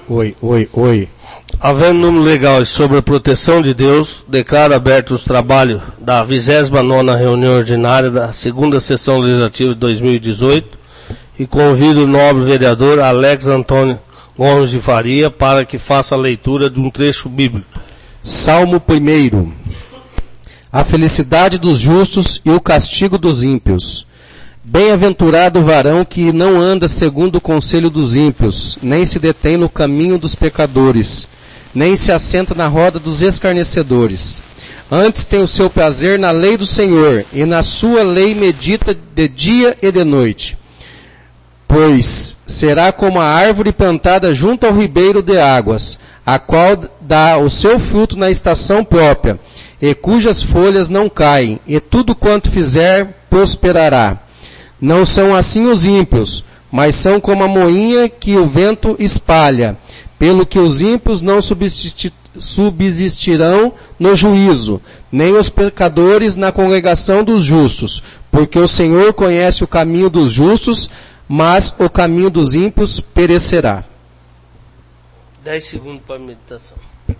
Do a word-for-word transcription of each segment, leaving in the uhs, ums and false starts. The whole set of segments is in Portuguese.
Oi, oi, oi. Havendo número legal sobre a proteção de Deus, declaro abertos os trabalhos da vigésima nona reunião ordinária da segunda sessão legislativa de dois mil e dezoito e convido o nobre vereador Alex Antônio Gomes de Faria para que faça a leitura de um trecho bíblico. Salmo primeiro. A felicidade dos justos e o castigo dos ímpios. Bem-aventurado o varão que não anda segundo o conselho dos ímpios, nem se detém no caminho dos pecadores, nem se assenta na roda dos escarnecedores. Antes tem o seu prazer na lei do Senhor, e na sua lei medita de dia e de noite. Pois será como a árvore plantada junto ao ribeiro de águas, a qual dá o seu fruto na estação própria, e cujas folhas não caem, e tudo quanto fizer prosperará. Não são assim os ímpios, mas são como a moinha que o vento espalha, pelo que os ímpios não subsistirão no juízo, nem os pecadores na congregação dos justos, porque o Senhor conhece o caminho dos justos, mas o caminho dos ímpios perecerá. Dez segundos para a meditação.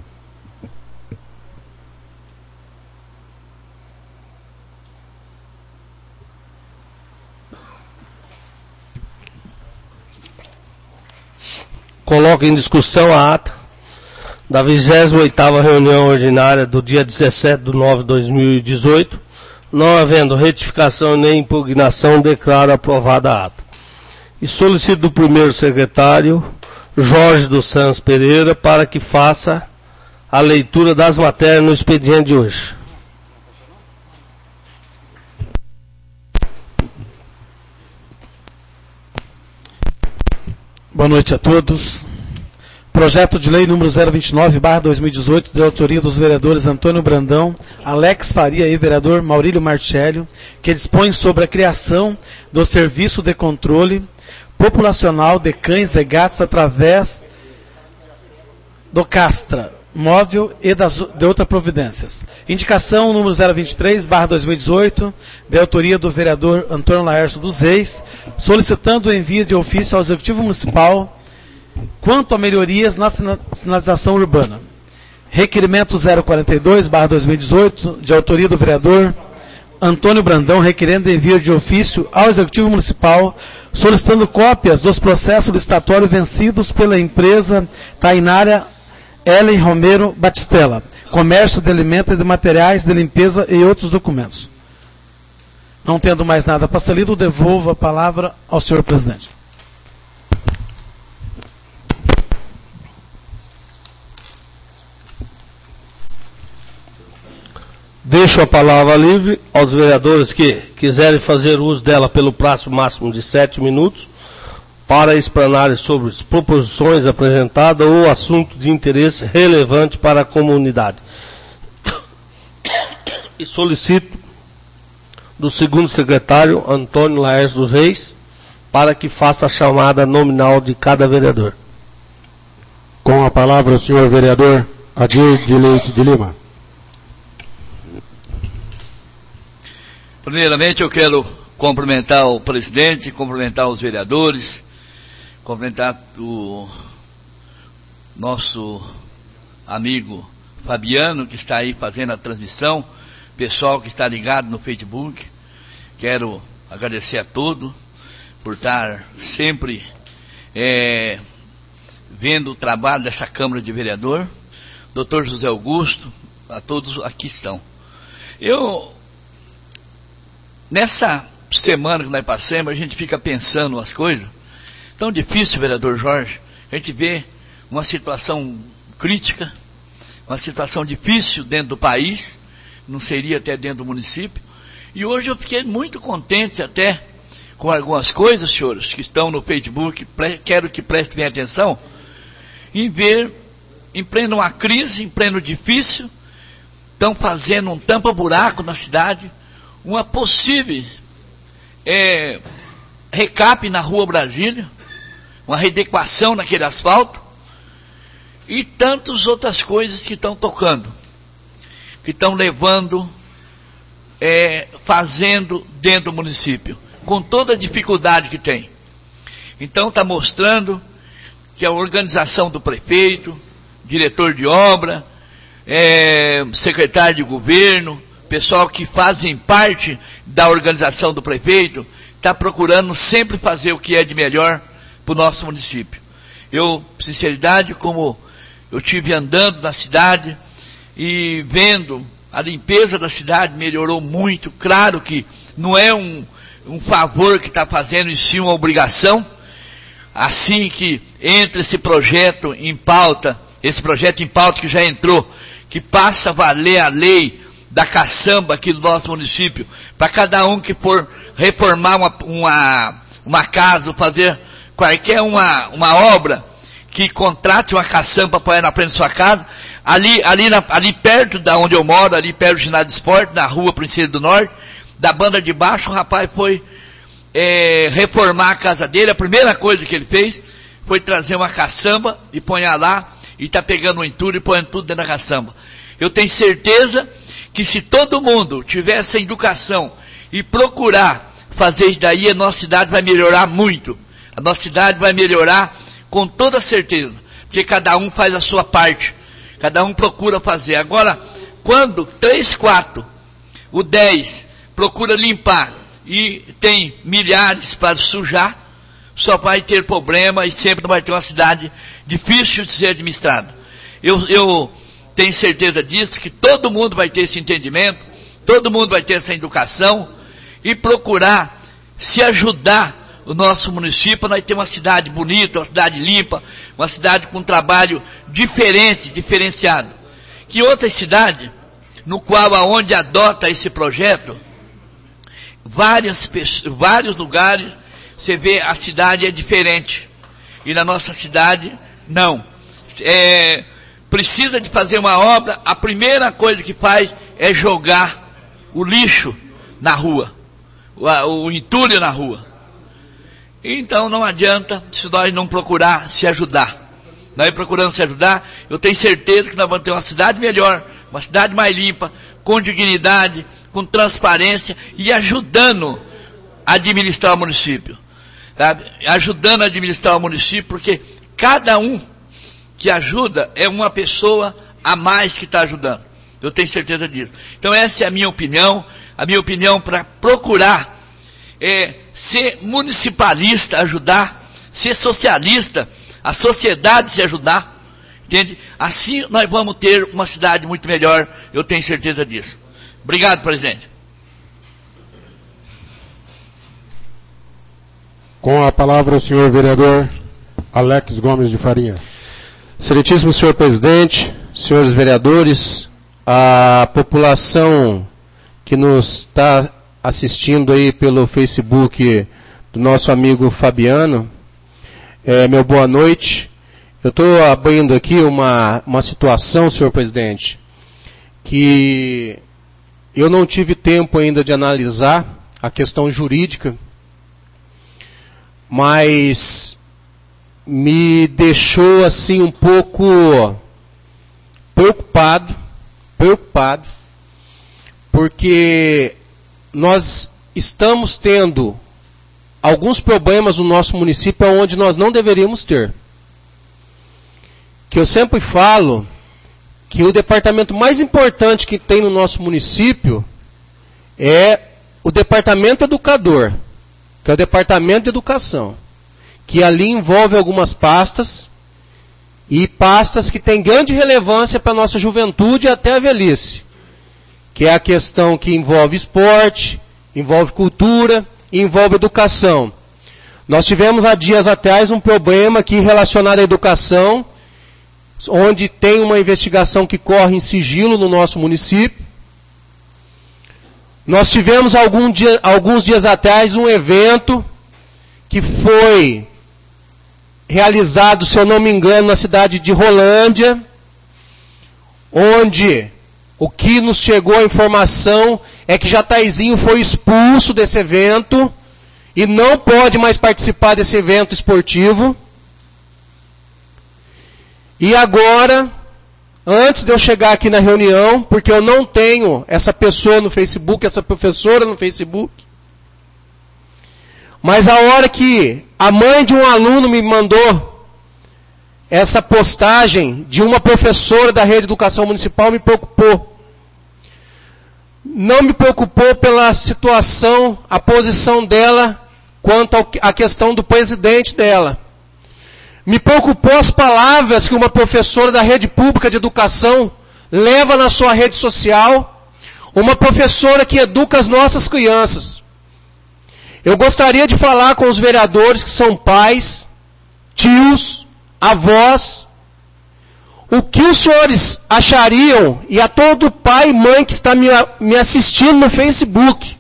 Coloco em discussão a ata da vigésima oitava reunião ordinária do dia dezessete de nove de dois mil e dezoito. Não havendo retificação nem impugnação, declaro aprovada a ata. E solicito do primeiro secretário, Jorge dos Santos Pereira, para que faça a leitura das matérias no expediente de hoje. Boa noite a todos. Projeto de lei número zero vinte e nove barra dois mil e dezoito, de autoria dos vereadores Antônio Brandão, Alex Faria e vereador Maurílio Marchelio, que dispõe sobre a criação do Serviço de Controle Populacional de Cães e Gatos através do Castra Móvel e das, de outras providências. Indicação número zero vinte e três barra dois mil e dezoito, de autoria do vereador Antônio Laércio dos Reis, solicitando o envio de ofício ao Executivo Municipal quanto a melhorias na sinalização urbana. Requerimento zero quarenta e dois barra dois mil e dezoito, de autoria do vereador Antônio Brandão, requerendo envio de ofício ao Executivo Municipal, solicitando cópias dos processos licitatórios vencidos pela empresa Tainária Ellen Romero Batistella, comércio de alimentos e de materiais de limpeza e outros documentos. Não tendo mais nada para ser lido, devolvo a palavra ao senhor presidente. Deixo a palavra livre aos vereadores que quiserem fazer uso dela pelo prazo máximo de sete minutos para explanarem sobre as proposições apresentadas ou assunto de interesse relevante para a comunidade. E solicito do segundo secretário, Antônio Laércio dos Reis, para que faça a chamada nominal de cada vereador. Com a palavra o senhor vereador Adir de Leite de Lima. Primeiramente, eu quero cumprimentar o presidente, cumprimentar os vereadores, cumprimentar o nosso amigo Fabiano, que está aí fazendo a transmissão, pessoal que está ligado no Facebook. Quero agradecer a todos por estar sempre é, vendo o trabalho dessa Câmara de Vereador, doutor José Augusto, a todos aqui estão. Eu... Nessa semana que nós passamos, a gente fica pensando as coisas. Tão difícil, vereador Jorge, a gente vê uma situação crítica, uma situação difícil dentro do país, não seria até dentro do município. E hoje eu fiquei muito contente até com algumas coisas, senhores, que estão no Facebook, quero que prestem bem atenção, em ver, em pleno uma crise, em pleno difícil, estão fazendo um tampa-buraco na cidade, uma possível é, recap na Rua Brasília, uma readequação naquele asfalto, e tantas outras coisas que estão tocando, que estão levando, é, fazendo dentro do município, com toda a dificuldade que tem. Então está mostrando que é a organização do prefeito, diretor de obra, é, secretário de governo, pessoal que fazem parte da organização do prefeito, está procurando sempre fazer o que é de melhor para o nosso município. Eu, sinceridade, como eu tive andando na cidade e vendo a limpeza da cidade melhorou muito. Claro que não é um, um favor que está fazendo, e sim uma obrigação. Assim que entra esse projeto em pauta, esse projeto em pauta que já entrou, que passa a valer a lei da caçamba aqui do nosso município, para cada um que for reformar uma, uma, uma casa, fazer qualquer uma, uma obra, que contrate uma caçamba para ir na frente da sua casa, ali, ali, na, ali perto da onde eu moro, ali perto do ginásio de esporte, na rua Princesa do Norte, da banda de baixo, o rapaz foi é, reformar a casa dele. A primeira coisa que ele fez foi trazer uma caçamba e ponhar lá, e está pegando o entulho e põe tudo dentro da caçamba. Eu tenho certeza que se todo mundo tiver essa educação e procurar fazer isso daí, a nossa cidade vai melhorar muito. A nossa cidade vai melhorar com toda certeza, porque cada um faz a sua parte, cada um procura fazer. Agora, quando três, quatro, o dez procura limpar e tem milhares para sujar, só vai ter problema e sempre não vai ter uma cidade difícil de ser administrada. Eu, eu tenho certeza disso, que todo mundo vai ter esse entendimento, todo mundo vai ter essa educação e procurar se ajudar o nosso município, nós temos uma cidade bonita, uma cidade limpa, uma cidade com um trabalho diferente, diferenciado. Que outras cidades, no qual aonde adota esse projeto, várias, vários lugares, você vê a cidade é diferente. E na nossa cidade, não. É, precisa de fazer uma obra, a primeira coisa que faz é jogar o lixo na rua, o, o entulho na rua. Então não adianta se nós não procurar se ajudar. Nós procurando se ajudar, eu tenho certeza que nós vamos ter uma cidade melhor, uma cidade mais limpa, com dignidade, com transparência e ajudando a administrar o município. Sabe? Ajudando a administrar o município, porque cada um que ajuda é uma pessoa a mais que está ajudando. Eu tenho certeza disso. Então essa é a minha opinião, a minha opinião para procurar é ser municipalista, ajudar, ser socialista, a sociedade se ajudar, entende? Assim nós vamos ter uma cidade muito melhor, eu tenho certeza disso. Obrigado, presidente. Com a palavra o senhor vereador Alex Gomes de Faria. Excelentíssimo senhor presidente, senhores vereadores, a população que nos está assistindo aí pelo Facebook do nosso amigo Fabiano, é, meu boa noite. Eu estou abrindo aqui uma, uma situação, senhor presidente, que eu não tive tempo ainda de analisar a questão jurídica, mas me deixou assim um pouco preocupado, preocupado, porque nós estamos tendo alguns problemas no nosso município onde nós não deveríamos ter. Que eu sempre falo que o departamento mais importante que tem no nosso município é o departamento educador, que é o departamento de educação, que ali envolve algumas pastas, e pastas que têm grande relevância para a nossa juventude e até a velhice, que é a questão que envolve esporte, envolve cultura e envolve educação. Nós tivemos há dias atrás um problema aqui relacionado à educação, onde tem uma investigação que corre em sigilo no nosso município. Nós tivemos algum dia, alguns dias atrás um evento que foi realizado, se eu não me engano, na cidade de Rolândia, onde o que nos chegou a informação é que Jataizinho foi expulso desse evento e não pode mais participar desse evento esportivo. E agora, antes de eu chegar aqui na reunião, porque eu não tenho essa pessoa no Facebook, essa professora no Facebook, mas a hora que a mãe de um aluno me mandou essa postagem de uma professora da rede de educação municipal me preocupou. Não me preocupou pela situação, a posição dela quanto à questão do presidente dela. Me preocupou as palavras que uma professora da rede pública de educação leva na sua rede social, uma professora que educa as nossas crianças. Eu gostaria de falar com os vereadores que são pais, tios, avós, o que os senhores achariam, e a todo pai e mãe que está me, me assistindo no Facebook,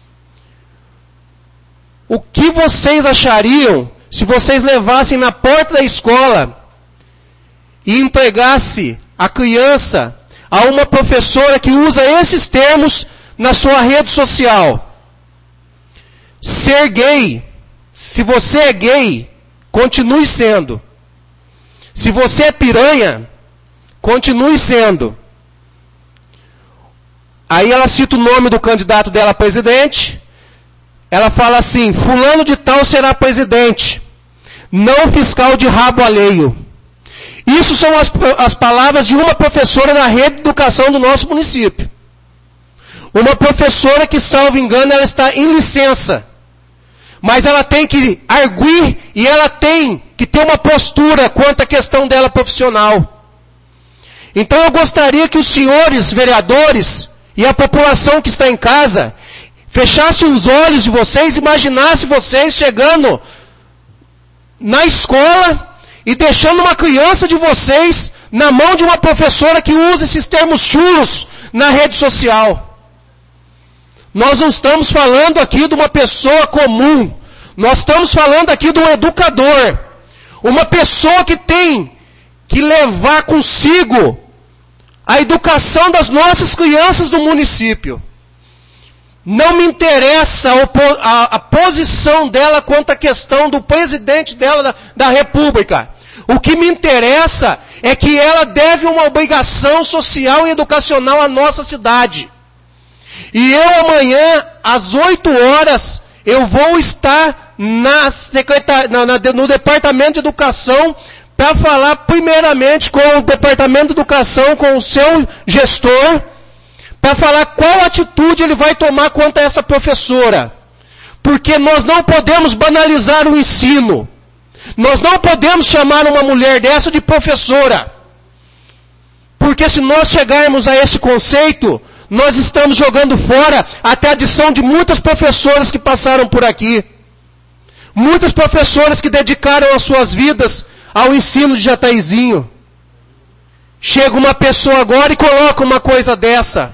o que vocês achariam se vocês levassem na porta da escola e entregasse a criança a uma professora que usa esses termos na sua rede social? Ser gay, se você é gay, continue sendo. Se você é piranha, continue sendo. Aí ela cita o nome do candidato dela a presidente. Ela fala assim: fulano de tal será presidente, não fiscal de rabo alheio. Isso são as, as palavras de uma professora da rede de educação do nosso município. Uma professora que, salvo engano, ela está em licença. Mas ela tem que arguir e ela tem que ter uma postura quanto à questão dela profissional. Então eu gostaria que os senhores vereadores e a população que está em casa fechassem os olhos de vocês, imaginassem vocês chegando na escola e deixando uma criança de vocês na mão de uma professora que usa esses termos chulos na rede social. Nós não estamos falando aqui de uma pessoa comum. Nós estamos falando aqui de um educador. Uma pessoa que tem que levar consigo a educação das nossas crianças do município. Não me interessa a, a, a posição dela quanto à questão do presidente dela da, da República. O que me interessa é que ela deve uma obrigação social e educacional à nossa cidade. E eu amanhã, às oito horas, eu vou estar na secretar... na, na, no Departamento de Educação para falar primeiramente com o Departamento de Educação, com o seu gestor, para falar qual atitude ele vai tomar quanto a essa professora. Porque nós não podemos banalizar o ensino. Nós não podemos chamar uma mulher dessa de professora. Porque se nós chegarmos a esse conceito, nós estamos jogando fora até a adição de muitas professoras que passaram por aqui. Muitas professoras que dedicaram as suas vidas ao ensino de Jataizinho. Chega uma pessoa agora e coloca uma coisa dessa.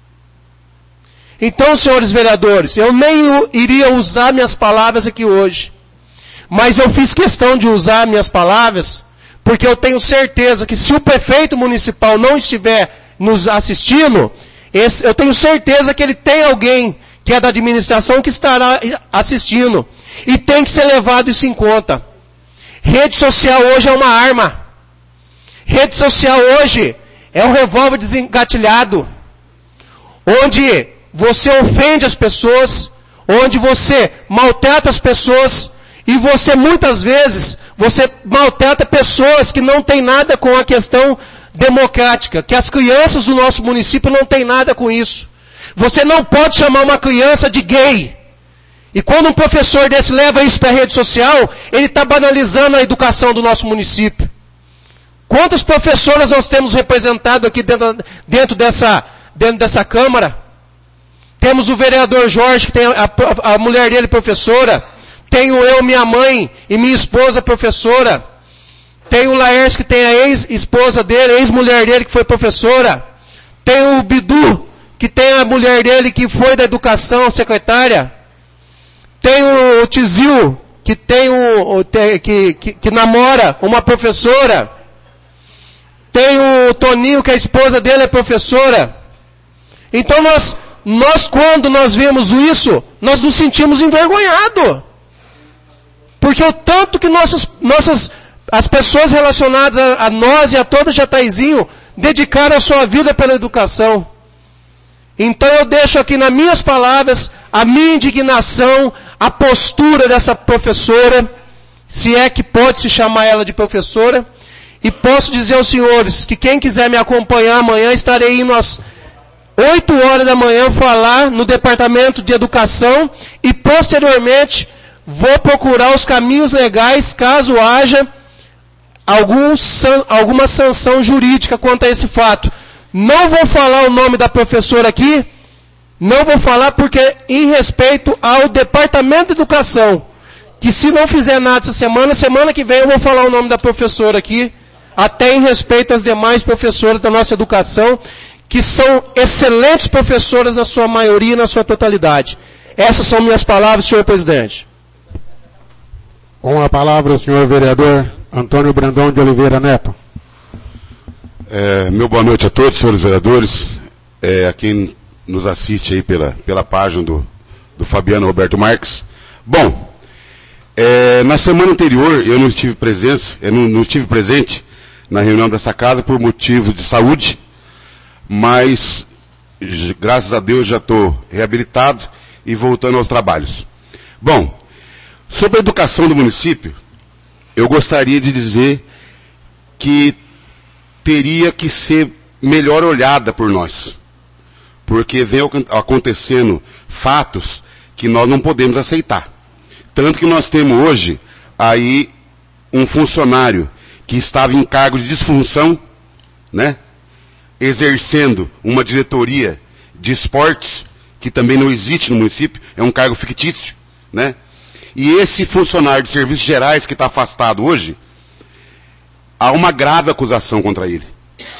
Então, senhores vereadores, eu nem iria usar minhas palavras aqui hoje. Mas eu fiz questão de usar minhas palavras, porque eu tenho certeza que se o prefeito municipal não estiver nos assistindo, esse, eu tenho certeza que ele tem alguém que é da administração que estará assistindo. E tem que ser levado isso em conta. Rede social hoje é uma arma. Rede social hoje é um revólver desengatilhado. Onde você ofende as pessoas, onde você maltrata as pessoas, e você muitas vezes, você maltrata pessoas que não têm nada com a questão democrática, que as crianças do nosso município não têm nada com isso. Você não pode chamar uma criança de gay. E quando um professor desse leva isso para a rede social, ele está banalizando a educação do nosso município. Quantas professoras nós temos representado aqui dentro, dentro, dessa, dentro dessa Câmara? Temos o vereador Jorge, que tem a, a mulher dele professora. Tenho eu, minha mãe e minha esposa professora. Tem o Laércio, que tem a ex-esposa dele, a ex-mulher dele, que foi professora. Tem o Bidu, que tem a mulher dele, que foi da educação, secretária. Tem o Tizil, que, tem o, que, que, que namora uma professora. Tem o Toninho, que a esposa dele é professora. Então nós, nós quando nós vemos isso, nós nos sentimos envergonhados. Porque o tanto que nossos, nossas, as pessoas relacionadas a, a nós e a toda Jataizinho dedicaram a sua vida pela educação. Então eu deixo aqui nas minhas palavras a minha indignação, a postura dessa professora, se é que pode se chamar ela de professora, E posso dizer aos senhores que quem quiser me acompanhar amanhã, estarei indo às oito horas da manhã falar no Departamento de Educação e posteriormente vou procurar os caminhos legais caso haja algum, alguma sanção jurídica quanto a esse fato. Não vou falar o nome da professora aqui, não vou falar porque em respeito ao Departamento de Educação, que se não fizer nada essa semana, semana que vem eu vou falar o nome da professora aqui, até em respeito às demais professoras da nossa educação, que são excelentes professoras na sua maioria e na sua totalidade. Essas são minhas palavras, senhor presidente. Com a palavra o senhor vereador Antônio Brandão de Oliveira Neto. É, meu boa noite a todos, senhores vereadores, é, a quem nos assiste aí pela, pela página do, do Fabiano Roberto Marques. Bom, é, na semana anterior eu não estive, presença, eu não, não estive presente na reunião dessa casa por motivos de saúde, mas graças a Deus já estou reabilitado e voltando aos trabalhos. Bom, sobre a educação do município, eu gostaria de dizer que teria que ser melhor olhada por nós, porque vem acontecendo fatos que nós não podemos aceitar. Tanto que nós temos hoje aí um funcionário que estava em cargo de disfunção, né, exercendo uma diretoria de esportes, que também não existe no município, é um cargo fictício, né? E esse funcionário de serviços gerais que está afastado hoje, há uma grave acusação contra ele.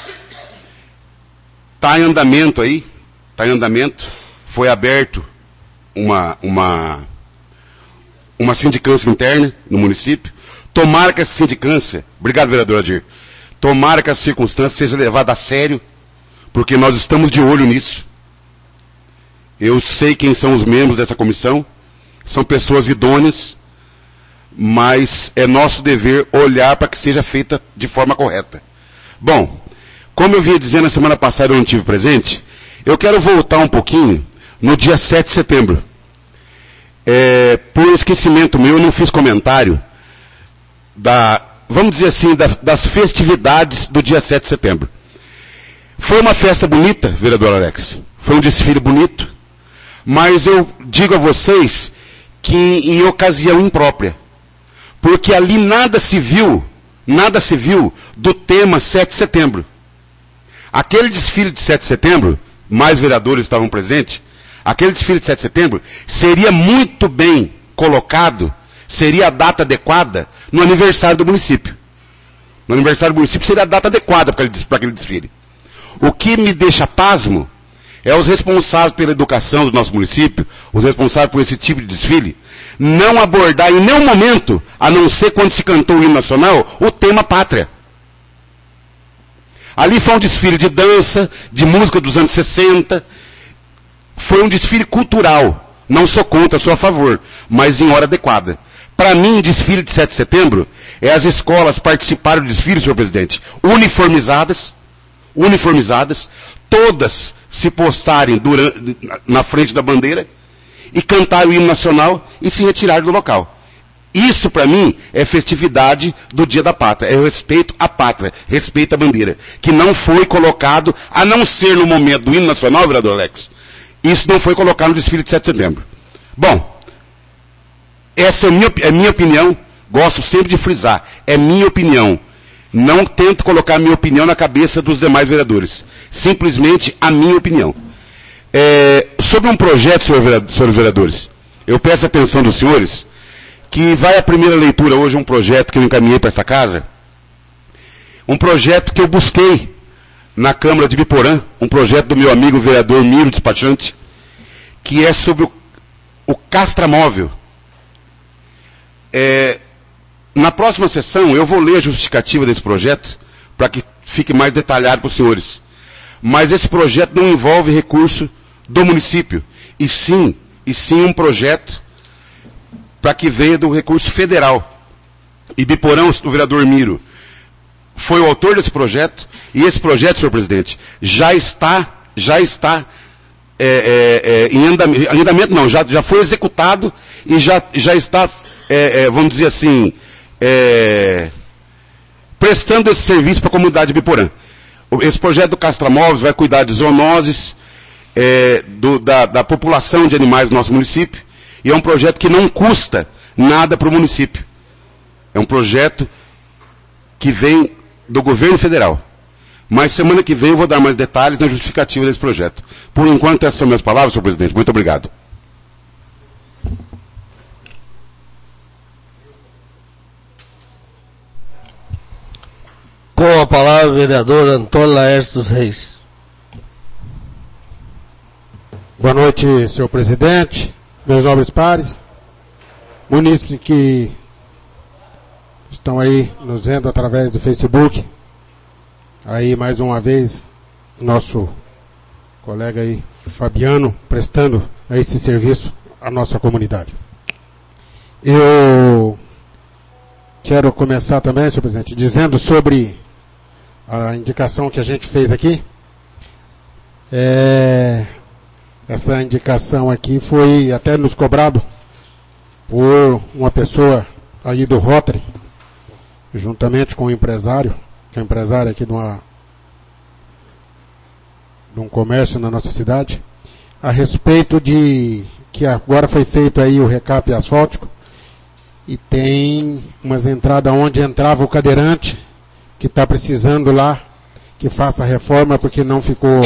Está em andamento aí, está em andamento, foi aberto uma, uma, uma sindicância interna no município. Tomara que essa sindicância, obrigado vereador Adir, tomara que a circunstância seja levada a sério, porque nós estamos de olho nisso. Eu sei quem são os membros dessa comissão, são pessoas idôneas, mas é nosso dever olhar para que seja feita de forma correta. Bom, como eu vinha dizendo na semana passada, eu não tive presente, eu quero voltar um pouquinho no dia sete de setembro. É, por esquecimento meu, eu não fiz comentário da, vamos dizer assim, da, das festividades do dia sete de setembro. Foi uma festa bonita, vereador Alex, foi um desfile bonito, mas eu digo a vocês que em ocasião imprópria, porque ali nada se viu, nada se viu do tema sete de setembro. Aquele desfile de sete de setembro, mais vereadores estavam presentes, aquele desfile de sete de setembro seria muito bem colocado, seria a data adequada no aniversário do município. No aniversário do município seria a data adequada para aquele, para aquele desfile. O que me deixa pasmo é os responsáveis pela educação do nosso município, os responsáveis por esse tipo de desfile, não abordar em nenhum momento, a não ser quando se cantou o hino nacional, o tema pátria. Ali foi um desfile de dança, de música dos anos sessenta, foi um desfile cultural. Não sou contra, sou a favor, mas em hora adequada. Para mim, desfile de sete de setembro, é as escolas participarem do desfile, senhor presidente, uniformizadas, uniformizadas, todas se postarem durante, na frente da bandeira e cantar o hino nacional e se retirar do local. Isso, para mim, é festividade do Dia da Pátria. É o respeito à pátria, respeito à bandeira, que não foi colocado, a não ser no momento do hino nacional, vereador Alex, isso não foi colocado no desfile de sete de setembro. Bom, essa é a minha, é a minha opinião, gosto sempre de frisar, é minha opinião. Não tento colocar a minha opinião na cabeça dos demais vereadores. Simplesmente a minha opinião. É, sobre um projeto, senhor vereador, senhores vereadores, eu peço a atenção dos senhores, que vai à primeira leitura hoje um projeto que eu encaminhei para esta casa, um projeto que eu busquei na Câmara de Biporã, um projeto do meu amigo vereador Miro Despachante, que é sobre o, o castramóvel. É, na próxima sessão eu vou ler a justificativa desse projeto, para que fique mais detalhado para os senhores. Mas esse projeto não envolve recurso do município, e sim, e sim um projeto para que venha do recurso federal. E Biporã, o vereador Miro, foi o autor desse projeto, e esse projeto, senhor presidente, já está, já está é, é, é, em andamento, em andamento não, já, já foi executado e já, já está, é, é, vamos dizer assim, é, prestando esse serviço para a comunidade de Biporã. Esse projeto do Castramóveis vai cuidar de zoonoses, é, do, da, da população de animais do nosso município, e é um projeto que não custa nada para o município. É um projeto que vem do governo federal. Mas semana que vem eu vou dar mais detalhes na justificativa desse projeto. Por enquanto, essas são minhas palavras, senhor presidente. Muito obrigado. Com a palavra, o vereador Antônio Laércio dos Reis. Boa noite, senhor presidente, meus nobres pares, munícipes que estão aí nos vendo através do Facebook. Aí, mais uma vez, nosso colega aí, Fabiano, prestando esse serviço à nossa comunidade. Eu quero começar também, senhor presidente, dizendo sobre a indicação que a gente fez aqui. É, essa indicação aqui foi até nos cobrado por uma pessoa aí do Rotary, juntamente com o empresário, que é empresário aqui de, uma, de um comércio na nossa cidade, a respeito de que agora foi feito aí o recap asfáltico e tem umas entradas onde entrava o cadeirante que está precisando lá que faça a reforma porque não ficou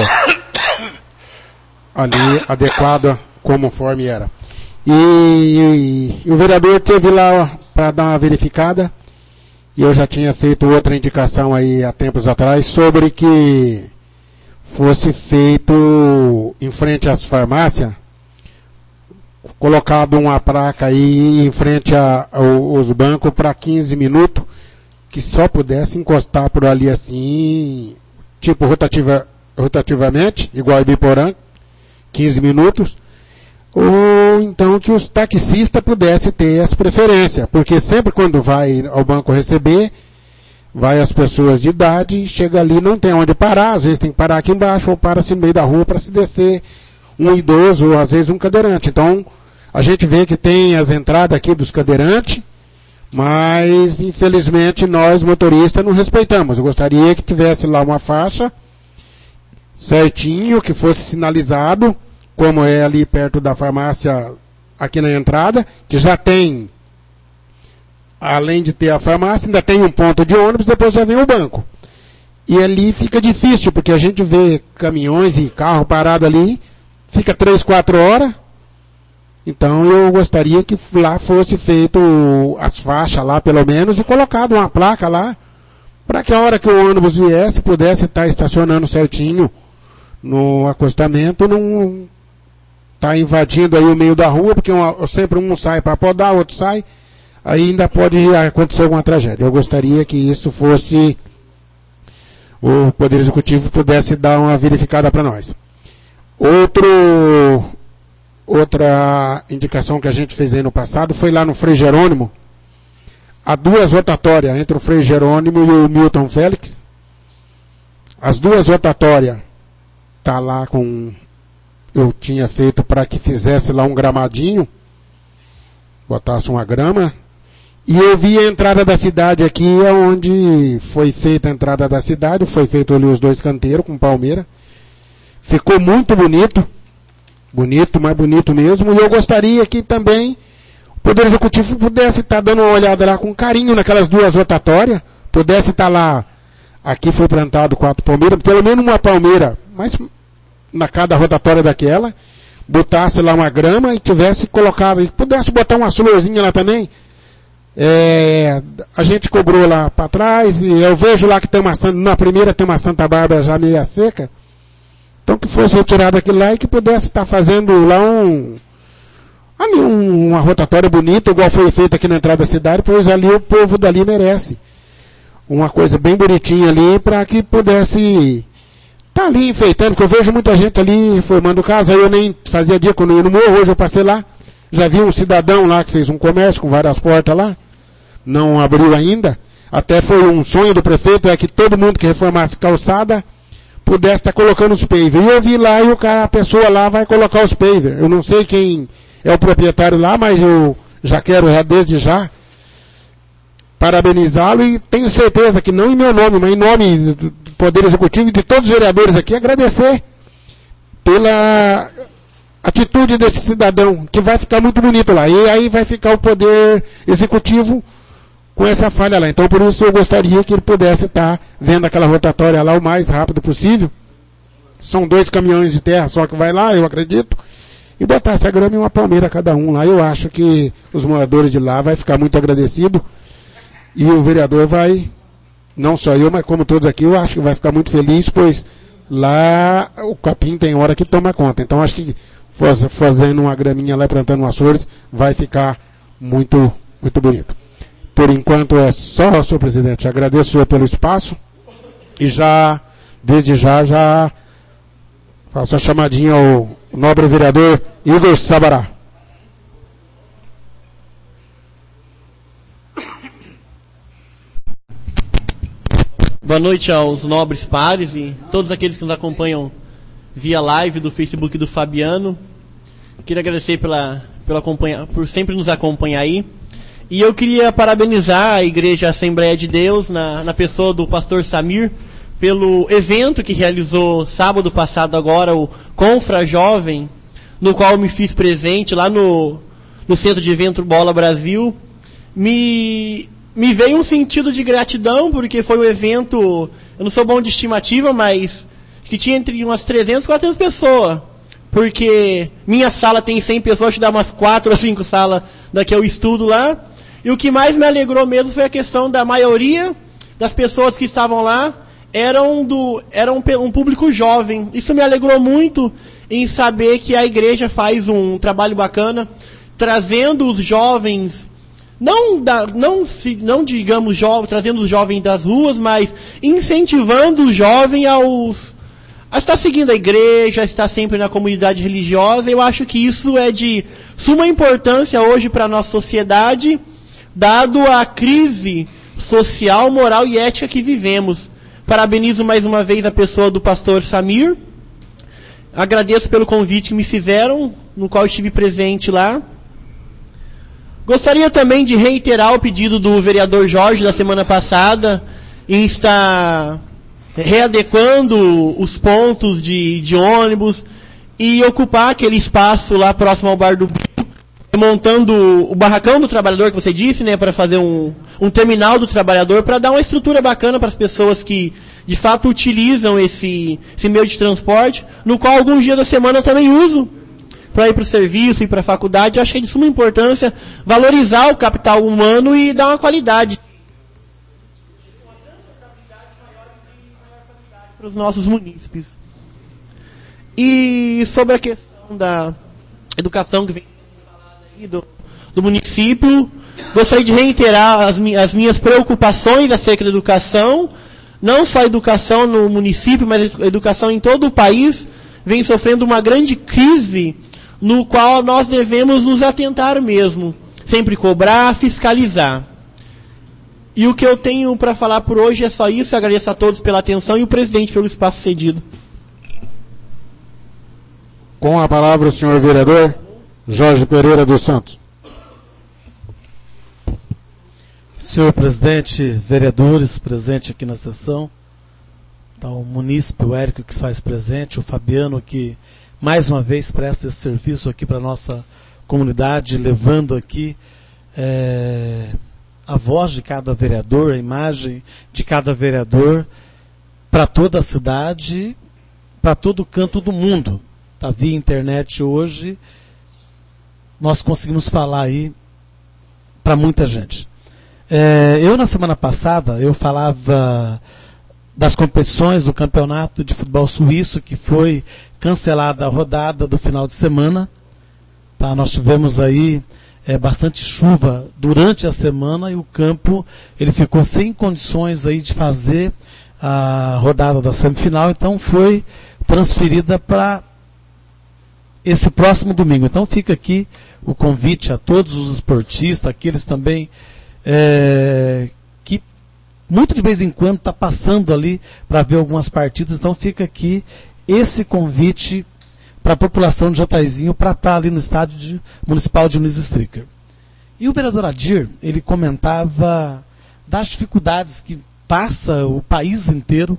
ali adequada conforme era. E, e, e o vereador teve lá para dar uma verificada. E eu já tinha feito outra indicação aí há tempos atrás sobre que fosse feito em frente às farmácias, colocado uma placa aí em frente aos bancos para quinze minutos, que só pudesse encostar por ali assim, tipo rotativa, rotativamente, igual a Ibiporã, quinze minutos, ou então que os taxistas pudessem ter essa preferência, porque sempre quando vai ao banco receber, vai as pessoas de idade, chega ali, não tem onde parar, às vezes tem que parar aqui embaixo, ou para-se no meio da rua para se descer um idoso, ou às vezes um cadeirante. Então, a gente vê que tem as entradas aqui dos cadeirantes, mas infelizmente nós motoristas não respeitamos. Eu gostaria que tivesse lá uma faixa certinho, que fosse sinalizado, como é ali perto da farmácia, aqui na entrada, que já tem, além de ter a farmácia, ainda tem um ponto de ônibus, depois já vem o banco. E ali fica difícil, porque a gente vê caminhões e carro parado ali, fica três, quatro horas. Então eu gostaria que lá fosse feito as faixas lá, pelo menos, e colocado uma placa lá, para que a hora que o ônibus viesse, pudesse estar estacionando certinho no acostamento, não está invadindo aí o meio da rua, porque um, sempre um sai para podar, outro sai, aí ainda pode acontecer alguma tragédia. Eu gostaria que isso fosse, o Poder Executivo pudesse dar uma verificada para nós. Outro, outra indicação que a gente fez aí no passado foi lá no Frei Jerônimo, há duas rotatórias entre o Frei Jerônimo e o Milton Félix. As duas rotatórias tá lá com, eu tinha feito para que fizesse lá um gramadinho, botasse uma grama, e eu vi a entrada da cidade aqui, onde foi feita a entrada da cidade, foi feito ali os dois canteiros com palmeira, ficou muito bonito, bonito, mais bonito mesmo, e eu gostaria que também o Poder Executivo pudesse estar tá dando uma olhada lá com carinho naquelas duas rotatórias, pudesse estar tá lá, aqui foi plantado quatro palmeiras, pelo menos uma palmeira, mas na cada rotatória daquela, botasse lá uma grama e tivesse colocado, pudesse botar uma florzinha lá também. É, a gente cobrou lá para trás, e eu vejo lá que tem uma, na primeira tem uma Santa Bárbara já meia seca, então que fosse retirado aquilo lá e que pudesse estar fazendo lá um, ali um, uma rotatória bonita, igual foi feita aqui na entrada da cidade, pois ali o povo dali merece uma coisa bem bonitinha ali, para que pudesse tá ali enfeitando, porque eu vejo muita gente ali formando casa, eu nem fazia dia quando eu ia no morro, hoje eu passei lá, já vi um cidadão lá que fez um comércio com várias portas lá, não abriu ainda, até foi um sonho do prefeito, é que todo mundo que reformasse calçada pudesse estar colocando os pavers, e eu vi lá, e o cara, a pessoa lá vai colocar os pavers, eu não sei quem é o proprietário lá, mas eu já quero já desde já parabenizá-lo e tenho certeza que não em meu nome, mas em nome do Poder Executivo e de todos os vereadores aqui, agradecer pela atitude desse cidadão, que vai ficar muito bonito lá. E aí vai ficar o Poder Executivo com essa falha lá. Então, por isso, eu gostaria que ele pudesse estar vendo aquela rotatória lá o mais rápido possível. São dois caminhões de terra só que vai lá, eu acredito, e botar essa grama e uma palmeira cada um lá. Eu acho que os moradores de lá vai ficar muito agradecido e o vereador vai, não só eu, mas como todos aqui, eu acho que vai ficar muito feliz, pois lá o capim tem hora que toma conta. Então, acho que faz, fazendo uma graminha lá, plantando umas flores, vai ficar muito, muito bonito. Por enquanto é só, senhor presidente. Agradeço o senhor pelo espaço e já, desde já, já faço a chamadinha ao nobre vereador Igor Sabará. Boa noite aos nobres pares e todos aqueles que nos acompanham via live do Facebook do Fabiano. Queria agradecer pela, pela acompanha, por sempre nos acompanhar aí. E eu queria parabenizar a Igreja Assembleia de Deus, na, na pessoa do pastor Samir, pelo evento que realizou sábado passado agora, o Confra Jovem, no qual eu me fiz presente lá no, no Centro de Evento Bola Brasil. Me, me veio um sentido de gratidão, porque foi um evento, eu não sou bom de estimativa, mas que tinha entre umas trezentas, quatrocentas pessoas. Porque minha sala tem cem pessoas, acho que dá umas quatro ou cinco salas da que eu estudo lá. E o que mais me alegrou mesmo foi a questão da maioria das pessoas que estavam lá eram, do, eram um público jovem. Isso me alegrou muito em saber que a igreja faz um trabalho bacana, trazendo os jovens, não, da, não, não digamos jovens, trazendo os jovens das ruas, mas incentivando o jovem aos, a estar seguindo a igreja, a estar sempre na comunidade religiosa. Eu acho que isso é de suma importância hoje para a nossa sociedade, dado a crise social, moral e ética que vivemos. Parabenizo mais uma vez a pessoa do pastor Samir. Agradeço pelo convite que me fizeram, no qual estive presente lá. Gostaria também de reiterar o pedido do vereador Jorge da semana passada, em estar readequando os pontos de, de ônibus e ocupar aquele espaço lá próximo ao Bar do Bico, montando o barracão do trabalhador que você disse, né, para fazer um, um terminal do trabalhador, para dar uma estrutura bacana para as pessoas que de fato utilizam esse, esse meio de transporte, no qual alguns dias da semana eu também uso para ir para o serviço e para a faculdade. Eu acho que é de suma importância valorizar o capital humano e dar uma qualidade para os nossos munícipes. E sobre a questão da educação que vem Do, do município, gostaria de reiterar as, as minhas preocupações acerca da educação, não só a educação no município, mas a educação em todo o país vem sofrendo uma grande crise, no qual nós devemos nos atentar mesmo, sempre cobrar, fiscalizar. E o que eu tenho para falar por hoje é só isso. Eu agradeço a todos pela atenção e o presidente pelo espaço cedido. Com a palavra o senhor vereador Jorge Pereira dos Santos. Senhor presidente, vereadores presentes aqui na sessão, tá o munícipe, o Érico, que se faz presente, o Fabiano, que mais uma vez presta esse serviço aqui para a nossa comunidade, levando aqui é, a voz de cada vereador, a imagem de cada vereador para toda a cidade, para todo canto do mundo. Tá via internet hoje, nós conseguimos falar aí para muita gente. É, eu, na semana passada, eu falava das competições do campeonato de futebol suíço, que foi cancelada a rodada do final de semana. Tá, nós tivemos aí é, bastante chuva durante a semana e o campo ele ficou sem condições aí de fazer a rodada da semifinal, então foi transferida para esse próximo domingo. Então fica aqui o convite a todos os esportistas, aqueles também é, que muito de vez em quando está passando ali para ver algumas partidas. Então fica aqui esse convite para a população de Jataizinho para estar ali no estádio de, municipal de Nunes Stricker. E o vereador Adir, ele comentava das dificuldades que passa o país inteiro.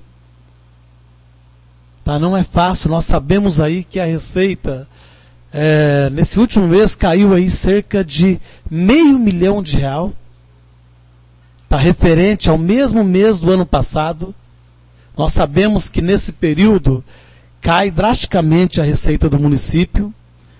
Tá? Não é fácil, nós sabemos aí que a receita, é, nesse último mês, caiu aí cerca de meio milhão de real. Tá, referente ao mesmo mês do ano passado. Nós sabemos que nesse período cai drasticamente a receita do município.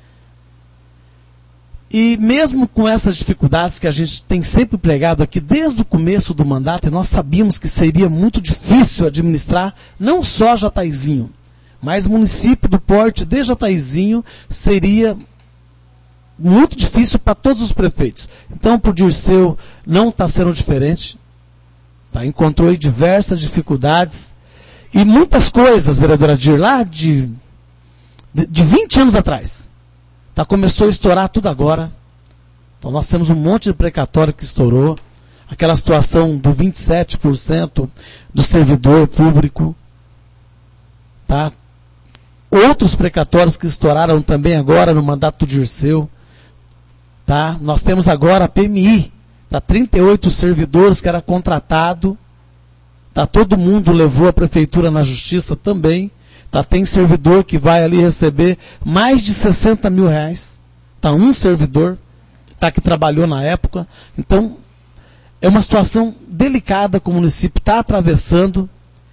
E mesmo com essas dificuldades que a gente tem sempre pregado aqui desde o começo do mandato, e nós sabíamos que seria muito difícil administrar não só Jataizinho, mas o município do porte de Jataizinho seria muito difícil para todos os prefeitos. Então, para o Dirceu não está sendo diferente. Tá? Encontrou aí diversas dificuldades e muitas coisas, vereadora Dir, lá de, de, de vinte anos atrás. Tá, começou a estourar tudo agora. Então nós temos um monte de precatório que estourou. Aquela situação do vinte e sete por cento do servidor público. Tá? Outros precatórios que estouraram também agora no mandato do Dirceu. Tá? Nós temos agora a P M I. Tá? trinta e oito servidores que era contratado. Tá? Todo mundo levou a prefeitura na justiça também. Tá, tem servidor que vai ali receber mais de sessenta mil reais. Tá, um servidor tá, que trabalhou na época. Então, é uma situação delicada que o município está atravessando.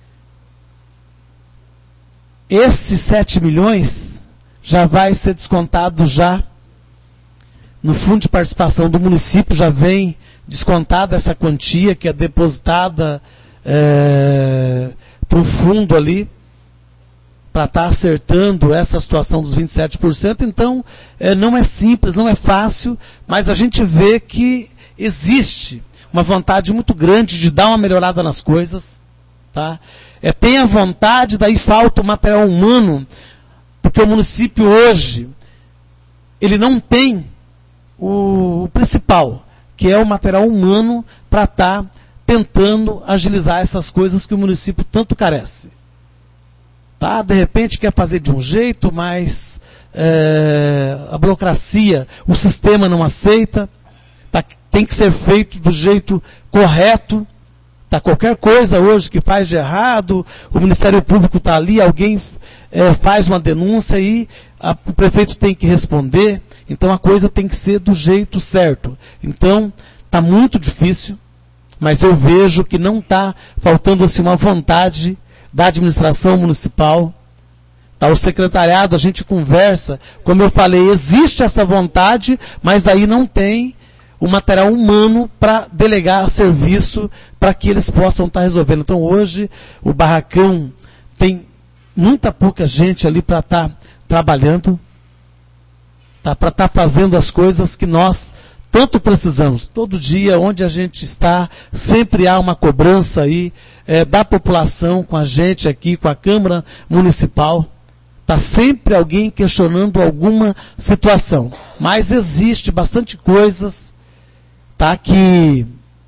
Esses sete milhões já vai ser descontado já no fundo de participação do município, já vem descontada essa quantia que é depositada é, para o fundo ali, para estar tá acertando essa situação dos vinte e sete por cento. Então, é, não é simples, não é fácil, mas a gente vê que existe uma vontade muito grande de dar uma melhorada nas coisas. Tá? É, tem a vontade, daí falta o material humano, porque o município hoje, ele não tem o, o principal, que é o material humano para estar tá tentando agilizar essas coisas que o município tanto carece. Tá? De repente quer fazer de um jeito, mas é, a burocracia, o sistema não aceita. Tá? Tem que ser feito do jeito correto. Tá? Qualquer coisa hoje que faz de errado, o Ministério Público está ali, alguém é, faz uma denúncia e a, o prefeito tem que responder. Então a coisa tem que ser do jeito certo. Então está muito difícil, mas eu vejo que não está faltando assim, uma vontade da administração municipal. Tá, o secretariado, a gente conversa, como eu falei, existe essa vontade, mas daí não tem o material humano para delegar serviço para que eles possam estar tá resolvendo. Então hoje o barracão tem muita pouca gente ali para estar tá trabalhando, tá, para estar tá fazendo as coisas que nós tanto precisamos. Todo dia, onde a gente está, sempre há uma cobrança aí é, da população com a gente aqui, com a Câmara Municipal. Está sempre alguém questionando alguma situação. Mas existe bastante coisas, tá, que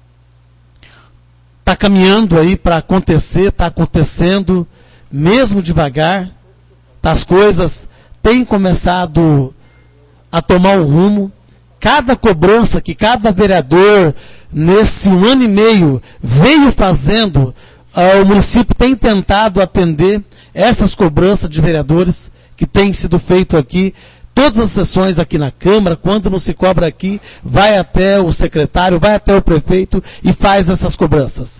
está caminhando aí para acontecer, está acontecendo, mesmo devagar. Tá, as coisas têm começado a tomar um rumo. Cada cobrança que cada vereador, nesse um ano e meio, veio fazendo, uh, o município tem tentado atender essas cobranças de vereadores que têm sido feito aqui. Todas as sessões aqui na Câmara, quando não se cobra aqui, vai até o secretário, vai até o prefeito e faz essas cobranças.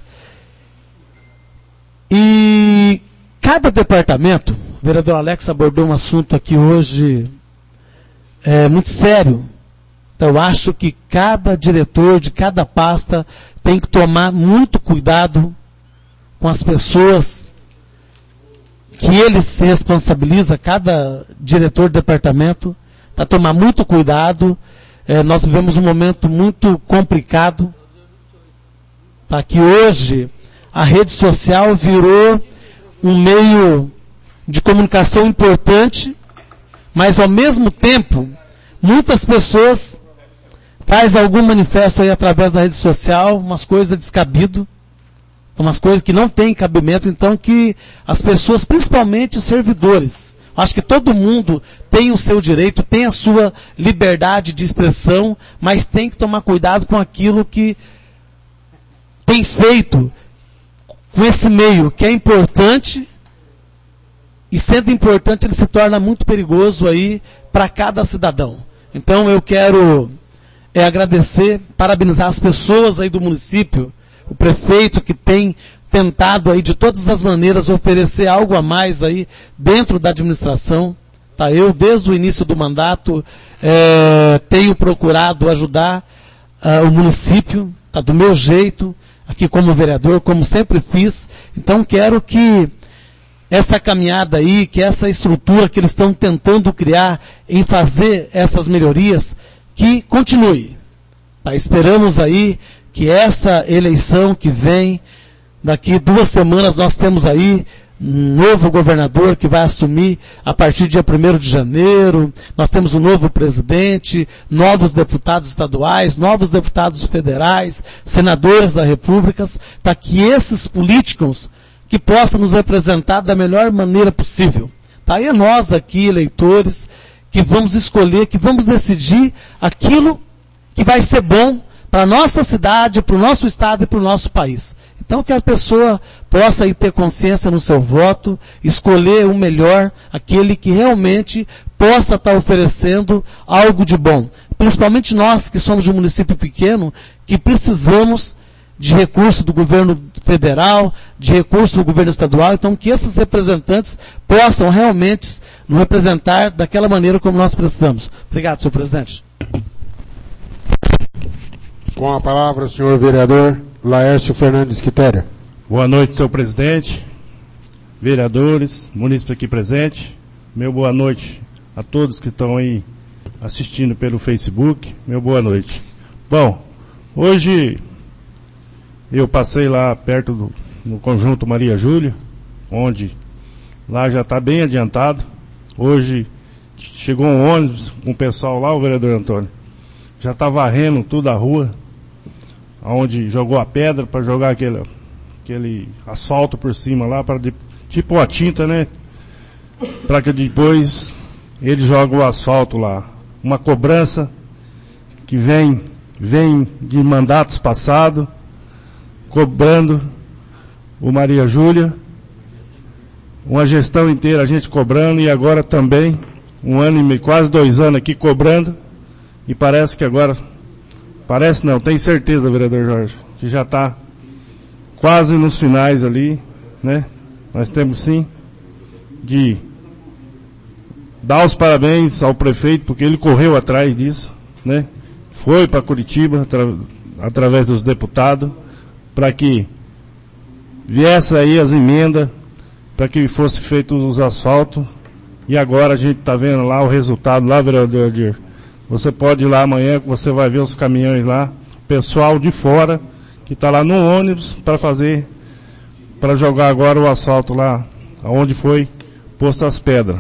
E cada departamento, o vereador Alex abordou um assunto aqui hoje é, muito sério. Então, eu acho que cada diretor de cada pasta tem que tomar muito cuidado com as pessoas que ele se responsabiliza, cada diretor de departamento, para tomar muito cuidado. É, nós vivemos um momento muito complicado, tá? Que hoje a rede social virou um meio de comunicação importante, mas ao mesmo tempo, muitas pessoas faz algum manifesto aí através da rede social, umas coisas descabido, umas coisas que não têm cabimento, então que as pessoas, principalmente os servidores, acho que todo mundo tem o seu direito, tem a sua liberdade de expressão, mas tem que tomar cuidado com aquilo que tem feito com esse meio que é importante, e sendo importante ele se torna muito perigoso aí para cada cidadão. Então eu quero é, agradecer, parabenizar as pessoas aí do município, o prefeito que tem tentado aí de todas as maneiras oferecer algo a mais aí dentro da administração. Tá, eu desde o início do mandato é, tenho procurado ajudar uh, o município, tá, do meu jeito, aqui como vereador, como sempre fiz. Então quero que essa caminhada aí, que essa estrutura que eles estão tentando criar em fazer essas melhorias, que continue. Tá, esperamos aí que essa eleição que vem, daqui duas semanas nós temos aí um novo governador que vai assumir a partir do dia primeiro de janeiro, nós temos um novo presidente, novos deputados estaduais, novos deputados federais, senadores da República, para que esses políticos que possam nos representar da melhor maneira possível. Tá? E é nós aqui, eleitores, que vamos escolher, que vamos decidir aquilo que vai ser bom para a nossa cidade, para o nosso estado e para o nosso país. Então que a pessoa possa aí ter consciência no seu voto, escolher o melhor, aquele que realmente possa estar oferecendo algo de bom. Principalmente nós que somos de um município pequeno, que precisamos de recurso do governo federal, de recurso do governo estadual, então que esses representantes possam realmente nos representar daquela maneira como nós precisamos. Obrigado, senhor presidente. Com a palavra, o senhor vereador Laércio Fernandes Quitéria. Boa noite, senhor presidente, vereadores, munícipes aqui presentes. Meu boa noite a todos que estão aí assistindo pelo Facebook. Meu boa noite. Bom, hoje eu passei lá perto do no Conjunto Maria Júlia, onde lá já está bem adiantado. Hoje chegou um ônibus com o pessoal lá, o vereador Antônio, já está varrendo toda a rua, onde jogou a pedra para jogar aquele, aquele asfalto por cima lá, para tipo a tinta, né? Para que depois ele joga o asfalto lá. Uma cobrança que vem, vem de mandatos passados, cobrando o Maria Júlia, uma gestão inteira a gente cobrando, e agora também, um ano e meio, quase dois anos aqui cobrando, e parece que agora, parece não, tenho certeza, vereador Jorge, que já está quase nos finais ali, né? Nós temos sim de dar os parabéns ao prefeito, porque ele correu atrás disso, né? Foi para Curitiba, atra, através dos deputados, para que viesse aí as emendas, para que fosse feito os asfaltos, e agora a gente está vendo lá o resultado, lá, vereador Adir. Você pode ir lá amanhã, que você vai ver os caminhões lá, pessoal de fora, que está lá no ônibus para fazer, para jogar agora o asfalto lá, onde foi posto as pedras.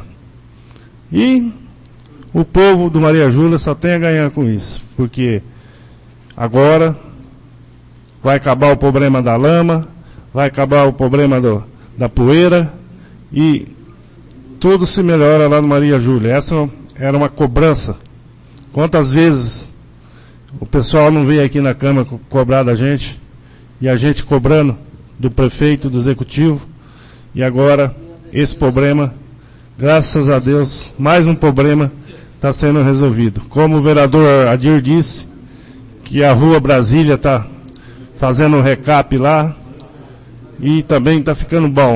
E o povo do Maria Júlia só tem a ganhar com isso, porque agora vai acabar o problema da lama, vai acabar o problema do, da poeira, e tudo se melhora lá no Maria Júlia. Essa era uma cobrança. Quantas vezes o pessoal não veio aqui na Câmara co- cobrar da gente, e a gente cobrando do prefeito, do executivo, e agora esse problema, graças a Deus, mais um problema está sendo resolvido. Como o vereador Adir disse, que a Rua Brasília está fazendo um recap lá, e também está ficando bom.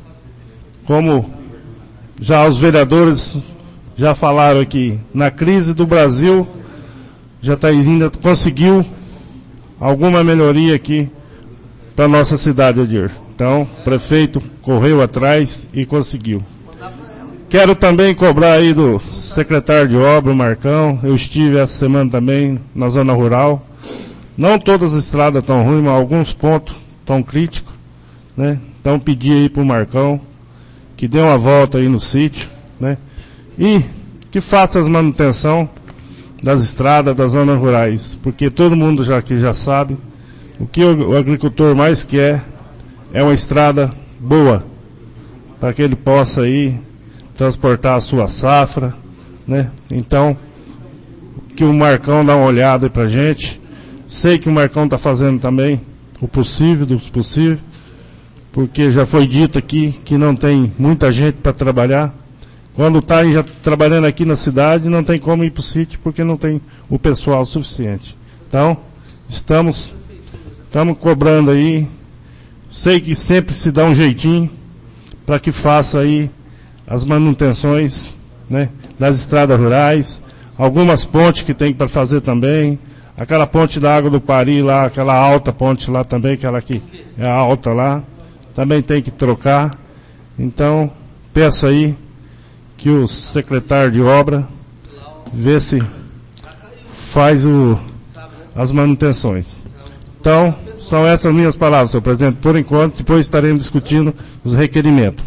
Como já os vereadores já falaram aqui, na crise do Brasil, Jataizinho conseguiu alguma melhoria aqui para nossa cidade, Adir. Então, o prefeito correu atrás e conseguiu. Quero também cobrar aí do secretário de obra, o Marcão. Eu estive essa semana também na zona rural. Não todas as estradas estão ruins, mas alguns pontos estão críticos, né? Então, pedi aí para o Marcão que dê uma volta aí no sítio, né? E que faça as manutenção das estradas das zonas rurais, porque todo mundo já aqui já sabe, o que o, o agricultor mais quer é uma estrada boa, para que ele possa aí transportar a sua safra, né? Então, que o Marcão dá uma olhada aí pra gente. Sei que o Marcão está fazendo também o possível dos possíveis, porque já foi dito aqui que não tem muita gente para trabalhar. Quando está já trabalhando aqui na cidade, não tem como ir para o sítio, porque não tem o pessoal suficiente. Então, estamos, estamos cobrando aí, sei que sempre se dá um jeitinho para que faça aí as manutenções, né, das estradas rurais, algumas pontes que tem para fazer também, aquela ponte da Água do Pari lá, aquela alta ponte lá também, aquela que é alta lá, também tem que trocar. Então, peço aí que o secretário de obra vê se faz o, as manutenções. Então, são essas minhas palavras, senhor presidente, por enquanto, depois estaremos discutindo os requerimentos.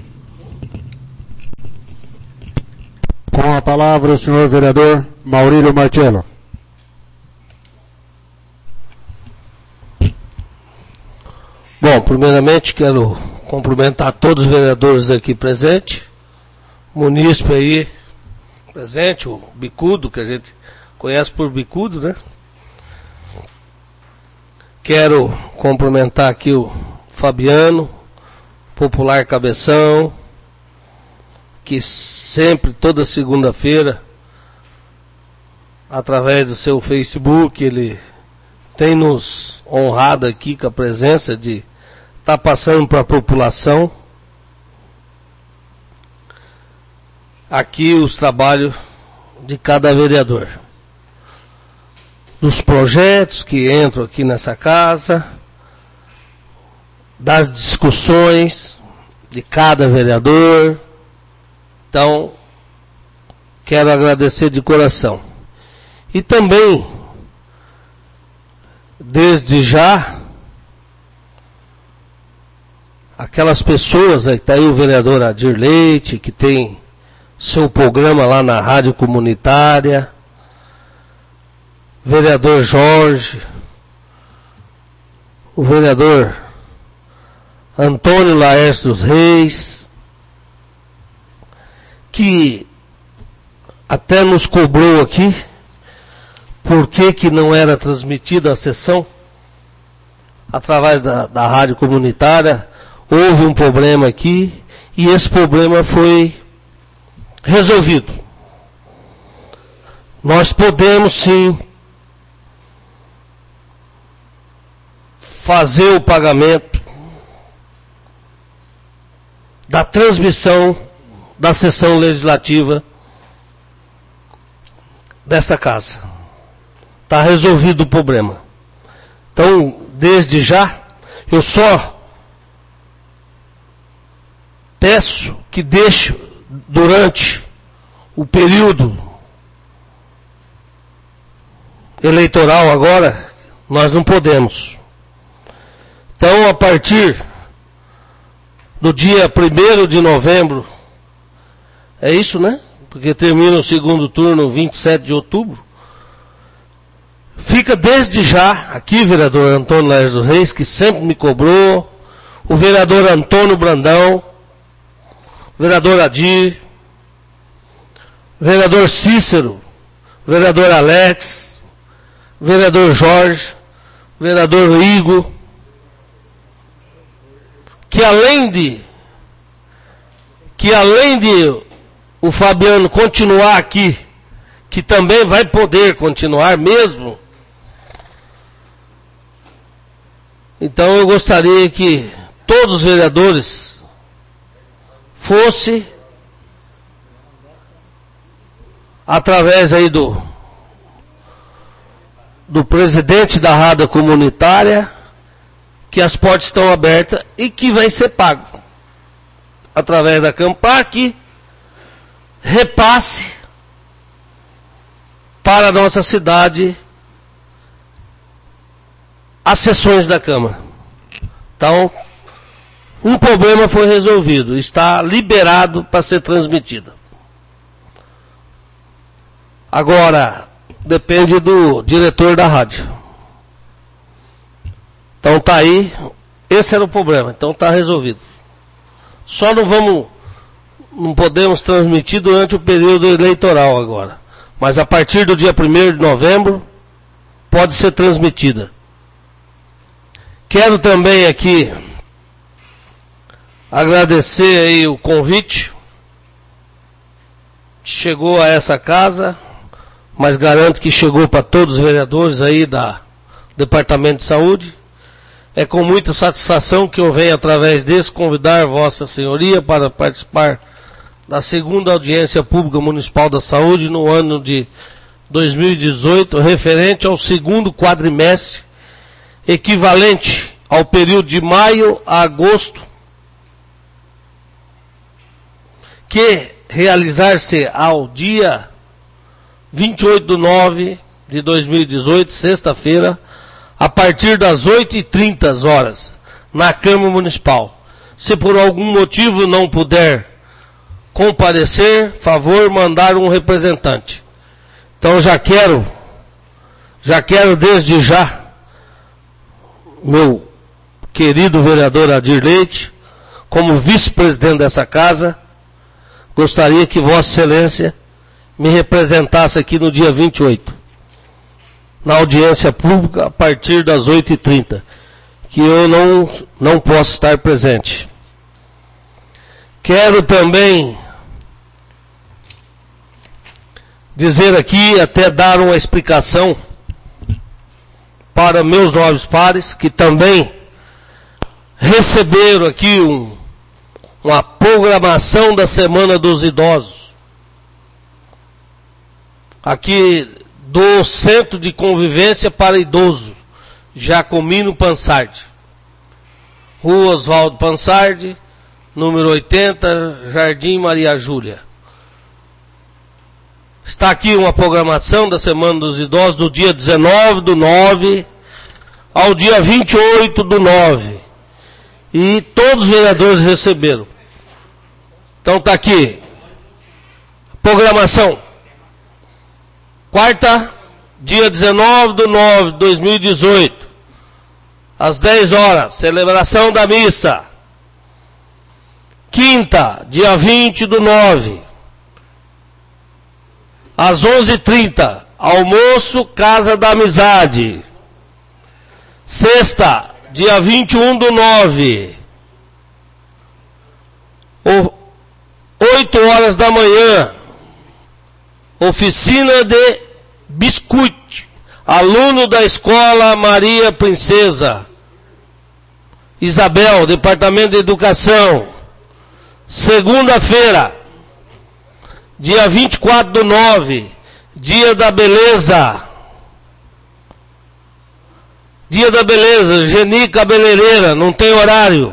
Com a palavra o senhor vereador Maurílio Marcello. Bom, primeiramente quero cumprimentar todos os vereadores aqui presentes, o munícipe aí presente, o Bicudo, que a gente conhece por Bicudo, né? Quero cumprimentar aqui o Fabiano, popular Cabeção, que sempre, toda segunda-feira, através do seu Facebook, ele tem nos honrado aqui com a presença de estar tá passando para a população aqui os trabalhos de cada vereador, dos projetos que entram aqui nessa casa, das discussões de cada vereador. Então, quero agradecer de coração. E também, desde já, aquelas pessoas, aí está aí o vereador Adir Leite, que tem seu programa lá na rádio comunitária, vereador Jorge, o vereador Antônio Laércio dos Reis, que até nos cobrou aqui por que que não era transmitida a sessão através da, da rádio comunitária. Houve um problema aqui e esse problema foi resolvido. Nós podemos sim fazer o pagamento da transmissão da sessão legislativa desta casa. Está resolvido o problema. Então, desde já, eu só peço que deixe durante o período eleitoral agora, nós não podemos. Então, a partir do dia primeiro de novembro, é isso, né? Porque termina o segundo turno vinte e sete de outubro. Fica desde já, aqui vereador Antônio Laércio dos Reis, que sempre me cobrou, o vereador Antônio Brandão, vereador Adir, vereador Cícero, vereador Alex, vereador Jorge, vereador Igor, que além de, que além de o Fabiano continuar aqui, que também vai poder continuar mesmo, então eu gostaria que todos os vereadores fossem através aí do do presidente da rádio comunitária, que as portas estão abertas e que vai ser pago através da Campac, repasse para a nossa cidade as sessões da Câmara. Então, um problema foi resolvido, está liberado para ser transmitido. Agora, depende do diretor da rádio. Então tá aí, esse era o problema, então tá resolvido. Só não vamos, não podemos transmitir durante o período eleitoral agora. Mas a partir do dia primeiro de novembro, pode ser transmitida. Quero também aqui agradecer aí o convite que chegou a essa casa, mas garanto que chegou para todos os vereadores aí da Departamento de Saúde. É com muita satisfação que eu venho, através desse, convidar Vossa Senhoria para participar da segunda audiência pública municipal da saúde no ano de dois mil e dezoito, referente ao segundo quadrimestre, equivalente ao período de maio a agosto, que realizar-se ao dia vinte e oito de nove de dois mil e dezoito, sexta-feira, a partir das oito e trinta horas, na Câmara Municipal. Se por algum motivo não puder comparecer, favor mandar um representante. Então já quero, já quero desde já, meu querido vereador Adir Leite, como vice-presidente dessa casa, gostaria que Vossa Excelência me representasse aqui no dia vinte e oito, na audiência pública, a partir das oito e trinta, que eu não, não posso estar presente. Quero também dizer aqui, até dar uma explicação para meus nobres pares, que também receberam aqui um, uma programação da Semana dos Idosos, aqui do Centro de Convivência para Idosos, Jacomino Pansardi, Rua Oswaldo Pansardi, número oitenta, Jardim Maria Júlia. Está aqui uma programação da Semana dos Idosos do dia dezenove do nove ao dia vinte e oito do nove. E todos os vereadores receberam. Então está aqui. Programação. Quarta, dia dezenove do nove de dois mil e dezoito. Às dez horas, celebração da missa. Quinta, dia vinte do nove. Às onze e trinta, almoço Casa da Amizade. Sexta, dia vinte e um do nove. oito horas da manhã. Oficina de biscuit. Aluno da Escola Maria Princesa Isabel, Departamento de Educação. Segunda-feira, dia vinte e quatro do nove, Dia da Beleza. Dia da Beleza, Geni Cabeleireira, não tem horário.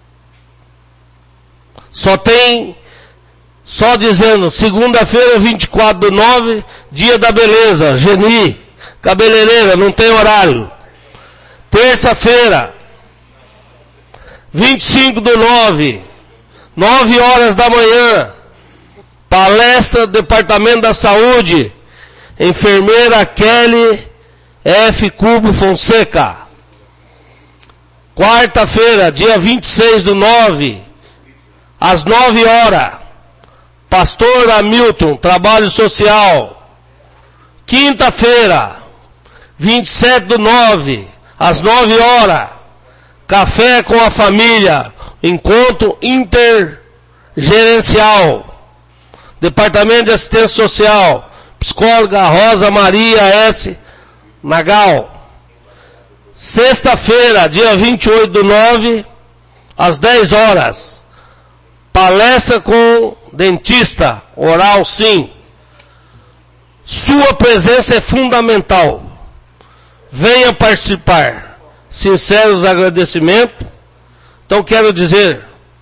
Só tem, só dizendo, segunda-feira, vinte e quatro do nove, Dia da Beleza, Geni Cabeleireira, não tem horário. Terça-feira, vinte e cinco do nove, nove horas da manhã, palestra do Departamento da Saúde, enfermeira Kelly F. Cubo Fonseca. Quarta-feira, dia vinte e seis do nove, às nove horas, pastor Hamilton, Trabalho Social. Quinta-feira, vinte e sete do nove, às nove horas, café com a família, encontro intergerencial. Departamento de Assistência Social, psicóloga Rosa Maria S. Nagal. Sexta-feira, dia vinte e oito do nove, às dez horas, palestra com dentista, oral sim. Sua presença é fundamental. Venha participar. Sinceros agradecimentos. Então quero dizer,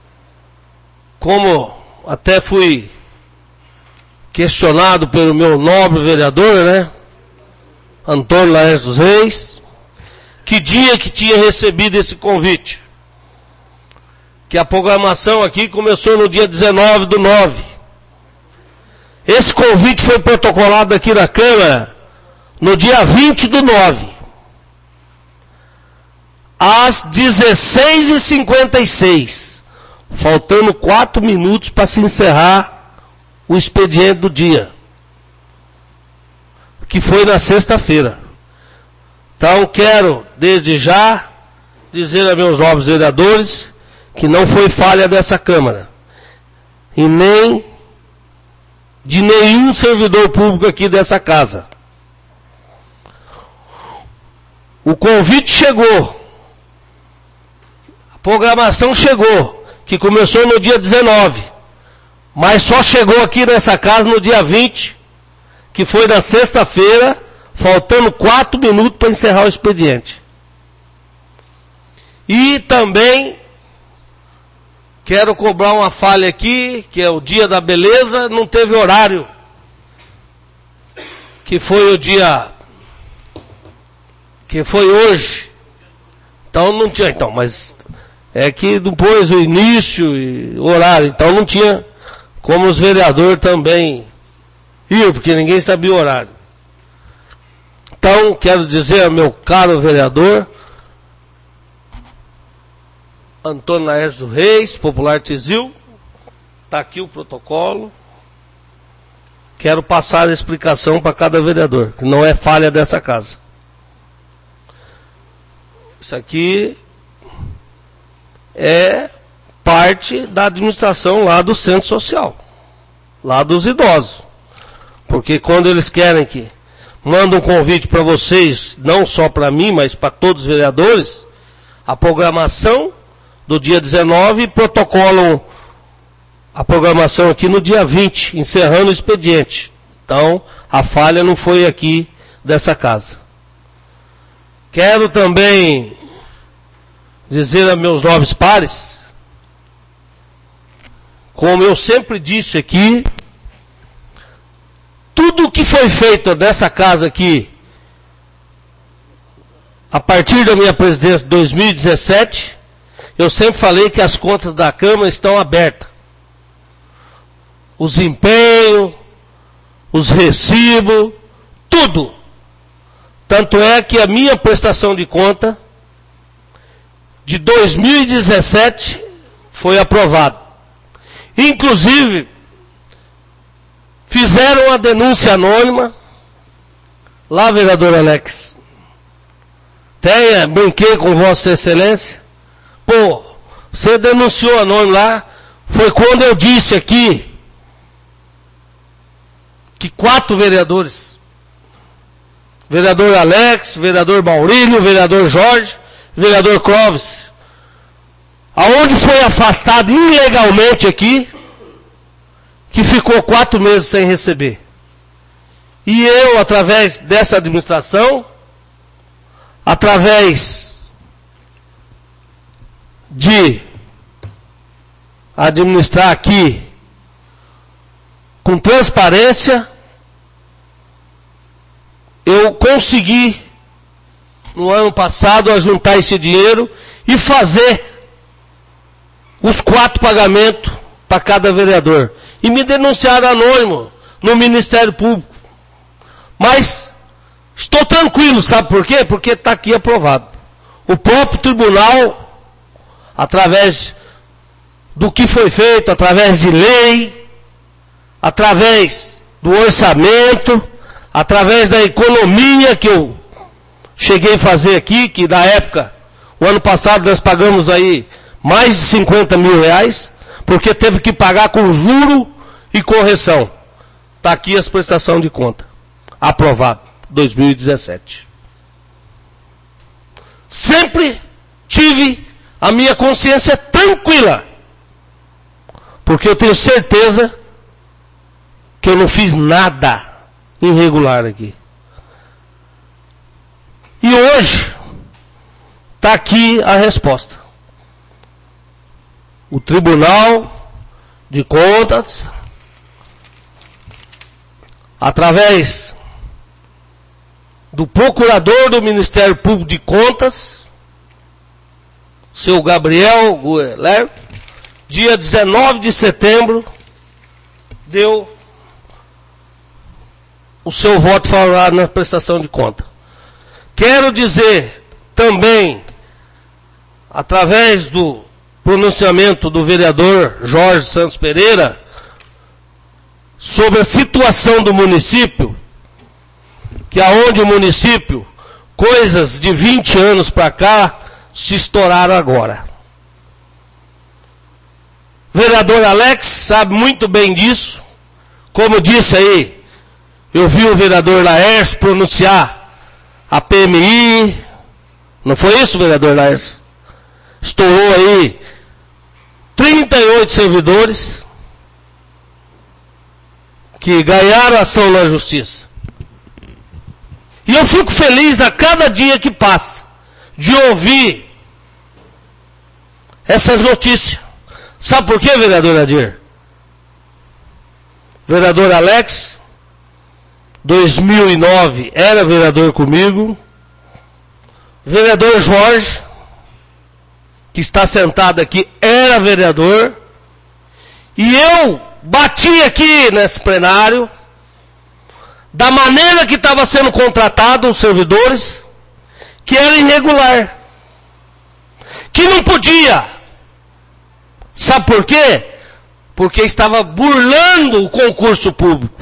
como até fui questionado pelo meu nobre vereador, né, Antônio Laércio dos Reis, que dia que tinha recebido esse convite. Que a programação aqui começou no dia dezenove do nove. Esse convite foi protocolado aqui na Câmara no dia vinte do nove. Às dezesseis e cinquenta e seis. Faltando quatro minutos para se encerrar o expediente do dia, que foi na sexta-feira. Então quero, desde já, dizer a meus nobres vereadores que não foi falha dessa Câmara e nem de nenhum servidor público aqui dessa casa. O convite chegou, a programação chegou, que começou no dia dezenove, mas só chegou aqui nessa casa no dia vinte, que foi na sexta-feira, faltando quatro minutos para encerrar o expediente. E também quero cobrar uma falha aqui, que é o dia da beleza, não teve horário. Que foi o dia, que foi hoje. Então não tinha, então, mas é que depois o início e o horário, então não tinha como os vereadores também ir, porque ninguém sabia o horário. Então, quero dizer ao meu caro vereador, Antônio Laércio Reis, Popular Tizil, está aqui o protocolo. Quero passar a explicação para cada vereador, que não é falha dessa casa. Isso aqui é parte da administração lá do centro social, lá dos idosos. Porque quando eles querem que mandam um convite para vocês, não só para mim, mas para todos os vereadores, a programação do dia dezenove e protocolam a programação aqui no dia vinte, encerrando o expediente. Então, a falha não foi aqui dessa casa. Quero também dizer a meus nobres pares, como eu sempre disse aqui, tudo que foi feito nessa casa aqui, a partir da minha presidência de dois mil e dezessete, eu sempre falei que as contas da Câmara estão abertas. Os empenhos, os recibos, tudo. Tanto é que a minha prestação de conta de dois mil e dezessete foi aprovada. Inclusive, fizeram uma denúncia anônima, lá, vereador Alex. Até brinquei com Vossa Excelência. Pô, você denunciou anônimo lá, foi quando eu disse aqui que quatro vereadores, vereador Alex, vereador Maurílio, vereador Jorge, vereador Clóvis, aonde foi afastado ilegalmente aqui, que ficou quatro meses sem receber. E eu, através dessa administração, através de administrar aqui com transparência, eu consegui no ano passado ajuntar esse dinheiro e fazer os quatro pagamentos para cada vereador. E me denunciaram anônimo no Ministério Público. Mas estou tranquilo, sabe por quê? Porque está aqui aprovado. O próprio tribunal, através do que foi feito, através de lei, através do orçamento, através da economia que eu cheguei a fazer aqui, que na época, o ano passado nós pagamos aí mais de cinquenta mil reais, porque teve que pagar com juro e correção. Está aqui as prestações de conta. Aprovado, dois mil e dezessete. Sempre tive a minha consciência tranquila, porque eu tenho certeza que eu não fiz nada irregular aqui. E hoje está aqui a resposta. O Tribunal de Contas, através do Procurador do Ministério Público de Contas, seu Gabriel Gueler, dia dezenove de setembro, deu o seu voto favorável na prestação de conta. Quero dizer também, através do pronunciamento do vereador Jorge Santos Pereira, sobre a situação do município, que aonde o município, coisas de vinte anos para cá, se estouraram agora. Vereador Alex sabe muito bem disso. Como disse aí, eu vi o vereador Laércio pronunciar a P M I. Não foi isso, vereador Laércio? Estourou aí trinta e oito servidores que ganharam ação na justiça. E eu fico feliz a cada dia que passa de ouvir essas notícias. Sabe por quê, vereador Adir? Vereador Alex, dois mil e nove, era vereador comigo. Vereador Jorge, que está sentado aqui, era vereador. E eu bati aqui nesse plenário, da maneira que estava sendo contratado os servidores, que era irregular. Que não podia. Sabe por quê? Porque estava burlando o concurso público.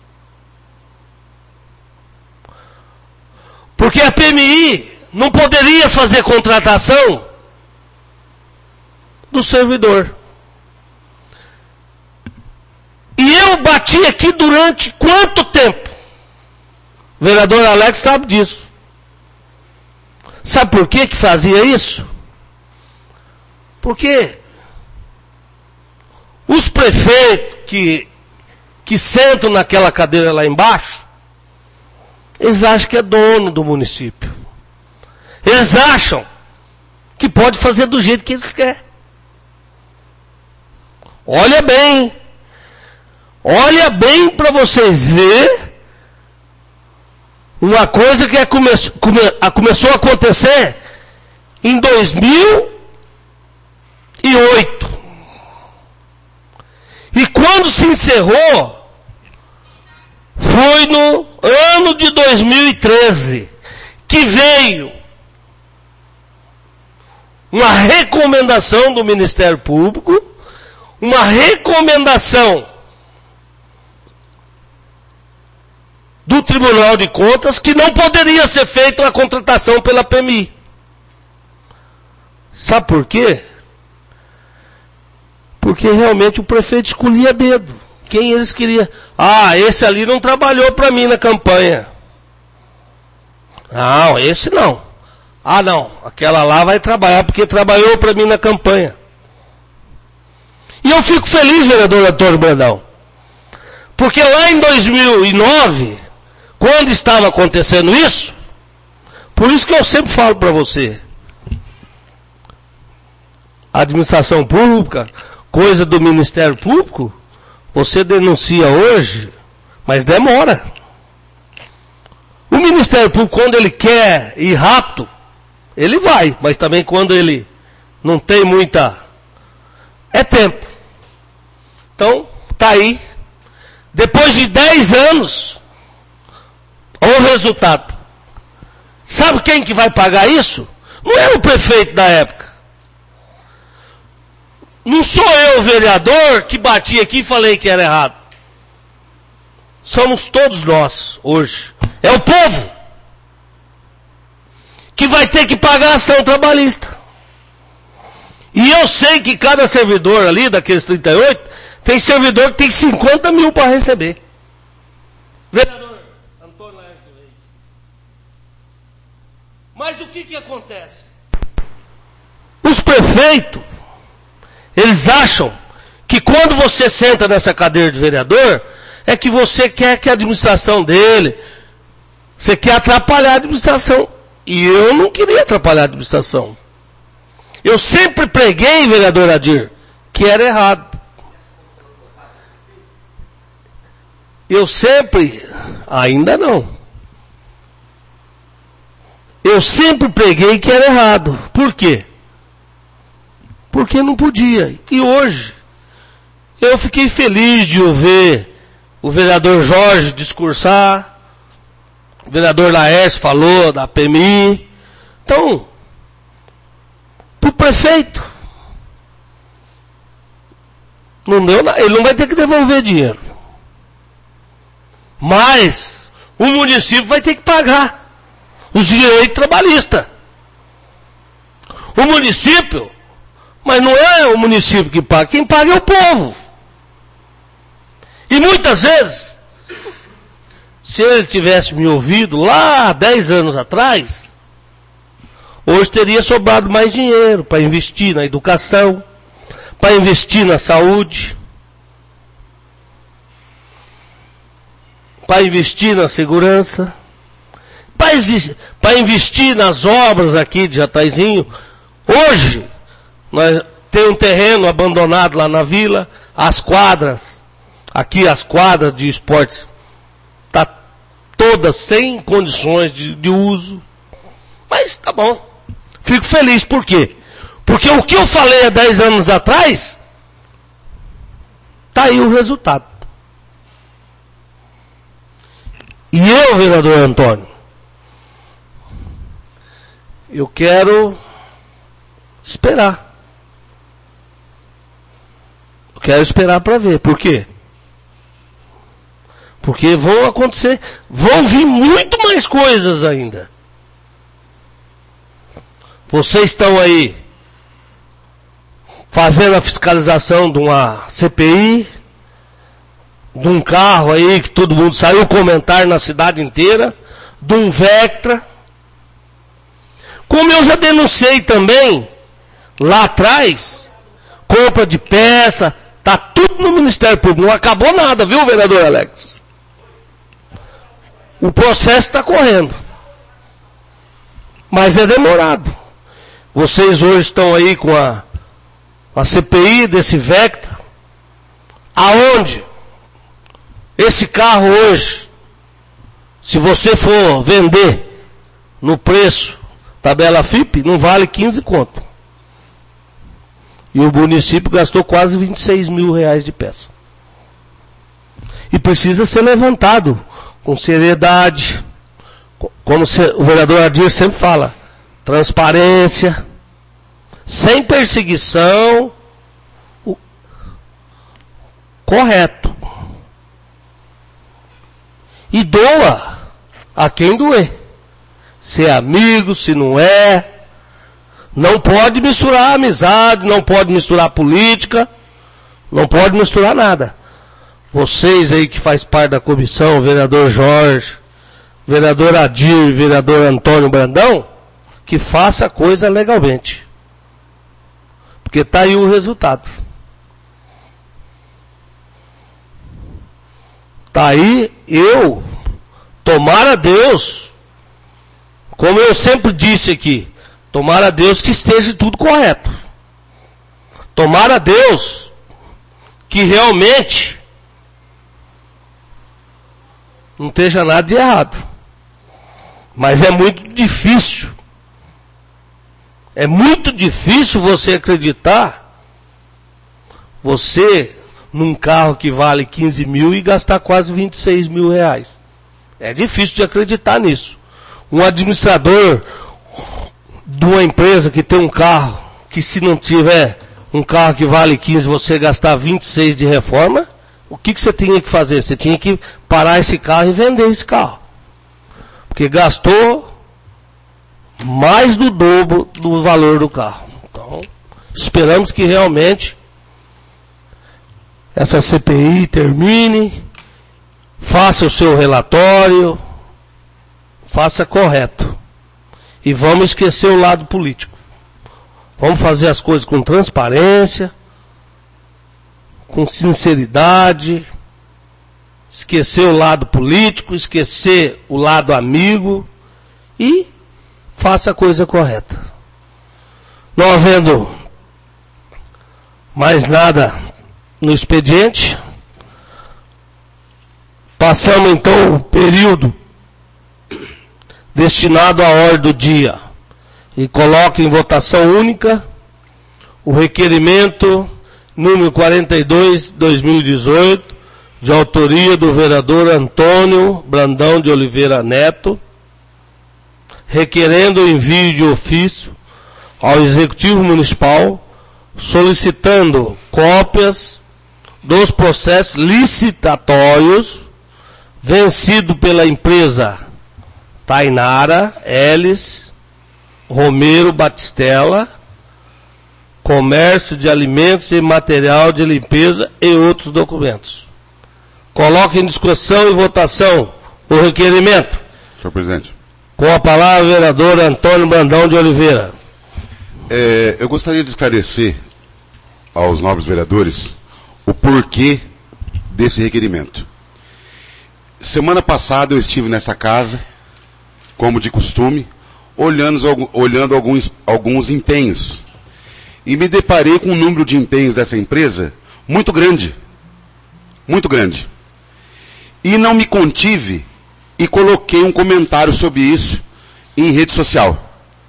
Porque a P M I não poderia fazer contratação do servidor. E eu bati aqui durante quanto tempo? O vereador Alex sabe disso. Sabe por que que fazia isso? Porque os prefeitos que, que sentam naquela cadeira lá embaixo, eles acham que é dono do município. Eles acham que pode fazer do jeito que eles querem. Olha bem. Olha bem para vocês verem uma coisa que é come, come, a, começou a acontecer em dois mil e oito. E quando se encerrou, foi no ano de dois mil e treze, que veio uma recomendação do Ministério Público, uma recomendação do Tribunal de Contas, que não poderia ser feita a contratação pela P M I. Sabe por quê? Porque realmente o prefeito escolhia a dedo quem eles queriam. Ah, esse ali não trabalhou para mim na campanha. Não, esse não. Ah, não, aquela lá vai trabalhar porque trabalhou para mim na campanha. E eu fico feliz, vereador Antônio Brandão, porque lá em dois mil e nove, quando estava acontecendo isso, por isso que eu sempre falo para você, a administração pública, coisa do Ministério Público, você denuncia hoje, mas demora. O Ministério Público, quando ele quer ir rápido, ele vai, mas também quando ele não tem muita, é tempo. Então, tá aí. Depois de dez anos, olha o resultado. Sabe quem que vai pagar isso? Não era o prefeito da época. Não sou eu, o vereador, que bati aqui e falei que era errado. Somos todos nós, hoje. É o povo que vai ter que pagar a ação trabalhista. E eu sei que cada servidor ali, daqueles trinta e oito, tem servidor que tem cinquenta mil para receber. Vereador Antônio Laércio Reis. Mas o que que acontece? Os prefeitos, eles acham que quando você senta nessa cadeira de vereador, é que você quer que a administração dele, você quer atrapalhar a administração. E eu não queria atrapalhar a administração. Eu sempre preguei, vereador Adir, que era errado. Eu sempre, ainda não. Eu sempre preguei que era errado. Por quê? Porque não podia. E hoje, eu fiquei feliz de ouvir o vereador Jorge discursar, o vereador Laércio falou da P M I. Então, para o prefeito, não deu nada, ele não vai ter que devolver dinheiro. Mas o município vai ter que pagar os direitos trabalhistas. O município, mas não é o município que paga, quem paga é o povo. E muitas vezes, se ele tivesse me ouvido lá há dez anos atrás, hoje teria sobrado mais dinheiro para investir na educação, para investir na saúde, para investir na segurança, para investir nas obras aqui de Jataizinho. Hoje, nós temos um terreno abandonado lá na vila, as quadras, aqui as quadras de esportes, está todas sem condições de, de uso. Mas tá bom, fico feliz, por quê? Porque o que eu falei há dez anos atrás, está aí o resultado. E eu, vereador Antônio, eu quero esperar. Eu quero esperar para ver. Por quê? Porque vão acontecer, vão vir muito mais coisas ainda. Vocês estão aí fazendo a fiscalização de uma C P I, de um carro aí que todo mundo saiu comentar na cidade inteira, de um Vectra. Como eu já denunciei também, lá atrás, compra de peça, tá tudo no Ministério Público, não acabou nada, viu, vereador Alex? O processo está correndo, mas é demorado. Vocês hoje estão aí com a, a C P I desse Vectra, aonde esse carro hoje, se você for vender no preço tabela F I P, não vale quinze conto. E o município gastou quase vinte e seis mil reais de peça. E precisa ser levantado com seriedade, como o vereador Adir sempre fala, transparência, sem perseguição, o, correto. E doa a quem doer. Se é amigo, se não é. Não pode misturar amizade, não pode misturar política, não pode misturar nada. Vocês aí que faz parte da comissão, vereador Jorge, vereador Adir, vereador Antônio Brandão, que faça a coisa legalmente. Porque está aí o resultado. Está aí, eu, tomara Deus, como eu sempre disse aqui, tomara Deus que esteja tudo correto. Tomara Deus que realmente não esteja nada de errado. Mas é muito difícil. É muito difícil você acreditar, você num carro que vale quinze mil e gastar quase vinte e seis mil reais. É difícil de acreditar nisso. Um administrador de uma empresa que tem um carro, que se não tiver um carro que vale quinze, você gastar vinte e seis de reforma, o que, que você tinha que fazer? Você tinha que parar esse carro e vender esse carro. Porque gastou mais do dobro do valor do carro. Então, esperamos que realmente essa C P I termine, faça o seu relatório, faça correto. E vamos esquecer o lado político. Vamos fazer as coisas com transparência, com sinceridade, esquecer o lado político, esquecer o lado amigo e faça a coisa correta. Não havendo mais nada no expediente, passamos então o período destinado à ordem do dia e coloco em votação única o requerimento número quarenta e dois, dois mil e dezoito, de autoria do vereador Antônio Brandão de Oliveira Neto, requerendo o envio de ofício ao Executivo Municipal, solicitando cópias dos processos licitatórios vencido pela empresa Tainara Elis Romero Batistella comércio de alimentos e material de limpeza e outros documentos. Coloco em discussão e votação o requerimento. Senhor presidente. Com a palavra, o vereador Antônio Brandão de Oliveira. É, eu gostaria de esclarecer aos nobres vereadores o porquê desse requerimento. Semana passada eu estive nessa casa, como de costume, olhando, olhando alguns, alguns empenhos. E me deparei com um número de empenhos dessa empresa muito grande. Muito grande. E não me contive e coloquei um comentário sobre isso em rede social.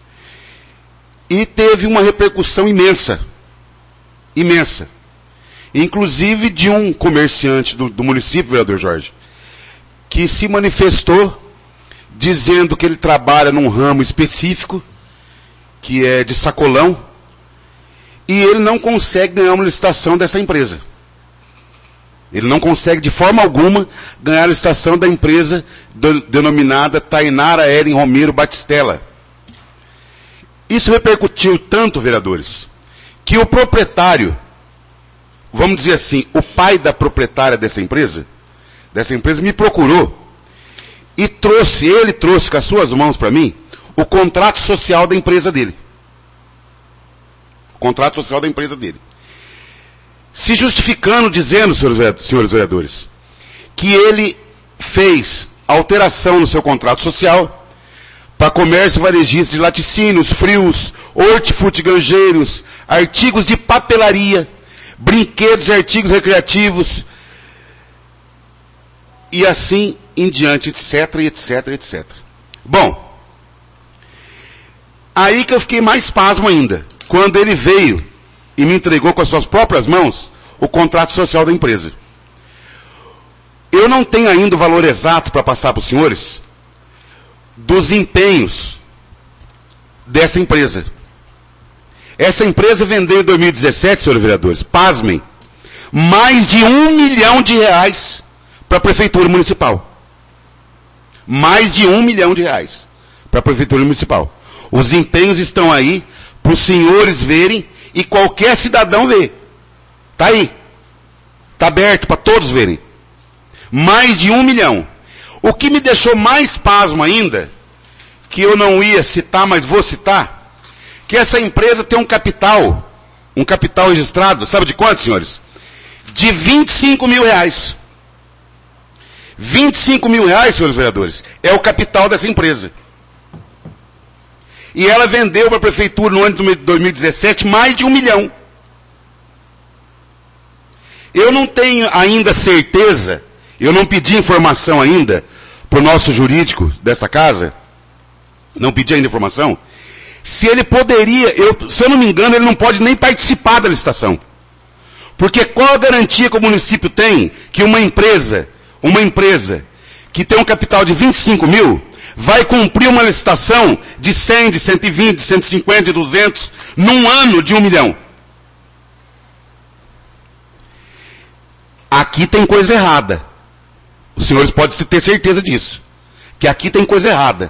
E teve uma repercussão imensa. Imensa. Inclusive de um comerciante do, do município, vereador Jorge, que se manifestou dizendo que ele trabalha num ramo específico, que é de sacolão, e ele não consegue ganhar uma licitação dessa empresa. Ele não consegue, de forma alguma, ganhar a licitação da empresa do, denominada Tainara Eren Romero Batistella. Isso repercutiu tanto, vereadores, que o proprietário, vamos dizer assim, o pai da proprietária dessa empresa, dessa empresa me procurou e trouxe, ele trouxe com as suas mãos para mim, o contrato social da empresa dele. O contrato social da empresa dele. Se justificando, dizendo, senhores vereadores, que ele fez alteração no seu contrato social para comércio varejista de laticínios, frios, hortifrutigranjeiros, artigos de papelaria, brinquedos e artigos recreativos, e assim em diante, etc, etc, etcétera. Bom, aí que eu fiquei mais pasmo ainda, quando ele veio e me entregou com as suas próprias mãos o contrato social da empresa. Eu não tenho ainda o valor exato para passar para os senhores dos empenhos dessa empresa. Essa empresa vendeu em dois mil e dezessete, senhores vereadores, pasmem, mais de um milhão de reais para a Prefeitura Municipal. Mais de um milhão de reais para a Prefeitura Municipal. Os empenhos estão aí para os senhores verem e qualquer cidadão ver. Está aí. Está aberto para todos verem. Mais de um milhão. O que me deixou mais pasmo ainda, que eu não ia citar, mas vou citar, que essa empresa tem um capital, um capital registrado, sabe de quanto, senhores? De vinte e cinco mil reais. vinte e cinco mil reais, senhores vereadores, é o capital dessa empresa. E ela vendeu para a prefeitura no ano de dois mil e dezessete mais de um milhão. Eu não tenho ainda certeza, eu não pedi informação ainda para o nosso jurídico desta casa, não pedi ainda informação, se ele poderia, eu, se eu não me engano, ele não pode nem participar da licitação. Porque qual a garantia que o município tem que uma empresa, uma empresa que tem um capital de vinte e cinco mil, vai cumprir uma licitação de cem, de cento e vinte, de cento e cinquenta, de duzentos, num ano de um milhão? Aqui tem coisa errada. Os senhores podem ter certeza disso. Que aqui tem coisa errada.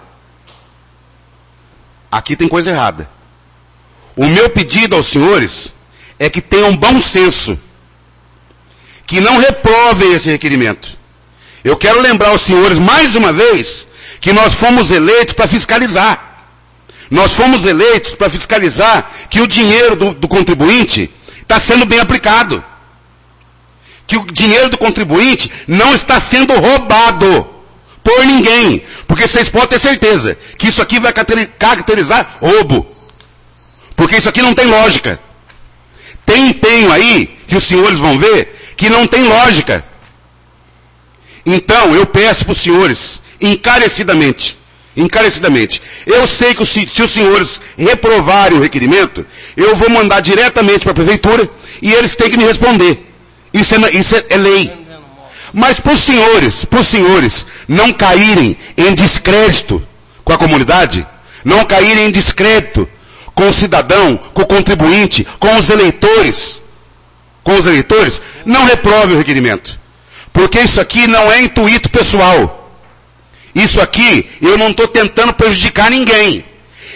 Aqui tem coisa errada. O meu pedido aos senhores é que tenham bom senso. Que não reprovem esse requerimento. Eu quero lembrar aos senhores, mais uma vez, que nós fomos eleitos para fiscalizar. Nós fomos eleitos para fiscalizar que o dinheiro do, do contribuinte está sendo bem aplicado. Que o dinheiro do contribuinte não está sendo roubado por ninguém. Porque vocês podem ter certeza que isso aqui vai caracterizar roubo. Porque isso aqui não tem lógica. Tem empenho aí, que os senhores vão ver, que não tem lógica. Então, eu peço para os senhores, encarecidamente, encarecidamente, eu sei que se, se os senhores reprovarem o requerimento, eu vou mandar diretamente para a prefeitura e eles têm que me responder. Isso é, isso é, é lei. Mas para os senhores, para os senhores não caírem em descrédito com a comunidade, não caírem em descrédito com o cidadão, com o contribuinte, com os eleitores, com os eleitores, não reprovem o requerimento. Porque isso aqui não é intuito pessoal. Isso aqui, eu não estou tentando prejudicar ninguém.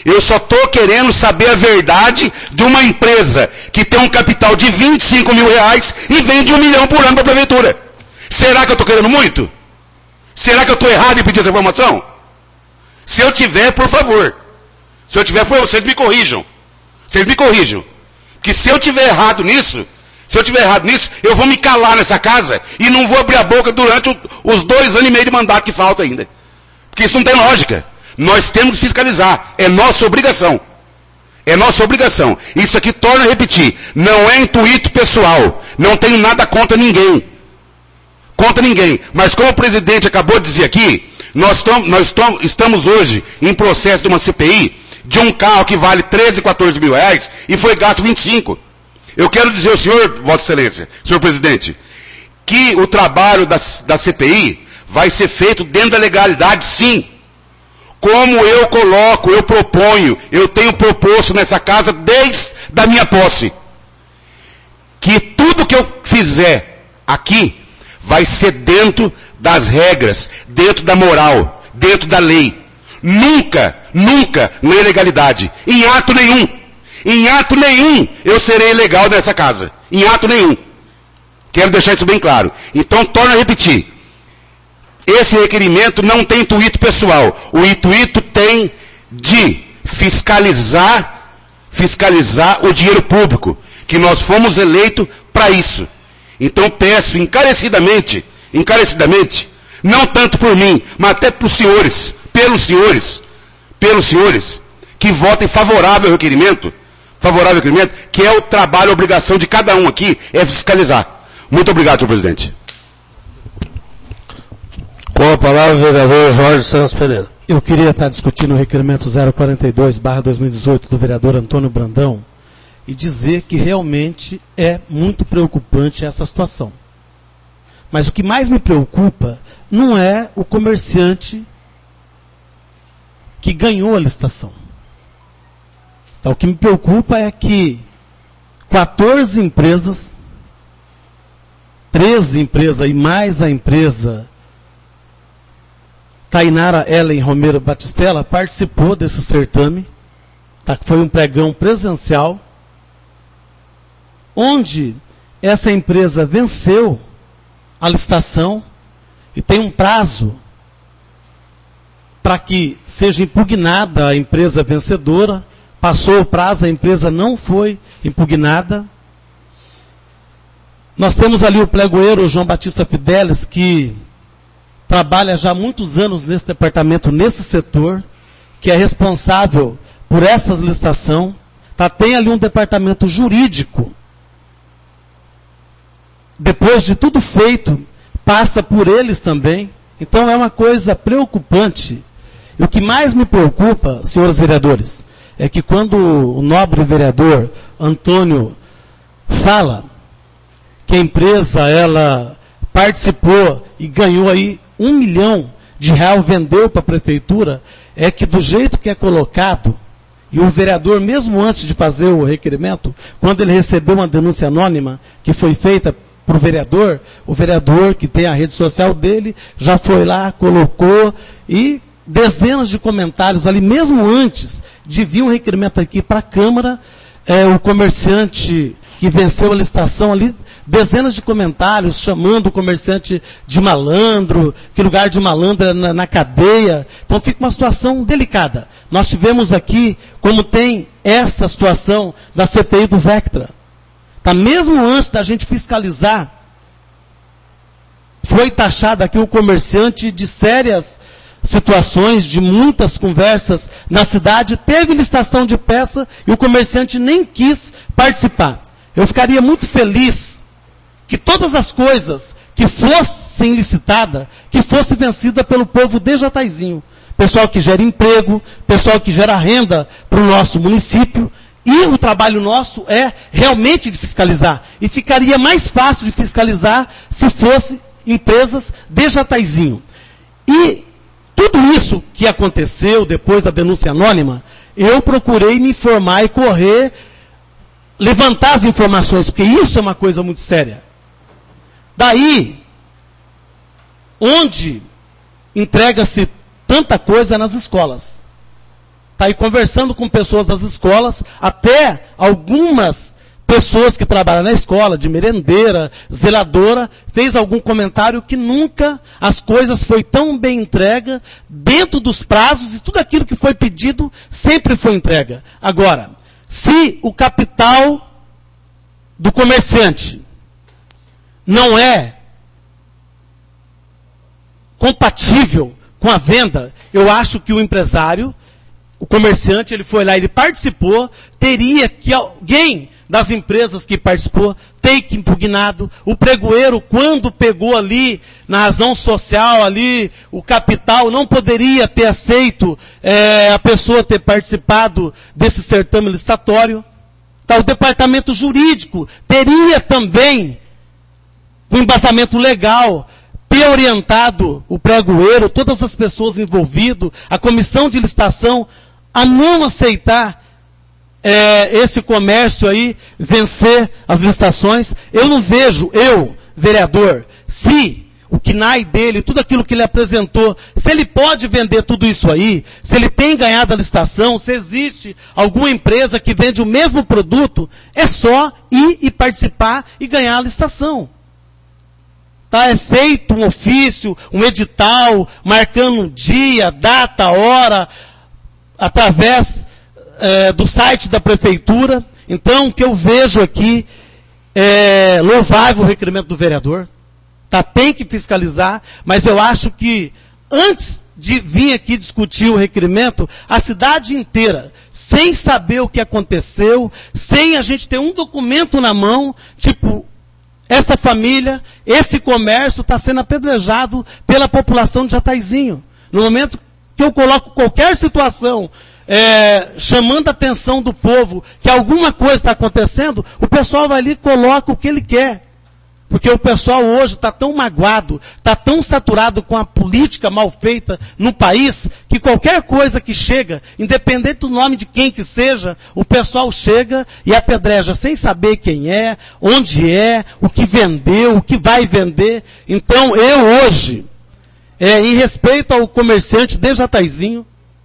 Eu só estou querendo saber a verdade de uma empresa que tem um capital de vinte e cinco mil reais e vende um milhão por ano para a prefeitura. Será que eu estou querendo muito? Será que eu estou errado em pedir essa informação? Se eu tiver, por favor. Se eu tiver, por favor, vocês me corrijam. Vocês me corrijam. Porque se eu tiver errado nisso, se eu tiver errado nisso, eu vou me calar nessa casa e não vou abrir a boca durante o, os dois anos e meio de mandato que falta ainda. Porque isso não tem lógica. Nós temos que fiscalizar. É nossa obrigação. É nossa obrigação. Isso aqui, torna a repetir, não é intuito pessoal. Não tenho nada contra ninguém. Contra ninguém. Mas como o presidente acabou de dizer aqui, nós, tom, nós tom, estamos hoje em processo de uma C P I de um carro que vale treze, quatorze mil reais e foi gasto vinte e cinco. Eu quero dizer ao senhor, Vossa Excelência, senhor presidente, que o trabalho da, da C P I vai ser feito dentro da legalidade, sim. Como eu coloco, eu proponho, eu tenho proposto nessa casa desde a minha posse, que tudo que eu fizer aqui vai ser dentro das regras, dentro da moral, dentro da lei. Nunca, nunca na ilegalidade. Em ato nenhum. Em ato nenhum eu serei ilegal nessa casa. Em ato nenhum. Quero deixar isso bem claro. Então, torno a repetir. Esse requerimento não tem intuito pessoal. O intuito tem de fiscalizar, fiscalizar o dinheiro público, que nós fomos eleitos para isso. Então peço encarecidamente, encarecidamente, não tanto por mim, mas até para os senhores, pelos senhores, pelos senhores, que votem favorável ao requerimento, favorável ao requerimento, que é o trabalho, a obrigação de cada um aqui, é fiscalizar. Muito obrigado, senhor presidente. Com a palavra o vereador Jorge Santos Pereira. Eu queria estar discutindo o requerimento zero quarenta e dois barra dois mil e dezoito do vereador Antônio Brandão e dizer que realmente é muito preocupante essa situação. Mas o que mais me preocupa não é o comerciante que ganhou a licitação. Então, o que me preocupa é que quatorze empresas, treze empresas e mais a empresa Tainara Ellen Romero Batistella participou desse certame, tá? Foi um pregão presencial, onde essa empresa venceu a licitação e tem um prazo para que seja impugnada a empresa vencedora. Passou o prazo, a empresa não foi impugnada. Nós temos ali o plegoeiro João Batista Fidelis, que trabalha já há muitos anos nesse departamento, nesse setor, que é responsável por essas licitações. Tá, tem ali um departamento jurídico. Depois de tudo feito, passa por eles também. Então é uma coisa preocupante. E o que mais me preocupa, senhores vereadores, é que quando o nobre vereador Antônio fala que a empresa ela participou e ganhou aí um milhão de real, vendeu para a prefeitura, é que do jeito que é colocado, e o vereador, mesmo antes de fazer o requerimento, quando ele recebeu uma denúncia anônima que foi feita para o vereador, o vereador que tem a rede social dele, já foi lá, colocou, e dezenas de comentários ali, mesmo antes de vir um requerimento aqui para a Câmara, é, o comerciante que venceu a licitação ali, dezenas de comentários chamando o comerciante de malandro, que lugar de malandro é na, na cadeia. Então fica uma situação delicada. Nós tivemos aqui, como tem essa situação da C P I do Vectra. Tá, mesmo antes da gente fiscalizar, foi taxado aqui o comerciante de sérias situações, de muitas conversas na cidade, teve licitação de peça e o comerciante nem quis participar. Eu ficaria muito feliz que todas as coisas que fossem licitadas, que fosse vencida pelo povo de Jataizinho. Pessoal que gera emprego, pessoal que gera renda para o nosso município. E o trabalho nosso é realmente de fiscalizar. E ficaria mais fácil de fiscalizar se fosse empresas de Jataizinho. E tudo isso que aconteceu depois da denúncia anônima, eu procurei me informar e correr, levantar as informações, porque isso é uma coisa muito séria. Daí, onde entrega-se tanta coisa nas escolas. Está aí conversando com pessoas das escolas, até algumas pessoas que trabalham na escola, de merendeira, zeladora, fez algum comentário que nunca as coisas foi tão bem entregue, dentro dos prazos, e tudo aquilo que foi pedido sempre foi entregue. Agora, se o capital do comerciante não é compatível com a venda, eu acho que o empresário, o comerciante, ele foi lá, ele participou, teria que alguém das empresas que participou ter que impugnado, o pregoeiro, quando pegou ali, na razão social ali, o capital, não poderia ter aceito é, a pessoa ter participado desse certame licitatório. Tá, o departamento jurídico teria também um embasamento legal, ter orientado o pregoeiro, todas as pessoas envolvidas, a comissão de licitação, a não aceitar é, esse comércio aí, vencer as licitações. Eu não vejo, eu, vereador, se o K N A I dele, tudo aquilo que ele apresentou, se ele pode vender tudo isso aí, se ele tem ganhado a licitação, se existe alguma empresa que vende o mesmo produto, é só ir e participar e ganhar a licitação. Tá, é feito um ofício, um edital, marcando um dia, data, hora, através é, do site da prefeitura. Então, o que eu vejo aqui é louvável o requerimento do vereador. Tá, tem que fiscalizar, mas eu acho que antes de vir aqui discutir o requerimento, a cidade inteira, sem saber o que aconteceu, sem a gente ter um documento na mão, tipo, essa família, esse comércio está sendo apedrejado pela população de Jataizinho. No momento que eu coloco qualquer situação, é, chamando a atenção do povo, que alguma coisa está acontecendo, o pessoal vai ali e coloca o que ele quer. Porque o pessoal hoje está tão magoado, está tão saturado com a política mal feita no país, que qualquer coisa que chega, independente do nome de quem que seja, o pessoal chega e apedreja sem saber quem é, onde é, o que vendeu, o que vai vender. Então eu hoje, é, em respeito ao comerciante de Jataizinho,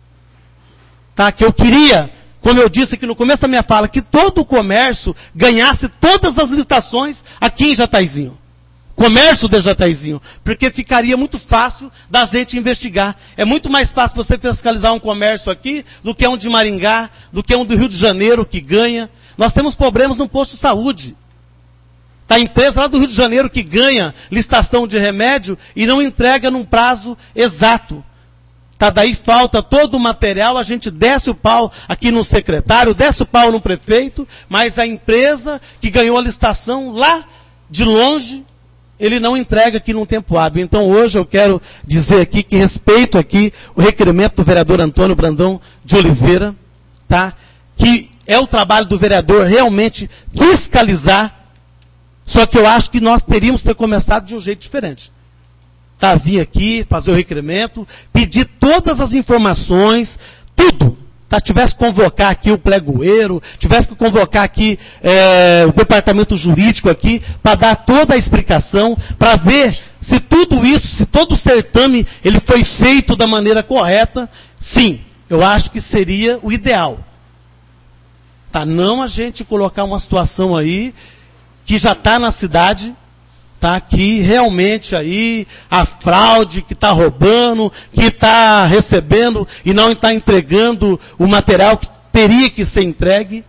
tá, que eu queria, como eu disse aqui no começo da minha fala, que todo o comércio ganhasse todas as licitações aqui em Jataizinho. Comércio de Jataizinho. Porque ficaria muito fácil da gente investigar. É muito mais fácil você fiscalizar um comércio aqui do que um de Maringá, do que um do Rio de Janeiro que ganha. Nós temos problemas no posto de saúde. Tá, a empresa lá do Rio de Janeiro que ganha licitação de remédio e não entrega num prazo exato. Tá, daí falta todo o material, a gente desce o pau aqui no secretário, desce o pau no prefeito, mas a empresa que ganhou a licitação lá de longe, ele não entrega aqui num tempo hábil. Então hoje eu quero dizer aqui que respeito aqui o requerimento do vereador Antônio Brandão de Oliveira, tá? Que é o trabalho do vereador realmente fiscalizar, só que eu acho que nós teríamos que ter começado de um jeito diferente. Tá, vir aqui, fazer o requerimento, pedir todas as informações, tudo. Tá, tivesse que convocar aqui o plegoeiro, tivesse que convocar aqui é, o departamento jurídico aqui, para dar toda a explicação, para ver se tudo isso, se todo o certame, ele foi feito da maneira correta. Sim, eu acho que seria o ideal. Tá, não a gente colocar uma situação aí, que já está na cidade, tá, que realmente aí a fraude, que está roubando, que está recebendo e não está entregando o material que teria que ser entregue.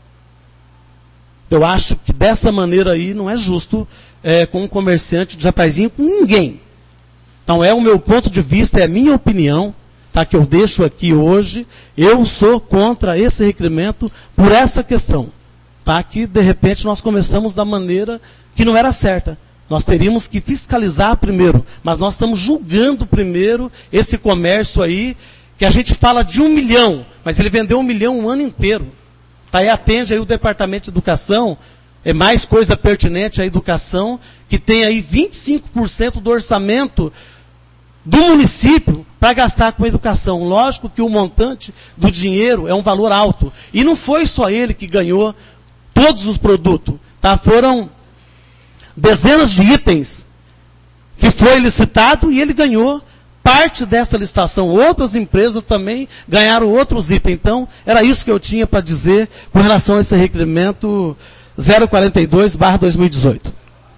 Eu acho que dessa maneira aí não é justo é, com um comerciante de Jataizinho, com ninguém. Então é o meu ponto de vista, é a minha opinião, tá, que eu deixo aqui hoje. Eu sou contra esse requerimento por essa questão. Tá, que de repente nós começamos da maneira que não era certa. Nós teríamos que fiscalizar primeiro, mas nós estamos julgando primeiro esse comércio aí, que a gente fala de um milhão, mas ele vendeu um milhão um ano inteiro. Tá, e atende aí o Departamento de Educação, é mais coisa pertinente à educação, que tem aí vinte e cinco por cento do orçamento do município para gastar com educação. Lógico que o montante do dinheiro é um valor alto. E não foi só ele que ganhou todos os produtos, tá? Foram dezenas de itens que foi licitado e ele ganhou parte dessa licitação, outras empresas também ganharam outros itens. Então, era isso que eu tinha para dizer com relação a esse requerimento zero quarenta e dois barra dois mil e dezoito.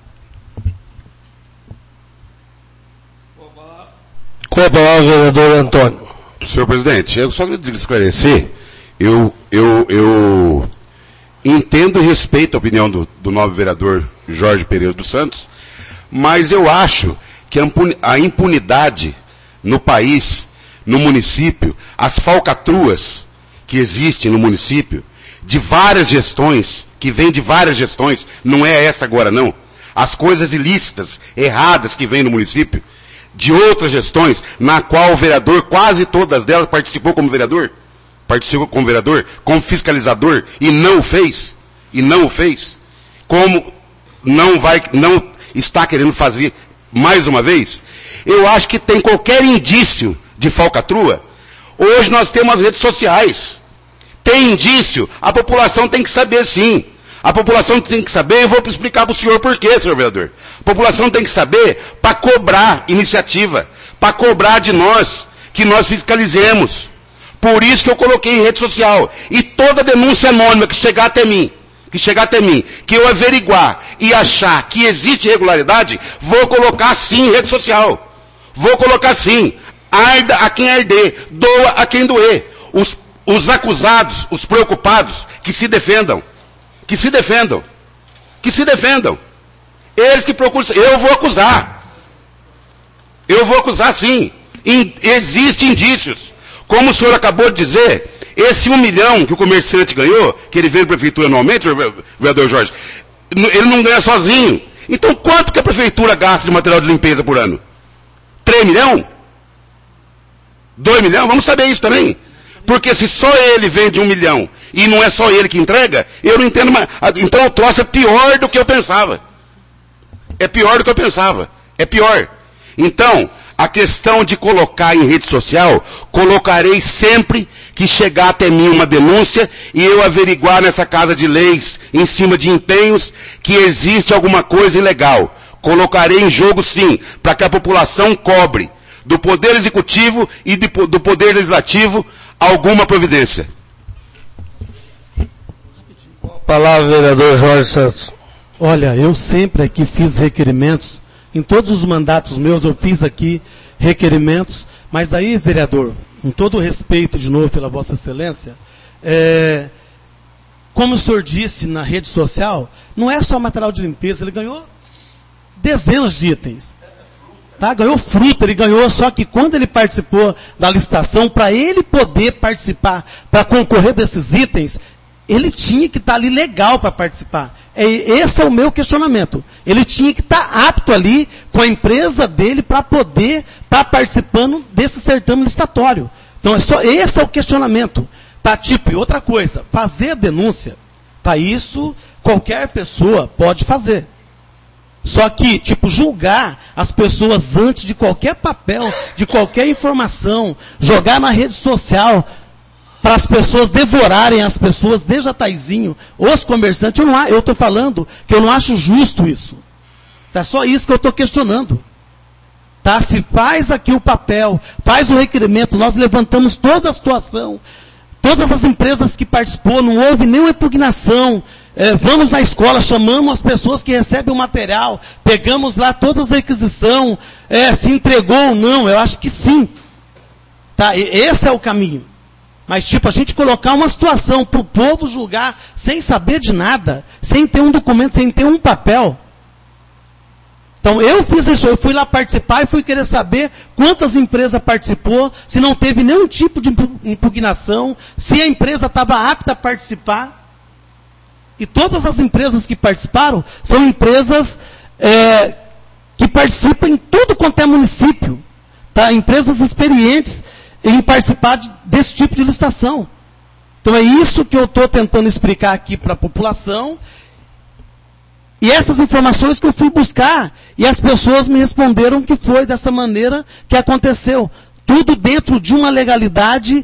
Com a palavra, vereador Antônio. Senhor presidente, eu só queria esclarecer, eu, eu, eu entendo e respeito a opinião do, do novo vereador Jorge Pereira dos Santos, mas eu acho que a impunidade no país, no município, as falcatruas que existem no município, de várias gestões, que vêm de várias gestões, não é essa agora não, as coisas ilícitas, erradas que vêm no município, de outras gestões, na qual o vereador, quase todas delas, participou como vereador, participou como vereador, como fiscalizador, e não o fez, e não o fez, como não vai, não está querendo fazer mais uma vez, eu acho que tem qualquer indício de falcatrua. Hoje nós temos as redes sociais, tem indício, a população tem que saber sim. A população tem que saber, eu vou explicar para o senhor por quê, senhor vereador. A população tem que saber para cobrar iniciativa, para cobrar de nós, que nós fiscalizemos. Por isso que eu coloquei em rede social. E toda denúncia anônima que chegar até mim, que chegar até mim, que eu averiguar e achar que existe irregularidade, vou colocar sim em rede social. Vou colocar sim. Arda a quem arder, doa a quem doer. Os, os acusados, os preocupados, que se defendam. Que se defendam. Que se defendam. Eles que procuram. Eu vou acusar. Eu vou acusar sim. In, Existem indícios. Como o senhor acabou de dizer, esse um milhão que o comerciante ganhou, que ele vende para a prefeitura anualmente, vereador Jorge, ele não ganha sozinho. Então quanto que a prefeitura gasta de material de limpeza por ano? três milhões? dois milhões? Vamos saber isso também. Porque se só ele vende um milhão e não é só ele que entrega, eu não entendo mais. Então o troço é pior do que eu pensava. É pior do que eu pensava. É pior. Então, a questão de colocar em rede social, colocarei sempre que chegar até mim uma denúncia e eu averiguar nessa casa de leis, em cima de empenhos, que existe alguma coisa ilegal. Colocarei em jogo sim, para que a população cobre do Poder Executivo e de, do Poder Legislativo alguma providência. Palavra, vereador Jorge Santos. Olha, eu sempre aqui fiz requerimentos, em todos os mandatos meus eu fiz aqui requerimentos, mas daí, vereador, com todo o respeito de novo pela Vossa Excelência, é, como o senhor disse na rede social, não é só material de limpeza, ele ganhou dezenas de itens. Tá? Ganhou fruta, ele ganhou, só que quando ele participou da licitação, para ele poder participar, para concorrer desses itens, ele tinha que estar ali legal para participar. É, esse é o meu questionamento. Ele tinha que estar apto ali com a empresa dele para poder estar participando desse certame licitatório. Então, é só, esse é o questionamento. Tá, tipo, e outra coisa, fazer a denúncia, tá, isso qualquer pessoa pode fazer. Só que, tipo, julgar as pessoas antes de qualquer papel, de qualquer informação, jogar na rede social, para as pessoas devorarem as pessoas de Jataizinho, os comerciantes, eu não, eu estou falando que eu não acho justo isso. Tá, só isso que eu estou questionando. Tá, se faz aqui o papel, faz o requerimento, nós levantamos toda a situação, todas as empresas que participou, não houve nenhuma impugnação. É, vamos na escola, chamamos as pessoas que recebem o material, pegamos lá todas as requisições, é, se entregou ou não, eu acho que sim. Tá, e, esse é o caminho. Mas, tipo, a gente colocar uma situação para o povo julgar sem saber de nada, sem ter um documento, sem ter um papel. Então, eu fiz isso, eu fui lá participar e fui querer saber quantas empresas participou, se não teve nenhum tipo de impugnação, se a empresa estava apta a participar. E todas as empresas que participaram são empresas é, que participam em tudo quanto é município. Tá? Empresas experientes em participar de, desse tipo de licitação. Então é isso que eu estou tentando explicar aqui para a população. E essas informações que eu fui buscar. E as pessoas me responderam que foi dessa maneira que aconteceu. Tudo dentro de uma legalidade,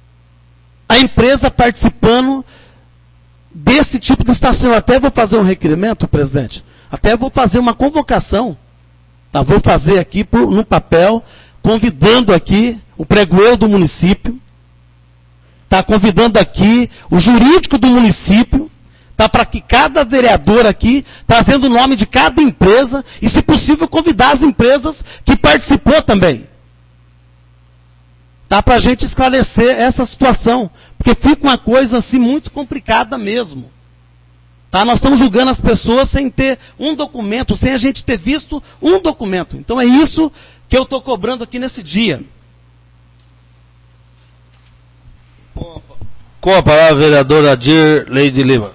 a empresa participando desse tipo de licitação. Eu até vou fazer um requerimento, presidente. Até vou fazer uma convocação. Tá? Vou fazer aqui por, no papel, convidando aqui o pregoeiro do município, está convidando aqui o jurídico do município, tá, para que cada vereador aqui, trazendo o nome de cada empresa, e se possível convidar as empresas que participou também. Tá, para a gente esclarecer essa situação, porque fica uma coisa assim muito complicada mesmo. Tá, nós estamos julgando as pessoas sem ter um documento, sem a gente ter visto um documento. Então é isso que eu estou cobrando aqui nesse dia. Com a palavra, vereador Adir Leide Lima.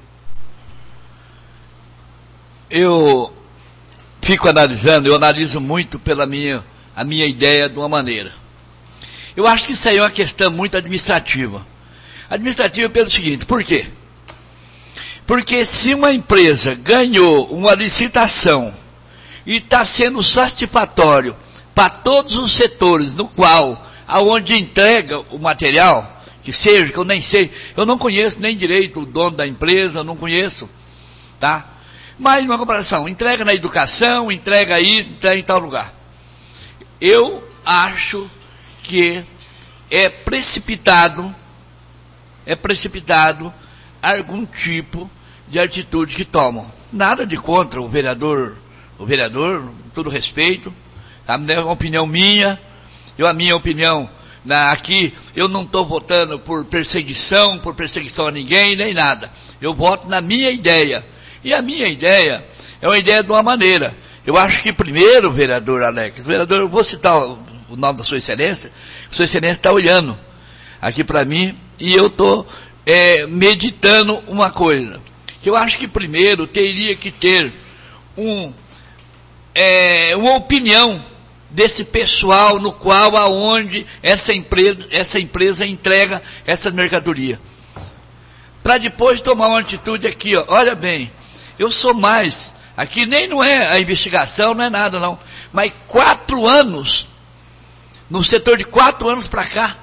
Eu fico analisando, eu analiso muito pela minha, a minha ideia de uma maneira. Eu acho que isso aí é uma questão muito administrativa. Administrativa pelo seguinte, por quê? Porque se uma empresa ganhou uma licitação e está sendo satisfatório para todos os setores no qual, aonde entrega o material, que seja, que eu nem sei, eu não conheço nem direito o dono da empresa, eu não conheço, tá? Mas, uma comparação, entrega na educação, entrega aí, entrega em tal lugar. Eu acho que é precipitado, é precipitado algum tipo de atitude que tomam. Nada de contra o vereador, o vereador, com todo respeito, tá? É uma opinião minha, eu, a minha opinião, na, aqui, eu não estou votando por perseguição, por perseguição a ninguém, nem nada. Eu voto na minha ideia. E a minha ideia é uma ideia de uma maneira. Eu acho que primeiro, vereador Alex, vereador, eu vou citar o, o nome da Sua Excelência, Sua Excelência está olhando aqui para mim, e eu estou é, meditando uma coisa. Que eu acho que primeiro teria que ter um, é, uma opinião desse pessoal no qual, aonde essa empresa, essa empresa entrega essa mercadoria. Para depois tomar uma atitude aqui, ó, olha bem, eu sou mais, aqui nem não é a investigação, não é nada não, mas quatro anos, no setor de quatro anos para cá,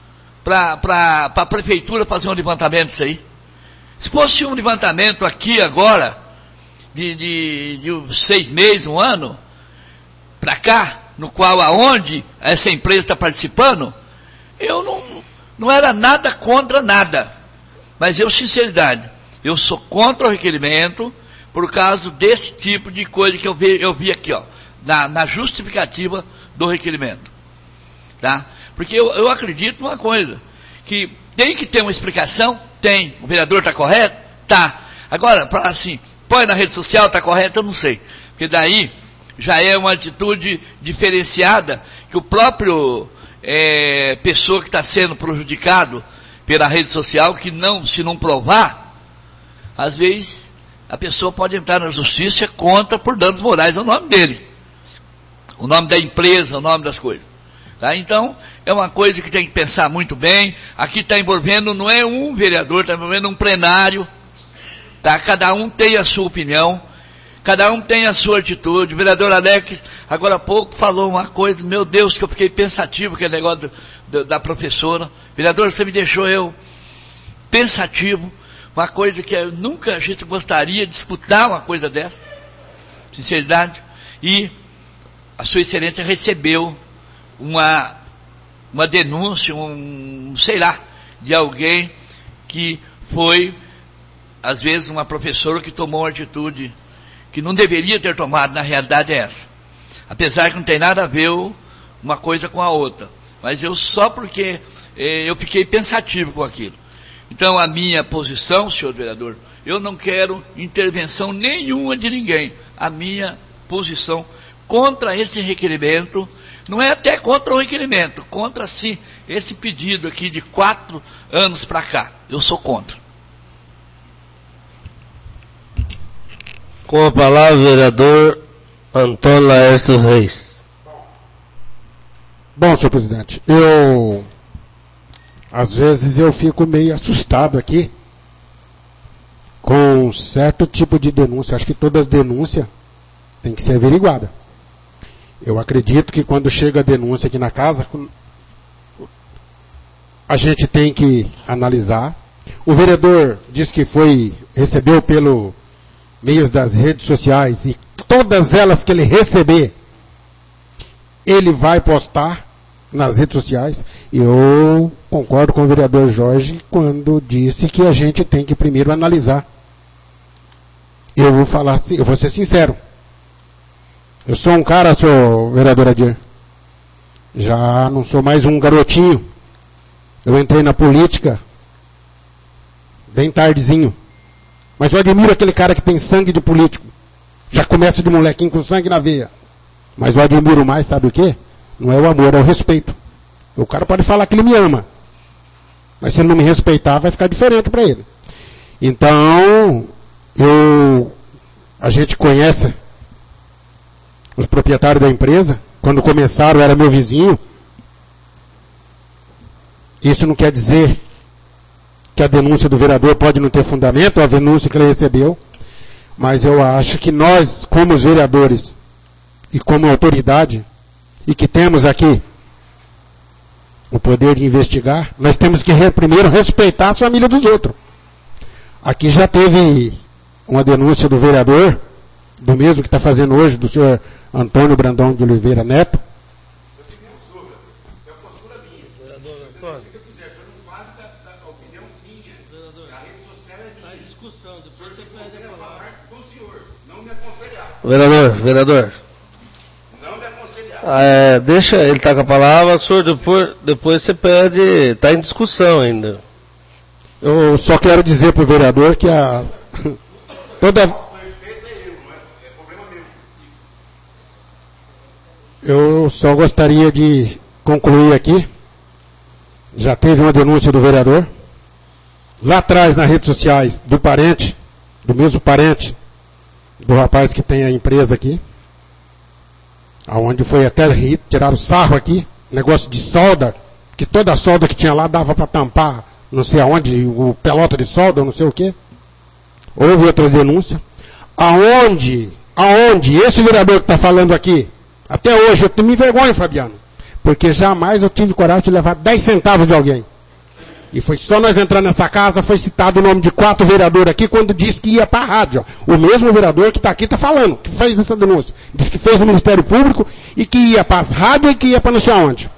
para a prefeitura fazer um levantamento disso aí. Se fosse um levantamento aqui agora, de, de, de seis meses, um ano, para cá, no qual, aonde essa empresa está participando, eu não, não era nada contra nada. Mas eu, sinceridade, eu sou contra o requerimento por causa desse tipo de coisa que eu vi, eu vi aqui, ó, na, na justificativa do requerimento. Tá? Porque eu, eu acredito numa coisa, que tem que ter uma explicação, tem. O vereador está correto? Tá. Agora, para assim, põe na rede social, está correto? Eu não sei. Porque daí já é uma atitude diferenciada que o próprio é, pessoa que está sendo prejudicado pela rede social, que não, se não provar, às vezes a pessoa pode entrar na justiça contra por danos morais o nome dele, o nome da empresa, o nome das coisas. Tá? Então, é uma coisa que tem que pensar muito bem. Aqui está envolvendo, não é um vereador, está envolvendo um plenário. Tá? Cada um tem a sua opinião, cada um tem a sua atitude. O vereador Alex, agora há pouco, falou uma coisa, meu Deus, que eu fiquei pensativo, aquele negócio do, do, da professora. Vereador, você me deixou eu pensativo, uma coisa que eu nunca a gente gostaria de escutar uma coisa dessa, sinceridade. E a Sua Excelência recebeu uma, uma denúncia, um, sei lá, de alguém que foi, às vezes, uma professora que tomou uma atitude que não deveria ter tomado, na realidade é essa. Apesar que não tem nada a ver uma coisa com a outra. Mas eu só porque eh, eu fiquei pensativo com aquilo. Então a minha posição, senhor vereador, eu não quero intervenção nenhuma de ninguém. A minha posição contra esse requerimento, não é até contra o requerimento, contra sim esse pedido aqui de quatro anos para cá. Eu sou contra. Com a palavra, o vereador Antônio Laércio dos Reis. Bom, senhor presidente, eu, às vezes eu fico meio assustado aqui com certo tipo de denúncia. Acho que todas as denúncias têm que ser averiguadas. Eu acredito que quando chega a denúncia aqui na casa, a gente tem que analisar. O vereador disse que foi, recebeu pelo meios das redes sociais, e todas elas que ele receber, ele vai postar nas redes sociais, eu concordo com o vereador Jorge quando disse que a gente tem que primeiro analisar. Eu vou falar, eu vou ser sincero. Eu sou um cara, sou vereador Adir. Já não sou mais um garotinho. Eu entrei na política bem tardezinho. Mas eu admiro aquele cara que tem sangue de político. Já começa de molequinho com sangue na veia. Mas eu admiro mais, sabe o quê? Não é o amor, é o respeito. O cara pode falar que ele me ama. Mas se ele não me respeitar, vai ficar diferente para ele. Então, eu, a gente conhece os proprietários da empresa. Quando começaram, era meu vizinho. Isso não quer dizer que a denúncia do vereador pode não ter fundamento, a denúncia que ele recebeu. Mas eu acho que nós, como os vereadores, e como autoridade, e que temos aqui o poder de investigar, nós temos que primeiro respeitar a família dos outros. Aqui já teve uma denúncia do vereador, do mesmo que está fazendo hoje, do senhor Antônio Brandão de Oliveira Neto. Vereador, vereador. É, deixa ele estar tá com a palavra, senhor, depois, depois você pede, está em discussão ainda. Eu só quero dizer para o vereador que a toda eu só gostaria de concluir aqui. Já teve uma denúncia do vereador lá atrás nas redes sociais do parente, do mesmo parente do rapaz que tem a empresa aqui, aonde foi até tirar o sarro aqui, negócio de solda, que toda a solda que tinha lá dava para tampar, não sei aonde, o pelota de solda, não sei o quê. Houve outras denúncias. Aonde, aonde esse vereador que está falando aqui, até hoje eu me envergonho, Fabiano, porque jamais eu tive coragem de levar dez centavos de alguém. E foi só nós entrar nessa casa, foi citado o nome de quatro vereadores aqui, quando disse que ia para a rádio. O mesmo vereador que está aqui está falando, que fez essa denúncia. Disse que fez no Ministério Público e que ia para as rádios e que ia para não sei aonde.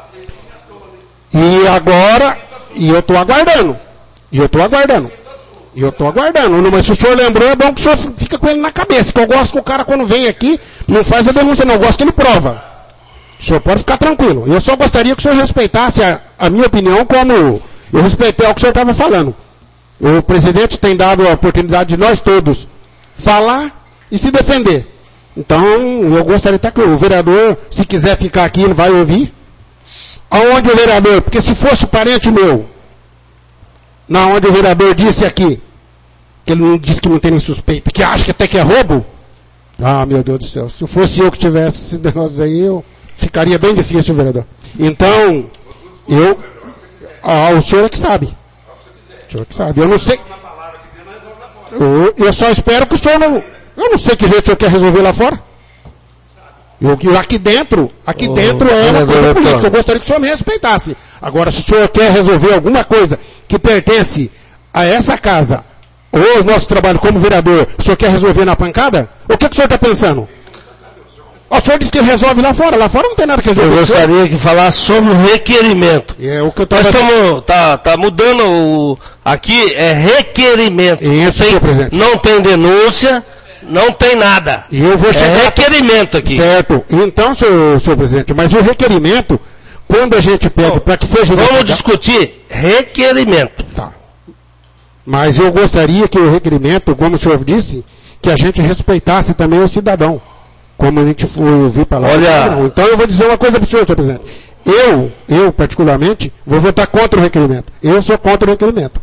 E agora, e eu estou aguardando. E eu estou aguardando. E eu estou aguardando. Mas se o senhor lembrou, é bom que o senhor fica com ele na cabeça. Que eu gosto que o cara, quando vem aqui, não faz a denúncia, não. Eu gosto que ele prova. O senhor pode ficar tranquilo. Eu só gostaria que o senhor respeitasse a, a minha opinião como... Eu respeitei o que o senhor estava falando. O presidente tem dado a oportunidade de nós todos falar e se defender. Então, eu gostaria de estar claro. O vereador, se quiser ficar aqui, ele vai ouvir. Aonde o vereador, porque se fosse parente meu, na onde o vereador disse aqui, que ele não disse que não tem nem suspeita, que acha que até que é roubo, ah, meu Deus do céu, se fosse eu que tivesse esse negócio aí, eu ficaria bem difícil, vereador. Então, eu... Ah, o senhor é que sabe. O senhor é que sabe. Eu não sei. Eu, eu só espero que o senhor não. Eu não sei que jeito o senhor quer resolver lá fora. Eu, aqui dentro, aqui oh, dentro é uma coisa política. Eu gostaria que o senhor me respeitasse. Agora, se o senhor quer resolver alguma coisa que pertence a essa casa, ou o nosso trabalho como vereador, o senhor quer resolver na pancada? O que, que o senhor está pensando? O senhor disse que resolve lá fora. Lá fora não tem nada que resolver. Eu gostaria que falasse sobre o requerimento. É o que eu Nós estamos, tá, tá mudando o, aqui é requerimento. Isso, não, tem, presidente. Não tem denúncia, não tem nada. E eu vou chegar. É requerimento aqui. Certo. Então, senhor, senhor presidente, mas o requerimento, quando a gente pede para que seja... Vamos discutir requerimento. Tá. Mas eu gostaria que o requerimento, como o senhor disse, que a gente respeitasse também o cidadão. Como a gente foi ouvir falar. Olha. Então eu vou dizer uma coisa para o senhor, senhor presidente. Eu, eu particularmente, vou votar contra o requerimento. Eu sou contra o requerimento.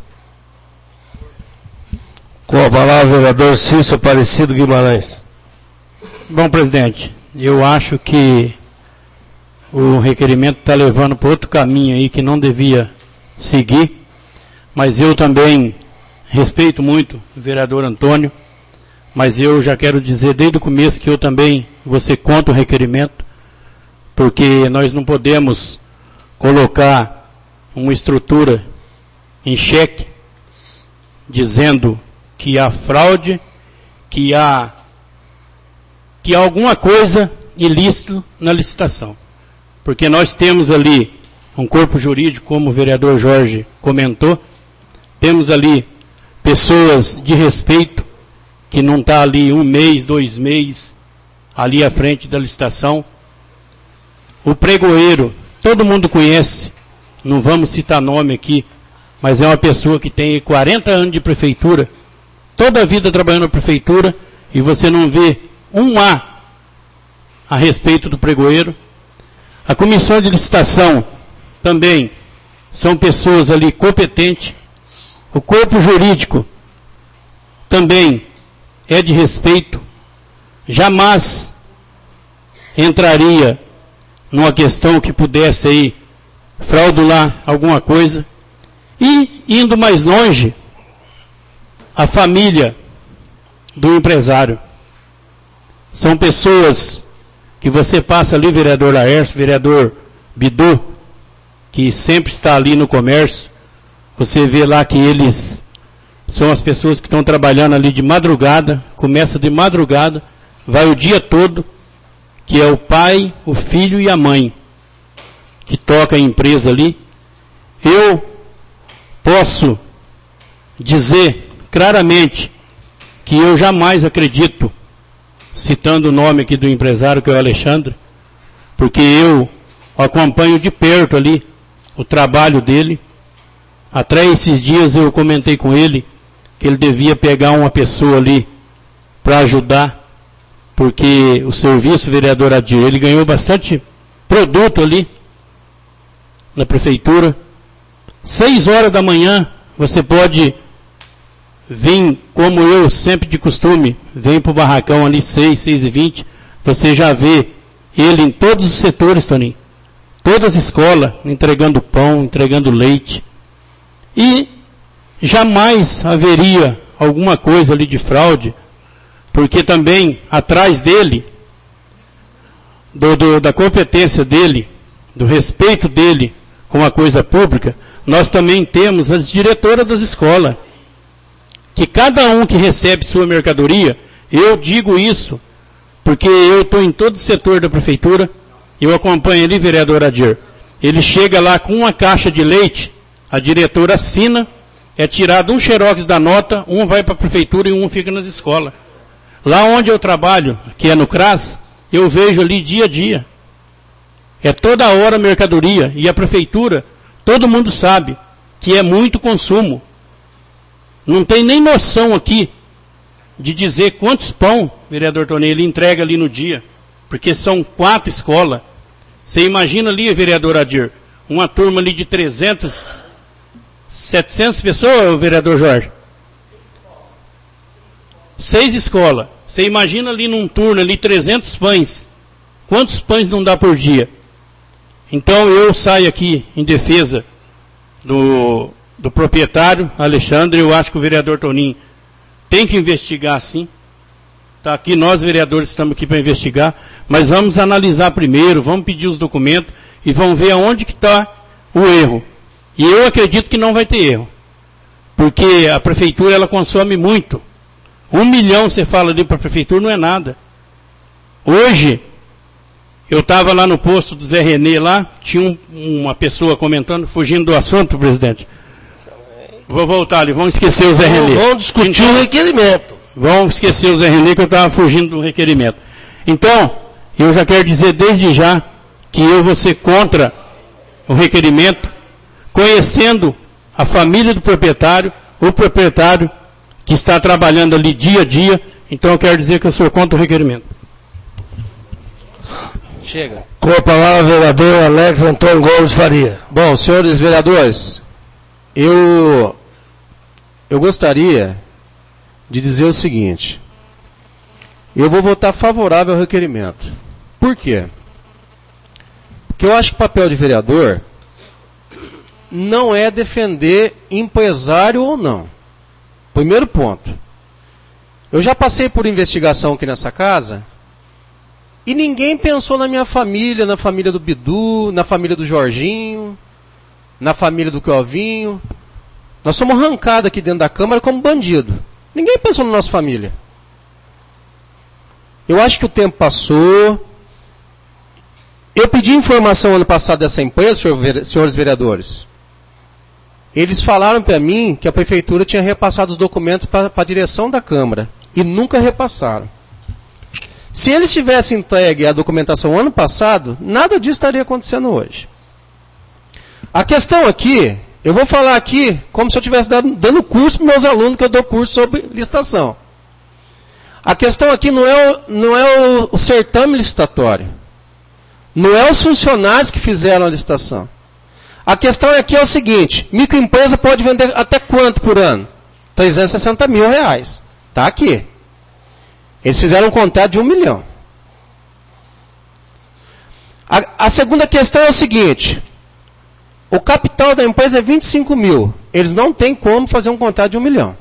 Com a palavra, vereador Cícero Aparecido Guimarães. Bom, presidente, eu acho que o requerimento está levando para outro caminho aí que não devia seguir, mas eu também respeito muito o vereador Antônio. Mas eu já quero dizer desde o começo que eu também vou ser contra o requerimento, porque nós não podemos colocar uma estrutura em xeque, dizendo que há fraude, que há, que há alguma coisa ilícito na licitação. porque nós temos ali um corpo jurídico, como o vereador Jorge comentou, temos ali pessoas de respeito, que não está ali um mês, dois meses, ali à frente da licitação. O pregoeiro, todo mundo conhece, não vamos citar nome aqui, mas é uma pessoa que tem quarenta anos de prefeitura, toda a vida trabalhando na prefeitura, e você não vê um A a respeito do pregoeiro. A comissão de licitação também são pessoas ali competentes. O corpo jurídico também é de respeito. Jamais entraria numa questão que pudesse aí fraudular alguma coisa. E, indo mais longe, a família do empresário. São pessoas que você passa ali, vereador Laércio, vereador Bidu, que sempre está ali no comércio. Você vê lá que eles são as pessoas que estão trabalhando ali de madrugada, começa de madrugada, vai o dia todo, que é o pai, o filho e a mãe, que toca a empresa ali. Eu posso dizer claramente que eu jamais acredito, citando o nome aqui do empresário, que é o Alexandre, porque eu acompanho de perto ali o trabalho dele. Até esses dias eu comentei com ele que ele devia pegar uma pessoa ali para ajudar, porque o serviço, vereador Adir, ele ganhou bastante produto ali na prefeitura. Seis horas da manhã, você pode vir, como eu sempre de costume, vem para o barracão ali, seis, seis e vinte, você já vê ele em todos os setores, Toninho. Todas as escolas, entregando pão, entregando leite. E jamais haveria alguma coisa ali de fraude, porque também, atrás dele, do, do, da competência dele, do respeito dele com a coisa pública, nós também temos as diretoras das escolas, que cada um que recebe sua mercadoria, eu digo isso, porque eu estou em todo o setor da prefeitura, eu acompanho ali, vereador Adir, ele chega lá com uma caixa de leite, a diretora assina, é tirado um xerox da nota, um vai para a prefeitura e um fica nas escolas. Lá onde eu trabalho, que é no C R A S, eu vejo ali dia a dia. É toda hora mercadoria, e a prefeitura, todo mundo sabe que é muito consumo. Não tem nem noção aqui de dizer quantos pão, vereador Tonei, ele entrega ali no dia, porque são quatro escolas. Você imagina ali, vereador Adir, uma turma ali de trezentas, setecentas pessoas, vereador Jorge? Seis escolas. Você imagina ali num turno ali trezentos pães. Quantos pães não dá por dia? Então eu saio aqui em defesa do, do proprietário, Alexandre. Eu acho que o vereador Toninho tem que investigar sim. Tá aqui, nós vereadores estamos aqui para investigar, mas vamos analisar primeiro, vamos pedir os documentos e vamos ver aonde que está o erro. E eu acredito que não vai ter erro, porque a prefeitura ela consome muito. Um milhão você fala ali para a prefeitura não é nada. Hoje eu estava lá no posto do Zé Renê lá, tinha um, uma pessoa comentando, fugindo do assunto, presidente. Vou voltar ali, vamos esquecer o Zé Renê. Vamos discutir então, o requerimento. Vamos esquecer o Zé Renê, que eu estava fugindo do requerimento. Então, eu já quero dizer desde já que eu vou ser contra o requerimento, conhecendo a família do proprietário, o proprietário que está trabalhando ali dia a dia. Então eu quero dizer que eu sou contra o requerimento. Chega. Com a palavra, vereador Alex Antônio Gomes Faria. Bom, senhores vereadores, eu, eu gostaria de dizer o seguinte. Eu vou votar favorável ao requerimento. Por quê? Porque eu acho que o papel de vereador não é defender empresário ou não. Primeiro ponto. Eu já passei por investigação aqui nessa casa e ninguém pensou na minha família, na família do Bidu, na família do Jorginho, na família do Clovinho. Nós somos arrancados aqui dentro da Câmara como bandido. Ninguém pensou na nossa família. Eu acho que o tempo passou. Eu pedi informação ano passado dessa empresa, senhores vereadores. Eles falaram para mim que a prefeitura tinha repassado os documentos para a direção da Câmara. E nunca repassaram. Se eles tivessem entregue a documentação ano passado, nada disso estaria acontecendo hoje. A questão aqui, eu vou falar aqui como se eu estivesse dando curso para meus alunos, que eu dou curso sobre licitação. A questão aqui não é o, não é o, o certame licitatório. Não é os funcionários que fizeram a licitação. A questão aqui é o seguinte, microempresa pode vender até quanto por ano? trezentos e sessenta mil reais. Está aqui. Eles fizeram um contrato de um milhão. A, a segunda questão é o seguinte, o capital da empresa é vinte e cinco mil. Eles não têm como fazer um contrato de um milhão.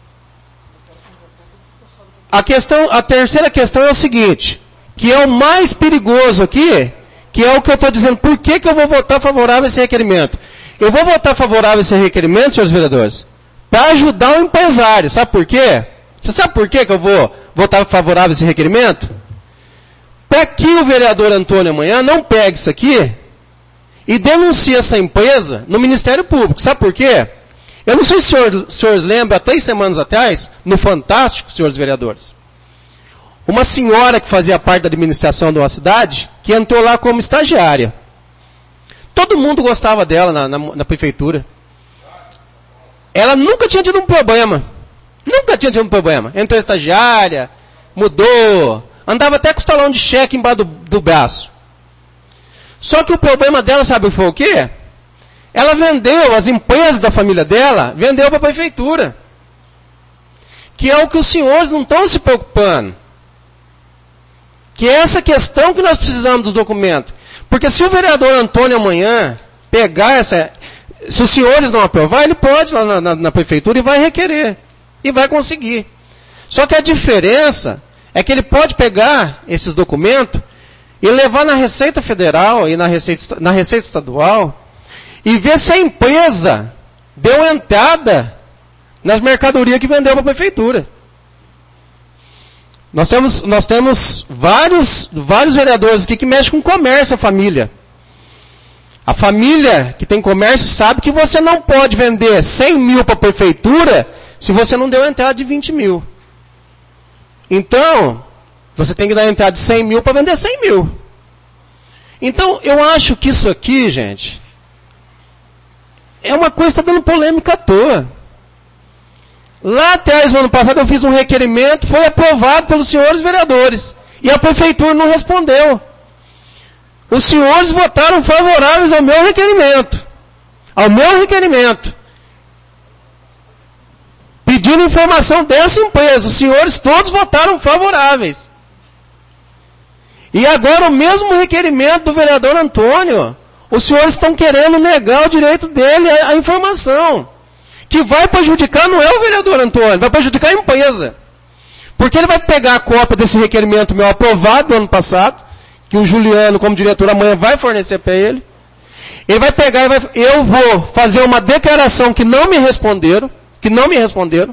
A, questão, a terceira questão é o seguinte, que é o mais perigoso aqui, que é o que eu estou dizendo, por que, que eu vou votar favorável a esse requerimento? Eu vou votar favorável a esse requerimento, senhores vereadores, para ajudar o empresário. Sabe por quê? Você sabe por que, que eu vou votar favorável a esse requerimento? Para que o vereador Antônio amanhã não pegue isso aqui e denuncie essa empresa no Ministério Público. Sabe por quê? Eu não sei se os senhores lembram, há três semanas atrás, no Fantástico, senhores vereadores, uma senhora que fazia parte da administração de uma cidade, que entrou lá como estagiária. Todo mundo gostava dela na, na, na prefeitura. Ela nunca tinha tido um problema. Nunca tinha tido um problema. Entrou estagiária, mudou, andava até com os talão de cheque embaixo do, do braço. Só que o problema dela, sabe foi o quê? Ela vendeu, as empresas da família dela, vendeu para a prefeitura. Que é o que os senhores não estão se preocupando. Que é essa questão que nós precisamos dos documentos. Porque se o vereador Antônio amanhã pegar essa... Se os senhores não aprovar, ele pode ir lá na, na, na prefeitura e vai requerer. E vai conseguir. Só que a diferença é que ele pode pegar esses documentos e levar na Receita Federal e na Receita, na Receita Estadual e ver se a empresa deu entrada nas mercadorias que vendeu para a prefeitura. Nós temos, nós temos vários, vários vereadores aqui que mexem com comércio, a família. A família que tem comércio sabe que você não pode vender cem mil para a prefeitura se você não deu entrada de vinte mil. Então, você tem que dar entrada de cem mil para vender cem mil. Então, eu acho que isso aqui, gente, é uma coisa que está dando polêmica à toa. Lá atrás, no ano passado, eu fiz um requerimento, foi aprovado pelos senhores vereadores. E a prefeitura não respondeu. Os senhores votaram favoráveis ao meu requerimento. Ao meu requerimento. Pedindo informação dessa empresa. Os senhores todos votaram favoráveis. E agora o mesmo requerimento do vereador Antônio, os senhores estão querendo negar o direito dele à, à informação. Que vai prejudicar não é o vereador Antônio, vai prejudicar a empresa. Porque ele vai pegar a cópia desse requerimento meu aprovado no ano passado, que o Juliano, como diretor, amanhã vai fornecer para ele. Ele vai pegar e vai... Eu vou fazer uma declaração que não me responderam, que não me responderam.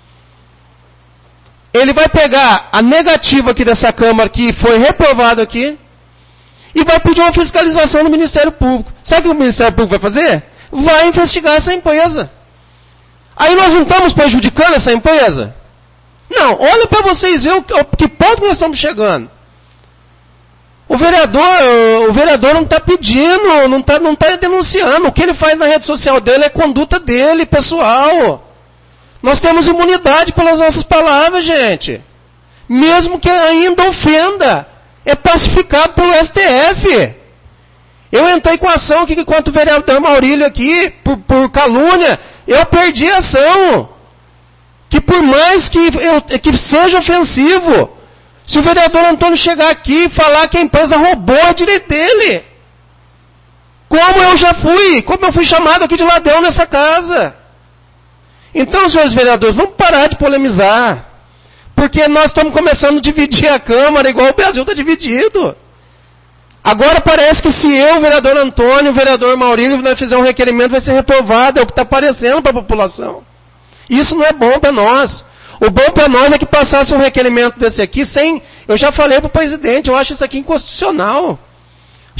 Ele vai pegar a negativa aqui dessa Câmara, que foi reprovada aqui, e vai pedir uma fiscalização do Ministério Público. Sabe o que o Ministério Público vai fazer? Vai investigar essa empresa. Aí nós não estamos prejudicando essa empresa? Não, olha para vocês verem o que ponto nós estamos chegando. O vereador, o vereador não está pedindo, não está não tá denunciando. O que ele faz na rede social dele é conduta dele, pessoal. Nós temos imunidade pelas nossas palavras, gente. Mesmo que ainda ofenda, é pacificado pelo S T F. Eu entrei com ação aqui contra o vereador Maurílio aqui, por, por calúnia, eu perdi a ação. Que por mais que, eu, que seja ofensivo, se o vereador Antônio chegar aqui e falar que a empresa roubou a direito dele, como eu já fui, como eu fui chamado aqui de ladrão nessa casa. Então, senhores vereadores, vamos parar de polemizar. Porque nós estamos começando a dividir a Câmara igual o Brasil está dividido. Agora parece que se eu, o vereador Antônio, o vereador Maurílio, nós fizer um requerimento, vai ser reprovado. É o que está aparecendo para a população. Isso não é bom para nós. O bom para nós é que passasse um requerimento desse aqui sem... Eu já falei para o presidente, eu acho isso aqui inconstitucional.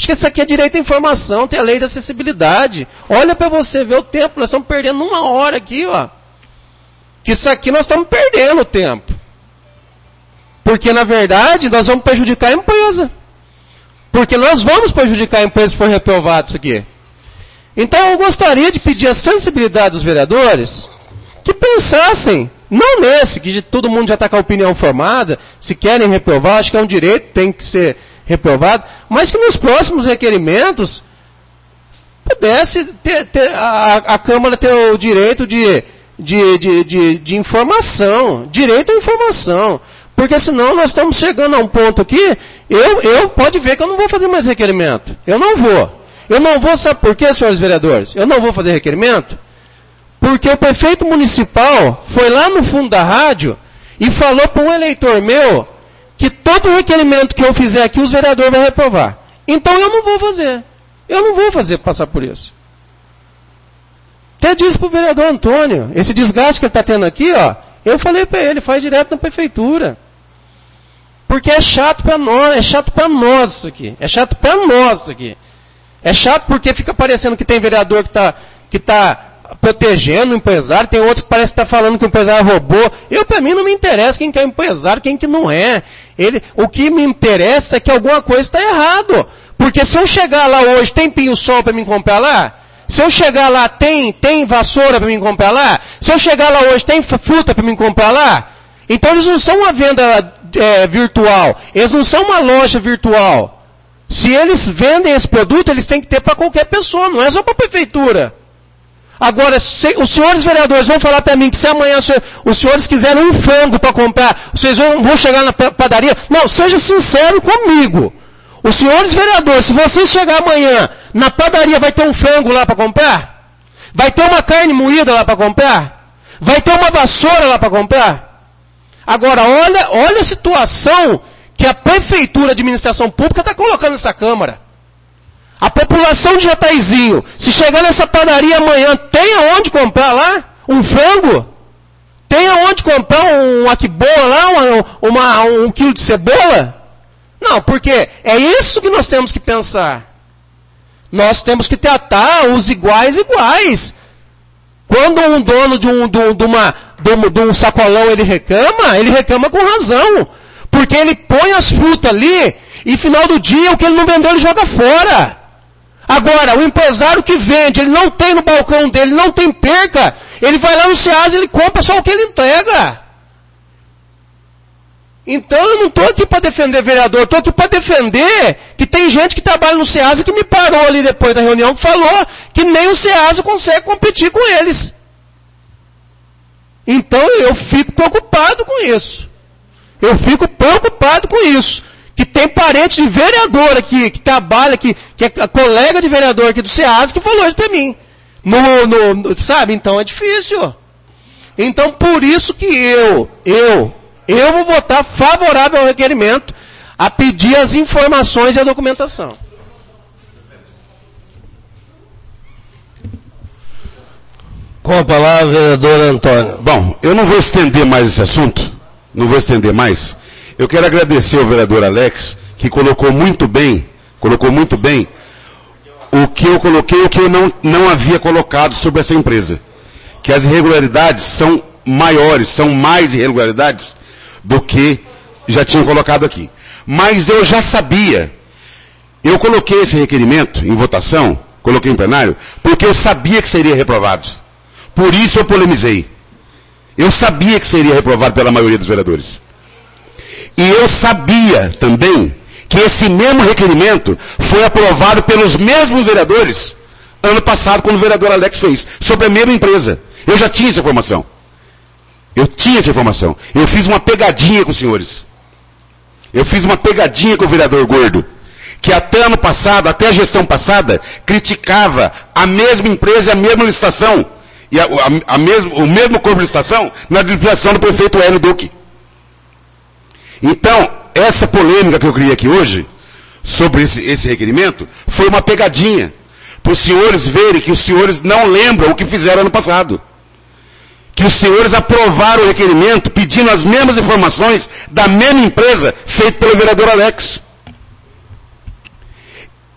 Acho que isso aqui é direito à informação, tem a lei da acessibilidade. Olha para você ver o tempo, nós estamos perdendo uma hora aqui, ó. Que isso aqui nós estamos perdendo o tempo. Porque, na verdade, nós vamos prejudicar a empresa. Porque nós vamos prejudicar a empresa se for reprovado isso aqui. Então, eu gostaria de pedir a sensibilidade dos vereadores que pensassem, não nesse, que todo mundo já está com a opinião formada, se querem reprovar, acho que é um direito, tem que ser reprovado, mas que nos próximos requerimentos pudesse ter, ter a, a Câmara ter o direito de, de, de, de, de informação, direito à informação, porque senão nós estamos chegando a um ponto aqui, eu, eu pode ver que eu não vou fazer mais requerimento, eu não vou, eu não vou, sabe por quê, senhores vereadores? Eu não vou fazer requerimento, porque o prefeito municipal foi lá no fundo da rádio e falou para um eleitor meu que todo requerimento que eu fizer aqui, os vereadores vão reprovar. Então eu não vou fazer. Eu não vou fazer passar por isso. Até disse para o vereador Antônio, esse desgaste que ele está tendo aqui, ó, eu falei para ele, faz direto na prefeitura. Porque é chato para nós, é chato para nós isso aqui. É chato para nós isso aqui. É chato porque fica parecendo que tem vereador que está que tá protegendo o empresário, tem outros que parece que está falando que o empresário roubou. Eu, para mim, não me interessa quem que é empresário, quem que não é. Ele, o que me interessa é que alguma coisa está errado. Porque se eu chegar lá hoje, tem pinho-sol para me comprar lá? Se eu chegar lá, tem, tem vassoura para me comprar lá? Se eu chegar lá hoje, tem fruta para me comprar lá? Então, eles não são uma venda é, virtual. Eles não são uma loja virtual. Se eles vendem esse produto, eles têm que ter para qualquer pessoa, não é só para a prefeitura. Agora, se, os senhores vereadores vão falar para mim que se amanhã os senhores quiserem um frango para comprar, vocês vão, vão chegar na padaria? Não, seja sincero comigo. Os senhores vereadores, se vocês chegar amanhã na padaria, vai ter um frango lá para comprar? Vai ter uma carne moída lá para comprar? Vai ter uma vassoura lá para comprar? Agora, olha, olha a situação que a prefeitura, a administração pública está colocando nessa Câmara. A população de Jataizinho, se chegar nessa padaria amanhã, tem aonde comprar lá? Um frango? Tem aonde comprar um aquiboa lá? Uma, uma, um quilo de cebola? Não, porque é isso que nós temos que pensar. Nós temos que tratar os iguais iguais. Quando um dono de um, de, de uma, de, um, de um sacolão ele reclama, ele reclama com razão. Porque ele põe as frutas ali e final do dia o que ele não vendeu ele joga fora. Agora, o empresário que vende, ele não tem no balcão dele, não tem perca, ele vai lá no Ceasa e ele compra só o que ele entrega. Então eu não estou aqui para defender vereador, estou aqui para defender que tem gente que trabalha no Ceasa que me parou ali depois da reunião que falou que nem o Ceasa consegue competir com eles. Então eu fico preocupado com isso. Eu fico preocupado com isso. Que tem parente de vereador aqui, que trabalha aqui, que é colega de vereador aqui do Ceasa, que falou isso para mim. No, no, no, sabe? Então é difícil. Então por isso que eu, eu, eu vou votar favorável ao requerimento a pedir as informações e a documentação. Com a palavra, vereador Antônio. Bom, eu não vou estender mais esse assunto, não vou estender mais. Eu quero agradecer ao vereador Alex, que colocou muito bem, colocou muito bem o que eu coloquei, o que eu não, não havia colocado sobre essa empresa. Que as irregularidades são maiores, são mais irregularidades do que já tinha colocado aqui. Mas eu já sabia, eu coloquei esse requerimento em votação, coloquei em plenário, porque eu sabia que seria reprovado. Por isso eu polemizei. Eu sabia que seria reprovado pela maioria dos vereadores. E eu sabia também que esse mesmo requerimento foi aprovado pelos mesmos vereadores ano passado, quando o vereador Alex fez, sobre a mesma empresa. Eu já tinha essa informação. Eu tinha essa informação. Eu fiz uma pegadinha com os senhores. Eu fiz uma pegadinha com o vereador Gordo, que até ano passado, até a gestão passada, criticava a mesma empresa e a mesma licitação, e a, a, a mesmo, o mesmo corpo de licitação na administração do prefeito Hélio Duque. Então, essa polêmica que eu criei aqui hoje, sobre esse, esse requerimento, foi uma pegadinha, para os senhores verem que os senhores não lembram o que fizeram ano passado. Que os senhores aprovaram o requerimento pedindo as mesmas informações da mesma empresa feita pelo vereador Alex.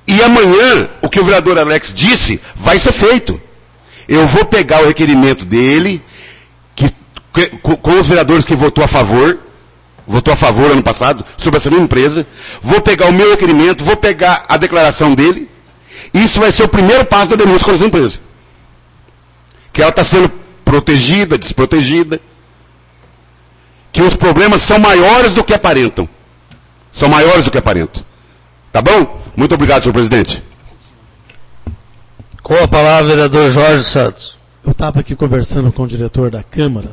E amanhã, o que o vereador Alex disse, vai ser feito. Eu vou pegar o requerimento dele, que, que, com os vereadores que votou a favor, votou a favor ano passado, sobre essa mesma empresa, vou pegar o meu requerimento, vou pegar a declaração dele, e isso vai ser o primeiro passo da denúncia contra essa empresa. Que ela está sendo protegida, desprotegida, que os problemas são maiores do que aparentam. São maiores do que aparentam. Tá bom? Muito obrigado, senhor presidente. Com a palavra, vereador Jorge Santos. Eu estava aqui conversando com o diretor da Câmara.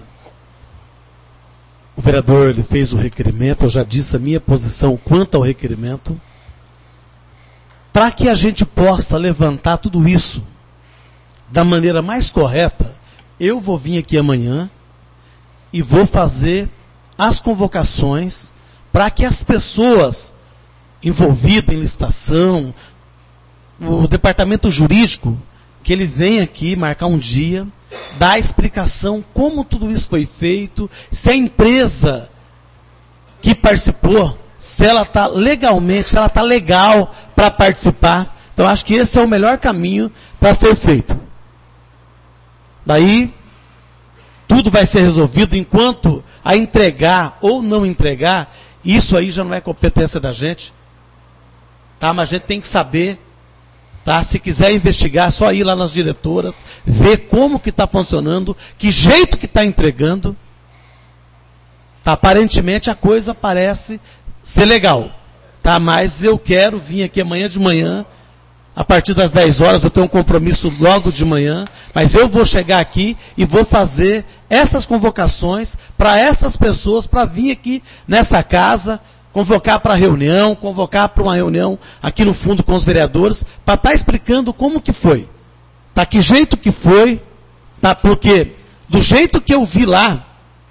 O vereador ele fez o requerimento, eu já disse a minha posição quanto ao requerimento. Para que a gente possa levantar tudo isso da maneira mais correta, eu vou vir aqui amanhã e vou fazer as convocações para que as pessoas envolvidas em licitação, o departamento jurídico, que ele venha aqui marcar um dia, dar a explicação como tudo isso foi feito, se a empresa que participou, se ela está legalmente, se ela está legal para participar. Então acho que esse é o melhor caminho para ser feito. Daí, tudo vai ser resolvido enquanto a entregar ou não entregar, isso aí já não é competência da gente. Tá? Mas a gente tem que saber, tá? Se quiser investigar, é só ir lá nas diretoras, ver como que está funcionando, que jeito que está entregando. Tá? Aparentemente a coisa parece ser legal. Tá? Mas eu quero vir aqui amanhã de manhã, a partir das dez horas, eu tenho um compromisso logo de manhã, mas eu vou chegar aqui e vou fazer essas convocações para essas pessoas, para vir aqui nessa casa, convocar para reunião, convocar para uma reunião aqui no fundo com os vereadores, para estar tá explicando como que foi. Tá? Que jeito que foi, tá? Porque do jeito que eu vi lá,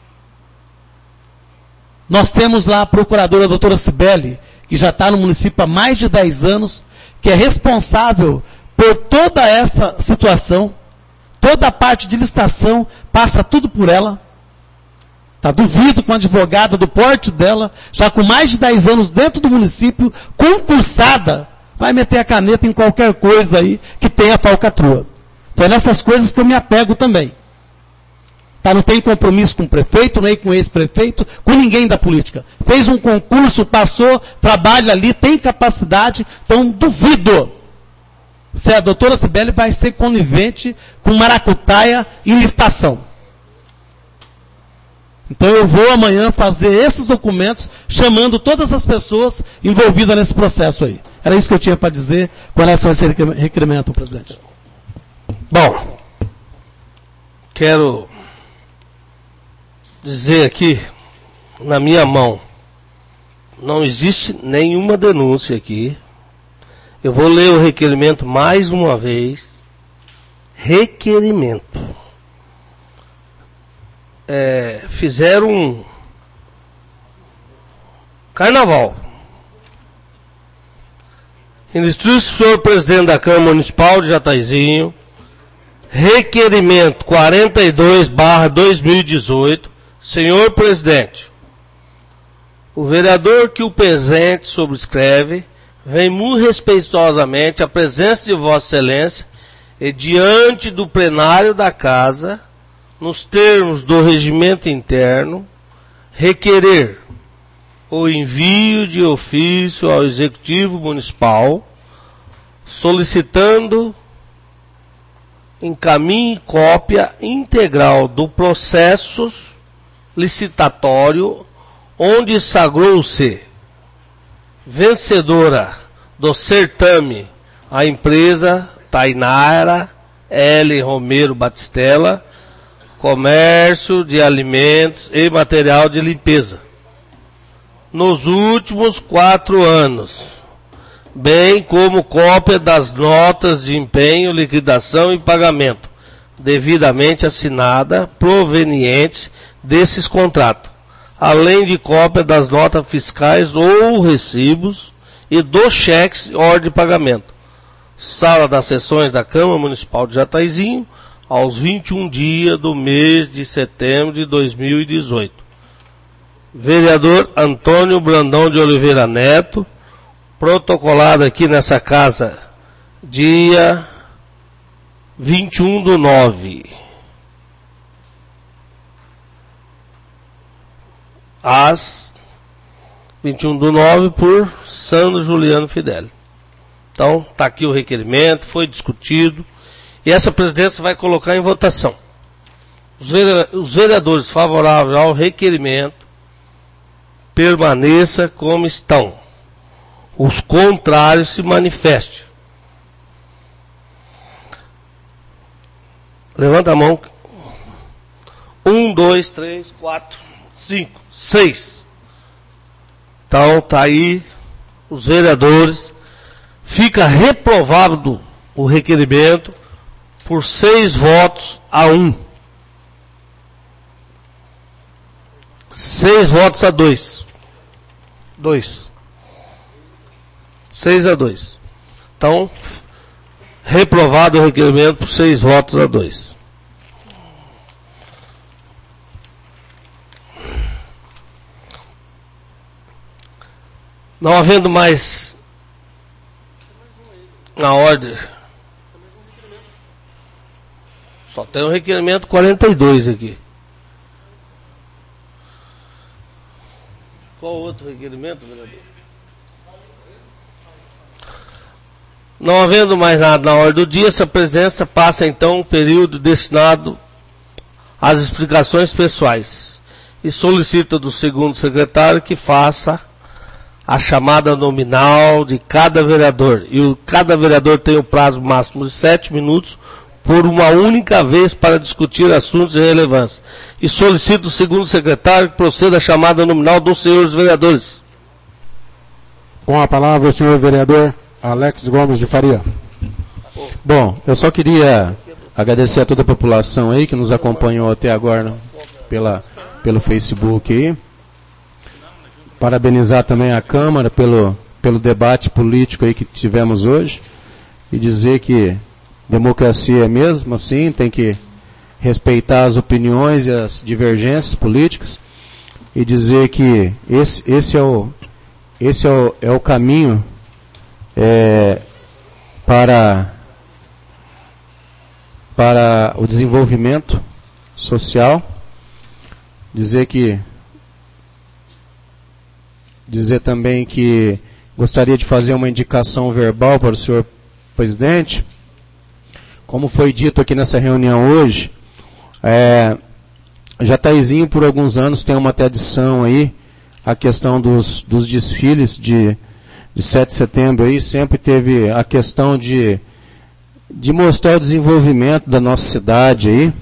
nós temos lá a procuradora a doutora Cibele, que já está no município há mais de dez anos, que é responsável por toda essa situação, toda a parte de licitação, passa tudo por ela. Tá? Duvido com a advogada do porte dela, já com mais de dez anos dentro do município, concursada, vai meter a caneta em qualquer coisa aí que tenha falcatrua. Então é nessas coisas que eu me apego também. Tá? Não tem compromisso com o prefeito, nem com o ex-prefeito, com ninguém da política. Fez um concurso, passou, trabalha ali, tem capacidade, então duvido se a doutora Cibele vai ser conivente com maracutaia em licitação. Então eu vou amanhã fazer esses documentos, chamando todas as pessoas envolvidas nesse processo aí. Era isso que eu tinha para dizer com relação a esse requerimento, presidente. Bom, quero dizer aqui, na minha mão, não existe nenhuma denúncia aqui. Eu vou ler o requerimento mais uma vez. Requerimento. É, fizeram um carnaval. Instrui-se o senhor presidente da Câmara Municipal de Jataizinho, requerimento quarenta e dois barra dois mil e dezoito. Senhor presidente, o vereador que o presente subscreve vem muito respeitosamente à presença de Vossa Excelência e diante do plenário da Casa, nos termos do regimento interno, requerer o envio de ofício ao Executivo Municipal, solicitando encaminhe cópia integral do processo licitatório onde sagrou-se vencedora do certame a empresa Tainara L. Romero Batistella, comércio de alimentos e material de limpeza, nos últimos quatro anos, bem como cópia das notas de empenho, liquidação e pagamento, devidamente assinada, provenientes desses contratos, além de cópia das notas fiscais ou recibos e dos cheques de ordem de pagamento. Sala das sessões da Câmara Municipal de Jataizinho, aos vinte e um dias do mês de setembro de dois mil e dezoito. Vereador Antônio Brandão de Oliveira Neto, protocolado aqui nessa casa, dia vinte e um do nove, às vinte e um do nove, por Sandro Juliano Fideli. Então, está aqui o requerimento, foi discutido, e essa presidência vai colocar em votação. Os vereadores favoráveis ao requerimento permaneça como estão. Os contrários se manifestem. Levanta a mão. Um, dois, três, quatro, cinco, seis. Então tá aí os vereadores. Fica reprovado o requerimento por seis votos a um. Seis votos a dois. Dois. Seis a dois. Então, reprovado o requerimento por seis votos a dois. Não havendo mais na ordem. Só tem o requerimento quarenta e dois aqui. Qual outro requerimento, vereador? Não havendo mais nada na ordem do dia, essa presidência passa então um período destinado às explicações pessoais e solicita do segundo secretário que faça a chamada nominal de cada vereador. E o, cada vereador tem o prazo máximo de sete minutos por uma única vez para discutir assuntos de relevância. E solicito do segundo secretário que proceda a chamada nominal dos senhores vereadores. Com a palavra o senhor vereador Alex Gomes de Faria. Bom, eu só queria agradecer a toda a população aí que nos acompanhou até agora pela, pelo Facebook aí. Parabenizar também a Câmara pelo, pelo debate político aí que tivemos hoje. E dizer que democracia é mesmo assim, tem que respeitar as opiniões e as divergências políticas. E dizer que esse, esse, é, o, esse é, o, é o caminho é, para, para o desenvolvimento social. Dizer que Dizer também que gostaria de fazer uma indicação verbal para o senhor presidente. Como foi dito aqui nessa reunião hoje, é, Jataizinho por alguns anos tem uma tradição aí, a questão dos, dos desfiles de, de sete de setembro aí, sempre teve a questão de, de mostrar o desenvolvimento da nossa cidade aí.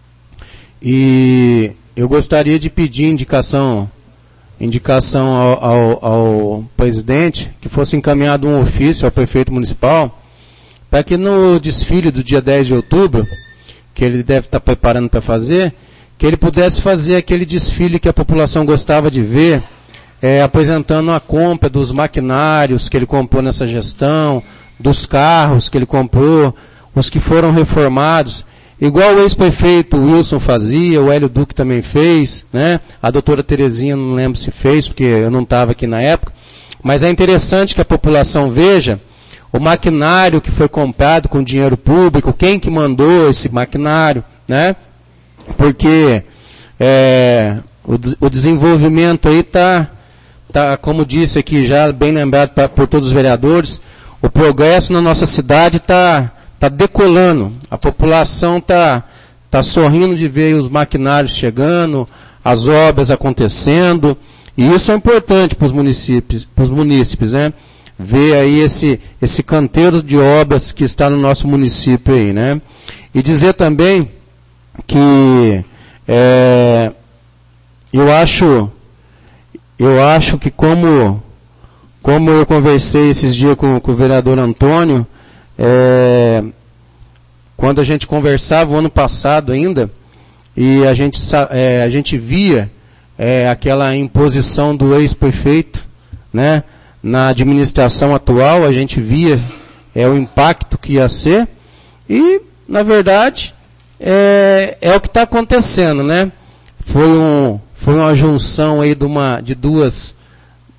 E eu gostaria de pedir indicação indicação ao, ao, ao presidente, que fosse encaminhado um ofício ao prefeito municipal, para que no desfile do dia dez de outubro, que ele deve estar preparando para fazer, que ele pudesse fazer aquele desfile que a população gostava de ver, é, apresentando a compra dos maquinários que ele comprou nessa gestão, dos carros que ele comprou, os que foram reformados, igual o ex-prefeito Wilson fazia, o Hélio Duque também fez, né? A doutora Terezinha não lembro se fez, porque eu não estava aqui na época, mas é interessante que a população veja o maquinário que foi comprado com dinheiro público, quem que mandou esse maquinário, né? Porque é, o, o desenvolvimento aí está, tá, como disse aqui já, bem lembrado pra, por todos os vereadores, o progresso na nossa cidade está tá decolando, a população está tá sorrindo de ver os maquinários chegando, as obras acontecendo, e isso é importante para os municípios, para os munícipes, né? Ver aí esse, esse canteiro de obras que está no nosso município aí, né? E dizer também que é, eu acho, eu acho que como, como eu conversei esses dias com, com o vereador Antônio, É, quando a gente conversava o ano passado ainda, e a gente, é, a gente via é, aquela imposição do ex-prefeito, né, na administração atual, a gente via é, o impacto que ia ser, e, na verdade, é, é o que está acontecendo, né? Foi, um, foi uma junção aí de, uma, de duas,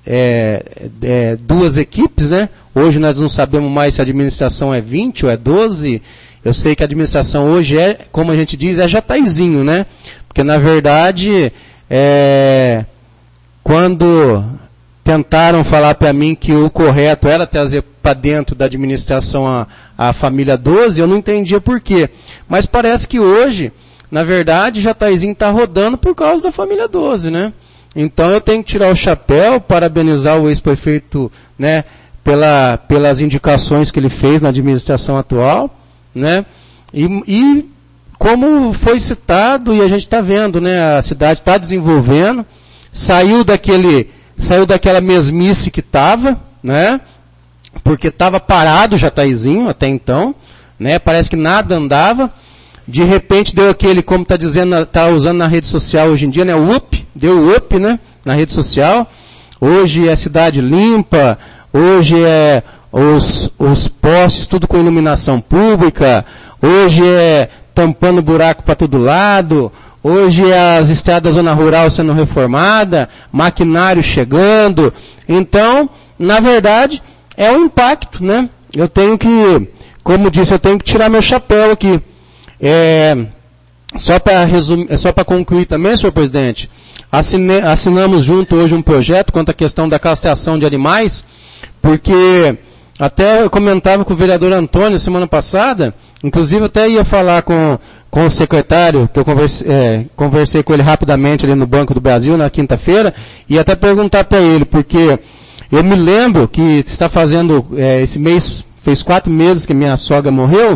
é, é, duas equipes, né? Hoje nós não sabemos mais se a administração é vinte ou é doze. Eu sei que a administração hoje é, como a gente diz, é Jataizinho, né? Porque na verdade, é, quando tentaram falar para mim que o correto era trazer para dentro da administração a, a família doze, eu não entendia por quê. Mas parece que hoje, na verdade, Jataizinho está rodando por causa da família doze, né? Então eu tenho que tirar o chapéu, parabenizar o ex-prefeito, né, pela, pelas indicações que ele fez na administração atual, né? E, e como foi citado, e a gente está vendo, né, a cidade está desenvolvendo, saiu daquele, saiu daquela mesmice que estava, né? Porque estava parado o Jataizinho até então, né? Parece que nada andava. De repente deu aquele, como está dizendo, está usando na rede social hoje em dia, né? O up, deu o up, né? Na rede social. Hoje é cidade limpa, hoje é os, os postes tudo com iluminação pública, hoje é tampando buraco para todo lado, hoje é as estradas da zona rural sendo reformada, maquinário chegando. Então, na verdade, é um impacto, né? Eu tenho que, como disse, eu tenho que tirar meu chapéu aqui. É, só para resumir, só para concluir também, senhor presidente, assine, assinamos junto hoje um projeto quanto à questão da castração de animais, porque até eu comentava com o vereador Antônio semana passada, inclusive até ia falar com, com o secretário, que eu conversei, é, conversei com ele rapidamente ali no Banco do Brasil na quinta-feira, e até perguntar para ele, porque eu me lembro que está fazendo, é, esse mês, fez quatro meses que minha sogra morreu,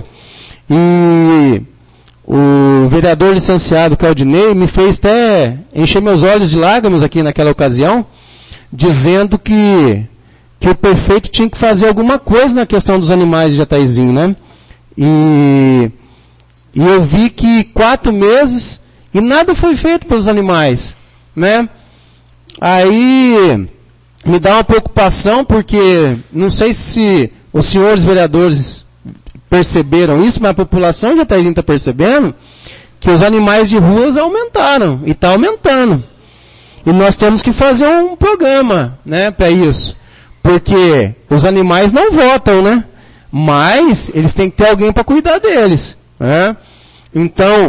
e o vereador licenciado Claudinei me fez até encher meus olhos de lágrimas aqui naquela ocasião, dizendo que, que o prefeito tinha que fazer alguma coisa na questão dos animais de Jataizinho, né? E, e eu vi que quatro meses e nada foi feito pelos animais, né? Aí me dá uma preocupação, porque não sei se os senhores vereadores perceberam isso, mas a população de Jataizinho está percebendo que os animais de ruas aumentaram, e está aumentando. E nós temos que fazer um programa, né, para isso. Porque os animais não votam, né? Mas eles têm que ter alguém para cuidar deles, né? Então,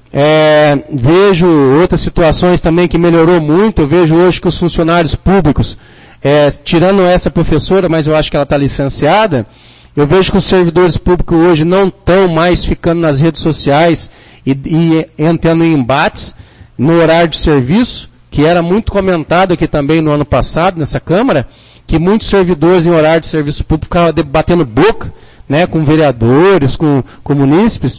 é, vejo outras situações também que melhorou muito. Eu vejo hoje que os funcionários públicos, é, tirando essa professora, mas eu acho que ela está licenciada, eu vejo que os servidores públicos hoje não estão mais ficando nas redes sociais e, e entrando em embates no horário de serviço, que era muito comentado aqui também no ano passado, nessa Câmara, que muitos servidores em horário de serviço público ficavam batendo boca, né, com vereadores, com, com munícipes.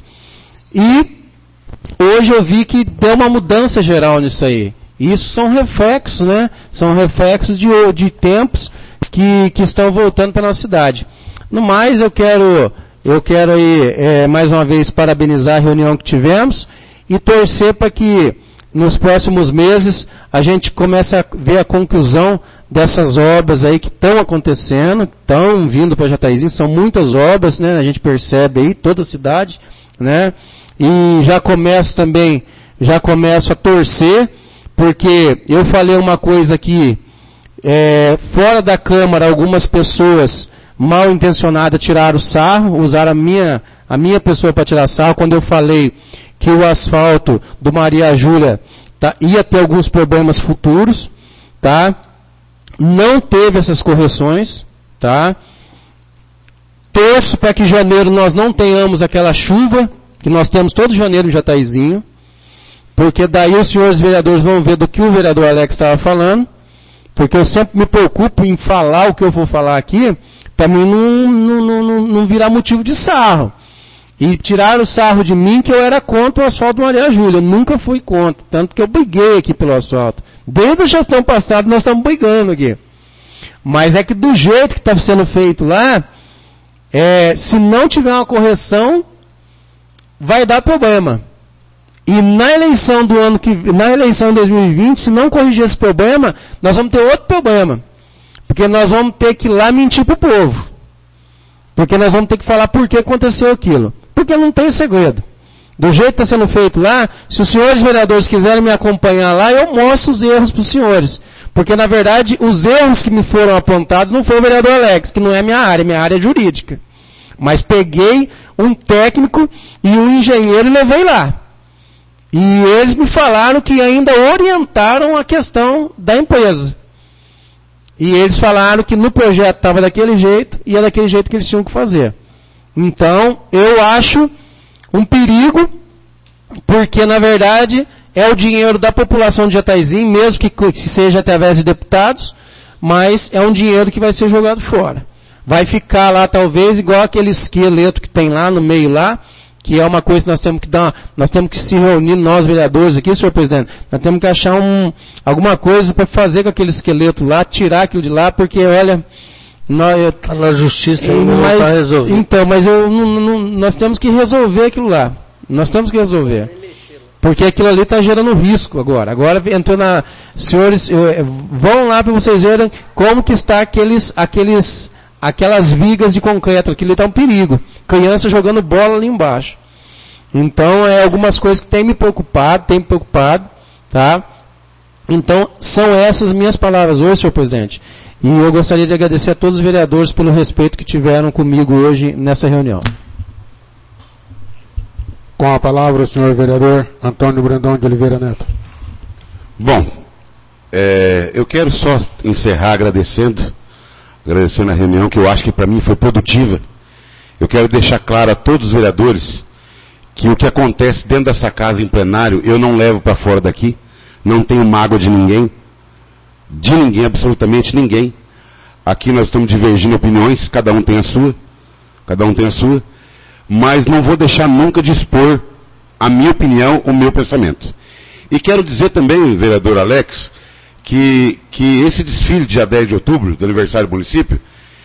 E hoje eu vi que deu uma mudança geral nisso aí. Isso são reflexos, né? São reflexos de, de tempos que, que estão voltando para a nossa cidade. No mais, eu quero, eu quero aí, é, mais uma vez, parabenizar a reunião que tivemos e torcer para que nos próximos meses a gente comece a ver a conclusão dessas obras aí que estão acontecendo, que estão vindo para Jataizinho. São muitas obras, né? A gente percebe aí, toda a cidade, né? E já começo também, já começo a torcer, porque eu falei uma coisa aqui, é, fora da Câmara, algumas pessoas mal intencionadas tiraram sarro, usaram a minha, a minha pessoa para tirar sarro, quando eu falei que o asfalto do Maria Júlia tá, ia ter alguns problemas futuros, tá? Não teve essas correções, tá? Torço para que em janeiro nós não tenhamos aquela chuva que nós temos todo janeiro em Jataizinho, porque daí os senhores vereadores vão ver do que o vereador Alex estava falando, porque eu sempre me preocupo em falar o que eu vou falar aqui, para mim não, não, não, não virar motivo de sarro. E tiraram o sarro de mim que eu era contra o asfalto do Maria Júlia. Eu nunca fui contra, tanto que eu briguei aqui pelo asfalto. Desde a gestão passada nós estamos brigando aqui. Mas é que do jeito que está sendo feito lá, é, se não tiver uma correção, vai dar problema. E na eleição do ano que, na eleição de dois mil e vinte, se não corrigir esse problema, nós vamos ter outro problema. Porque nós vamos ter que ir lá mentir para o povo. Porque nós vamos ter que falar por que aconteceu aquilo. Porque não tem segredo. Do jeito que está sendo feito lá, se os senhores vereadores quiserem me acompanhar lá, eu mostro os erros para os senhores. Porque, na verdade, os erros que me foram apontados não foi o vereador Alex, que não é minha área, minha área é jurídica. Mas peguei um técnico e um engenheiro e levei lá. E eles me falaram que ainda orientaram a questão da empresa. E eles falaram que no projeto estava daquele jeito e é daquele jeito que eles tinham que fazer. Então, eu acho um perigo, porque, na verdade, é o dinheiro da população de Jataizinho, mesmo que, que seja através de deputados, mas é um dinheiro que vai ser jogado fora. Vai ficar lá, talvez, igual aquele esqueleto que tem lá no meio lá, que é uma coisa que nós temos que dar, nós temos que se reunir, nós vereadores aqui, senhor presidente, nós temos que achar um, alguma coisa para fazer com aquele esqueleto lá, tirar aquilo de lá, porque, olha, nós, eu, tá na justiça mas, não está resolvido. Então, mas eu, não, não, nós temos que resolver aquilo lá. Nós temos que resolver. Porque aquilo ali está gerando risco agora. Agora entrou na... Senhores, eu, vão lá para vocês verem como que está aqueles, aqueles, aquelas vigas de concreto. Aquilo ali está um perigo. Criança jogando bola ali embaixo. Então, é algumas coisas que tem me preocupado, tem me preocupado, tá? Então, são essas minhas palavras hoje, senhor presidente. E eu gostaria de agradecer a todos os vereadores pelo respeito que tiveram comigo hoje nessa reunião. Com a palavra o senhor vereador Antônio Brandão de Oliveira Neto. Bom, é, eu quero só encerrar agradecendo, agradecendo a reunião, que eu acho que para mim foi produtiva. Eu quero deixar claro a todos os vereadores que o que acontece dentro dessa casa em plenário, eu não levo para fora daqui, não tenho mágoa de ninguém, de ninguém, absolutamente ninguém. Aqui nós estamos divergindo opiniões, cada um tem a sua, cada um tem a sua, mas não vou deixar nunca de expor a minha opinião, o meu pensamento. E quero dizer também, vereador Alex, que, que esse desfile dia dez de outubro, do aniversário do município,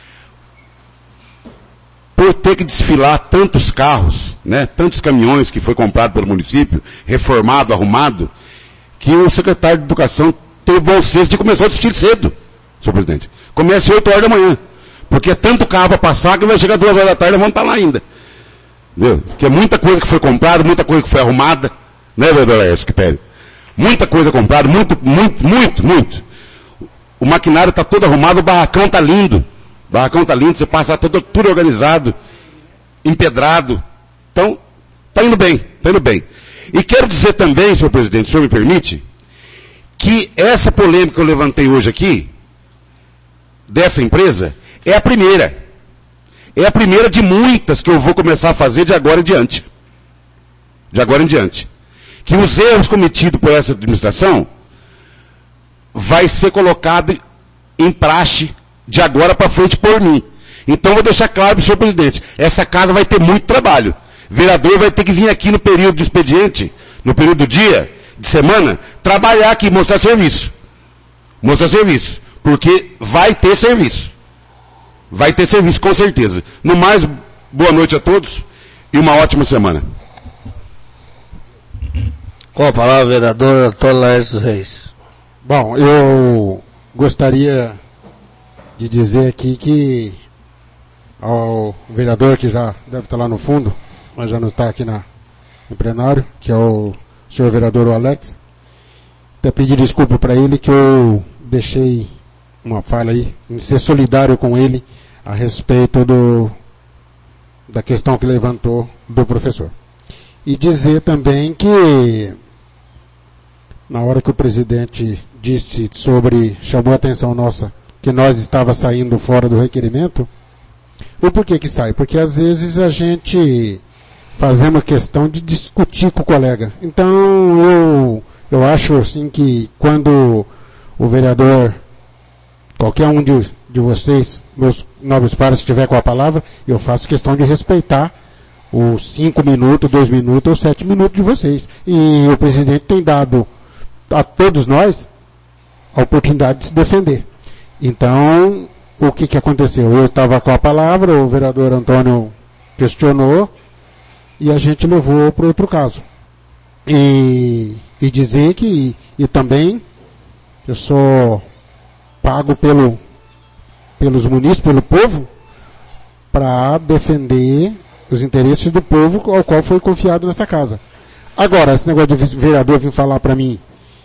por ter que desfilar tantos carros, né, tantos caminhões que foi comprado pelo município, reformado, arrumado, que o secretário de Educação teve o bom senso de começar o desfile cedo, senhor presidente. Começa às oito horas da manhã, porque é tanto carro para passar que vai chegar duas horas da tarde e vão estar lá ainda. Entendeu? Que é muita coisa que foi comprada, muita coisa que foi arrumada, né, vereador Laércio Quitério? Muita coisa comprada, muito, muito, muito, muito. O maquinário está todo arrumado, o barracão está lindo. O barracão está lindo, você passa tudo, tudo organizado, empedrado. Então, está indo bem, está indo bem. E quero dizer também, senhor presidente, se o senhor me permite, que essa polêmica que eu levantei hoje aqui, dessa empresa, é a primeira. É a primeira de muitas que eu vou começar a fazer de agora em diante. De agora em diante. Que os erros cometidos por essa administração vai ser colocado em praxe de agora para frente por mim. Então vou deixar claro para o senhor presidente, essa casa vai ter muito trabalho. Vereador vai ter que vir aqui no período de expediente, no período do dia, de semana, trabalhar aqui, mostrar serviço. Mostrar serviço. Porque vai ter serviço. Vai ter serviço, com certeza. No mais, boa noite a todos e uma ótima semana. Com a palavra, vereador Antônio Laércio Reis. Bom, eu gostaria de dizer aqui que ao vereador que já deve estar lá no fundo, mas já não está aqui na, no plenário, que é o senhor vereador Alex, até pedir desculpa para ele que eu deixei uma falha aí, em ser solidário com ele a respeito do, da questão que levantou do professor. E dizer também que, na hora que o presidente disse sobre, chamou a atenção nossa, que nós estava saindo fora do requerimento, o porquê que sai? Porque às vezes a gente fazemos questão de discutir com o colega. Então, eu, eu acho assim que quando o vereador, qualquer um de, de vocês, meus nobres pares, estiver com a palavra, eu faço questão de respeitar os cinco minutos, dois minutos ou sete minutos de vocês. E o presidente tem dado a todos nós a oportunidade de se defender. Então, o que que aconteceu? Eu estava com a palavra, o vereador Antônio questionou e a gente levou para outro caso. E, e dizer que, e também, eu sou pago pelo, pelos munícipes, pelo povo, para defender os interesses do povo ao qual foi confiado nessa casa. Agora, esse negócio de vereador vir falar para mim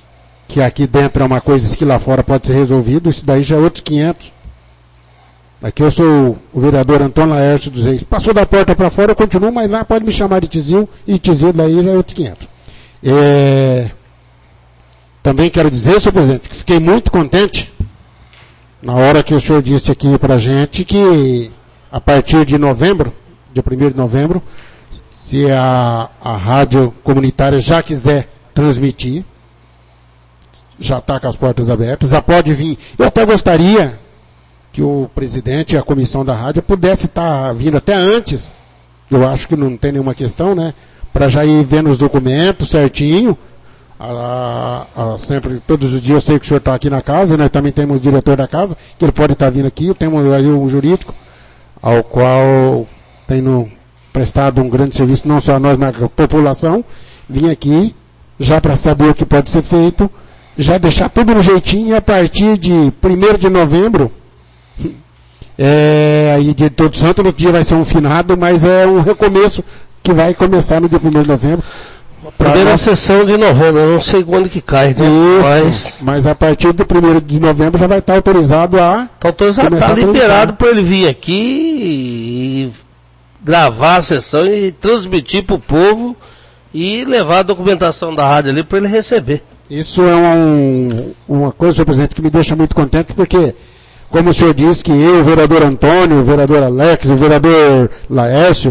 que aqui dentro é uma coisa que lá fora pode ser resolvido, isso daí já é outros quinhentos. Aqui eu sou o vereador Antônio Laércio dos Reis. Passou da porta para fora, eu continuo, mas lá pode me chamar de Tizil, e Tizil daí já é outros quinhentos. É... Também quero dizer, senhor presidente, que fiquei muito contente na hora que o senhor disse aqui para a gente que a partir de novembro, dia primeiro de novembro, se a, a rádio comunitária já quiser transmitir, já está com as portas abertas, já pode vir. Eu até gostaria que o presidente e a comissão da rádio pudesse estar tá vindo até antes, eu acho que não tem nenhuma questão, né? Para já ir vendo os documentos certinho. A, a, a, sempre, todos os dias eu sei que o senhor está aqui na casa, nós também temos o diretor da casa, que ele pode estar tá vindo aqui, temos aí um jurídico, ao qual tem no, prestado um grande serviço, não só a nós, mas a população, vim aqui, já para saber o que pode ser feito, já deixar tudo no jeitinho, e a partir de primeiro de novembro, é, aí de todo santo, no dia vai ser um finado, mas é um recomeço que vai começar no dia primeiro de novembro. Primeira nós... sessão de novembro, eu não sei quando que cai, né? Isso, mas... mas a partir do primeiro de novembro já vai estar autorizado a... Está autorizado, está liberado para ele vir aqui e gravar a sessão e transmitir para o povo e levar a documentação da rádio ali para ele receber. Isso é um, uma coisa, senhor presidente, que me deixa muito contente, porque, como o senhor disse, que eu, o vereador Antônio, o vereador Alex, o vereador Laércio,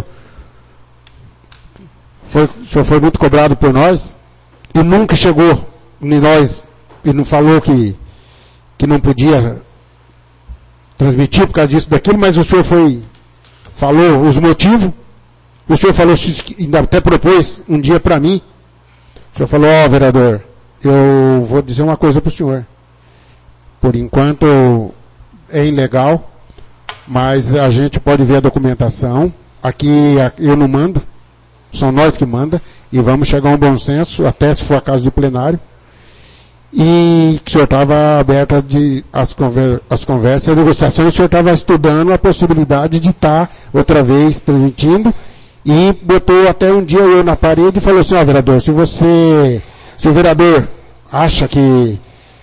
Foi, o senhor foi muito cobrado por nós e nunca chegou em nós e não falou que, que não podia transmitir por causa disso, daquilo, mas o senhor foi, falou os motivos, o senhor falou, ainda até propôs um dia para mim, o senhor falou, ó, oh, vereador, eu vou dizer uma coisa para o senhor, por enquanto é ilegal, mas a gente pode ver a documentação, aqui eu não mando, são nós que manda, e vamos chegar a um bom senso, até se for a caso de plenário, e que o senhor estava aberto de, as, conver, as conversas, a negociação, e o senhor estava estudando a possibilidade de estar tá, outra vez transmitindo, e botou até um dia eu na parede e falou assim, ó, vereador, se você, se o vereador acha que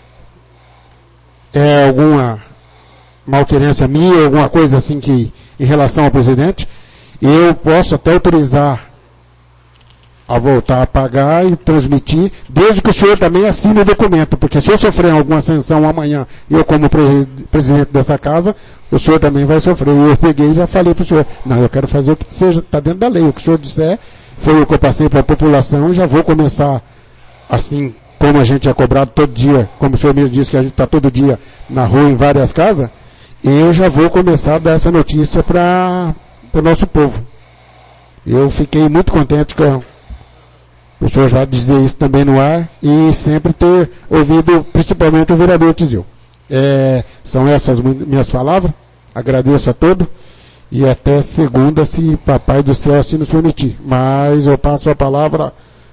é alguma malquerência minha, alguma coisa assim que, em relação ao presidente, eu posso até autorizar a voltar a pagar e transmitir, desde que o senhor também assine o documento, porque se eu sofrer alguma sanção amanhã, eu como pre presidente dessa casa, o senhor também vai sofrer. E eu peguei e já falei para o senhor, não, eu quero fazer o que seja, está dentro da lei, o que o senhor disser, foi o que eu passei para a população, e já vou começar, assim como a gente é cobrado todo dia, como o senhor mesmo disse que a gente está todo dia na rua em várias casas, eu já vou começar a dar essa notícia para o nosso povo. Eu fiquei muito contente com o senhor já dizer isso também no ar e sempre ter ouvido, principalmente o vereador Tizil. É, são essas minhas palavras. Agradeço a todos e até segunda, se Papai do Céu assim nos permitir. Mas eu passo a palavra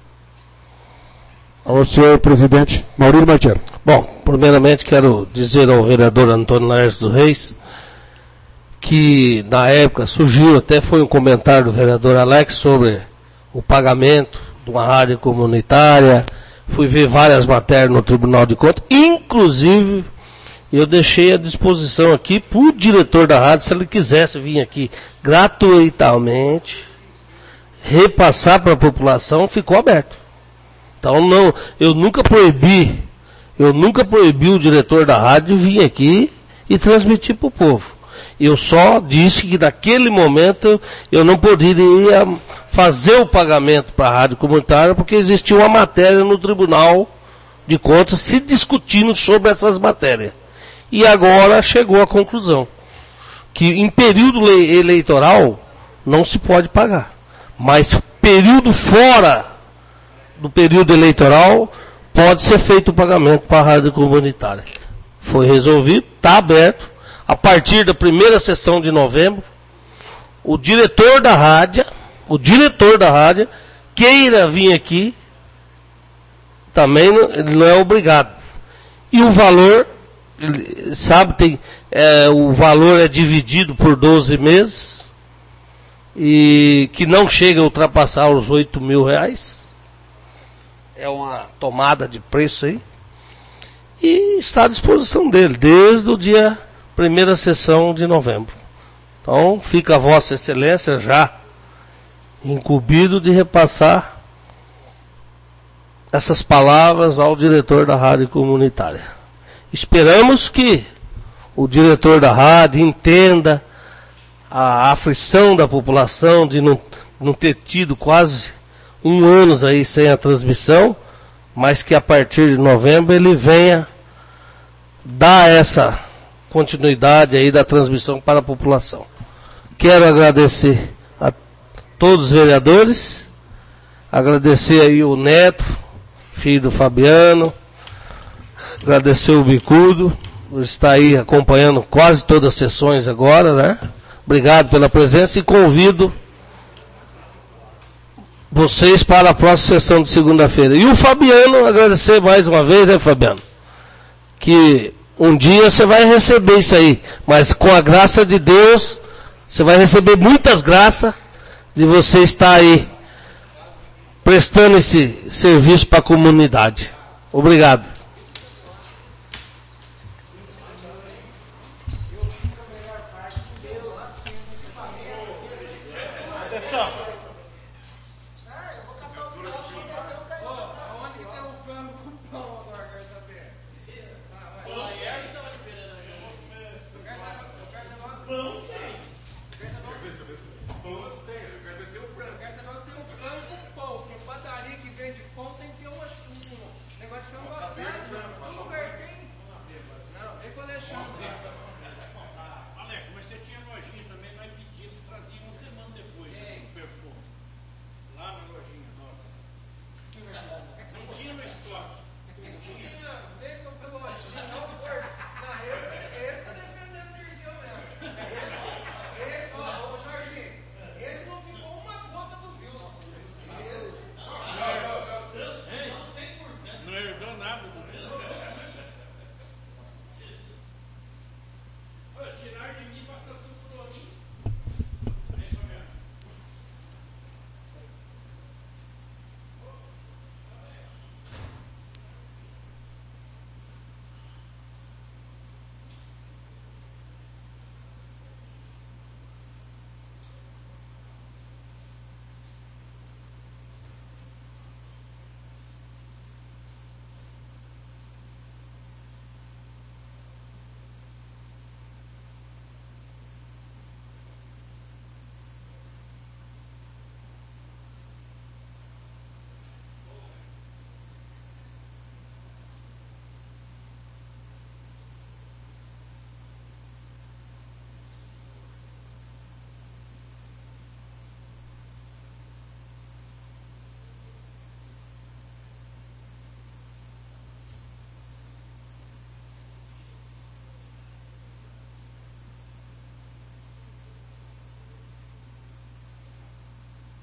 ao senhor presidente Maurílio Martiero. Bom, primeiramente quero dizer ao vereador Antônio Laércio dos Reis que na época surgiu, até foi um comentário do vereador Alex sobre o pagamento de uma rádio comunitária, fui ver várias matérias no Tribunal de Contas, inclusive eu deixei à disposição aqui para o diretor da rádio, se ele quisesse vir aqui gratuitamente, repassar para a população, ficou aberto. Então não, eu nunca proibi, eu nunca proibi o diretor da rádio vir aqui e transmitir para o povo. Eu só disse que naquele momento eu não poderia fazer o pagamento para a rádio comunitária porque existia uma matéria no Tribunal de Contas se discutindo sobre essas matérias. E agora chegou à conclusão que em período eleitoral não se pode pagar. Mas período fora do período eleitoral pode ser feito o pagamento para a rádio comunitária. Foi resolvido, está aberto. A partir da primeira sessão de novembro, o diretor da rádio, o diretor da rádio, queira vir aqui, também não, ele não é obrigado. E o valor, ele, sabe, tem, é, o valor é dividido por doze meses, e que não chega a ultrapassar os oito mil reais. É uma tomada de preço aí. e está à disposição dele, desde o dia primeira sessão de novembro. Então, fica a Vossa Excelência já incumbido de repassar essas palavras ao diretor da rádio comunitária. Esperamos que o diretor da rádio entenda a aflição da população de não, não ter tido quase um ano aí sem a transmissão, mas que a partir de novembro ele venha dar essa continuidade aí da transmissão para a população. Quero agradecer a todos os vereadores, agradecer aí o Neto, filho do Fabiano, agradecer o Bicudo, por estar aí acompanhando quase todas as sessões agora, né? Obrigado pela presença e convido vocês para a próxima sessão de segunda-feira. E o Fabiano, agradecer mais uma vez, né, Fabiano? Que um dia você vai receber isso aí, mas com a graça de Deus, você vai receber muitas graças de você estar aí prestando esse serviço para a comunidade. Obrigado. Tirar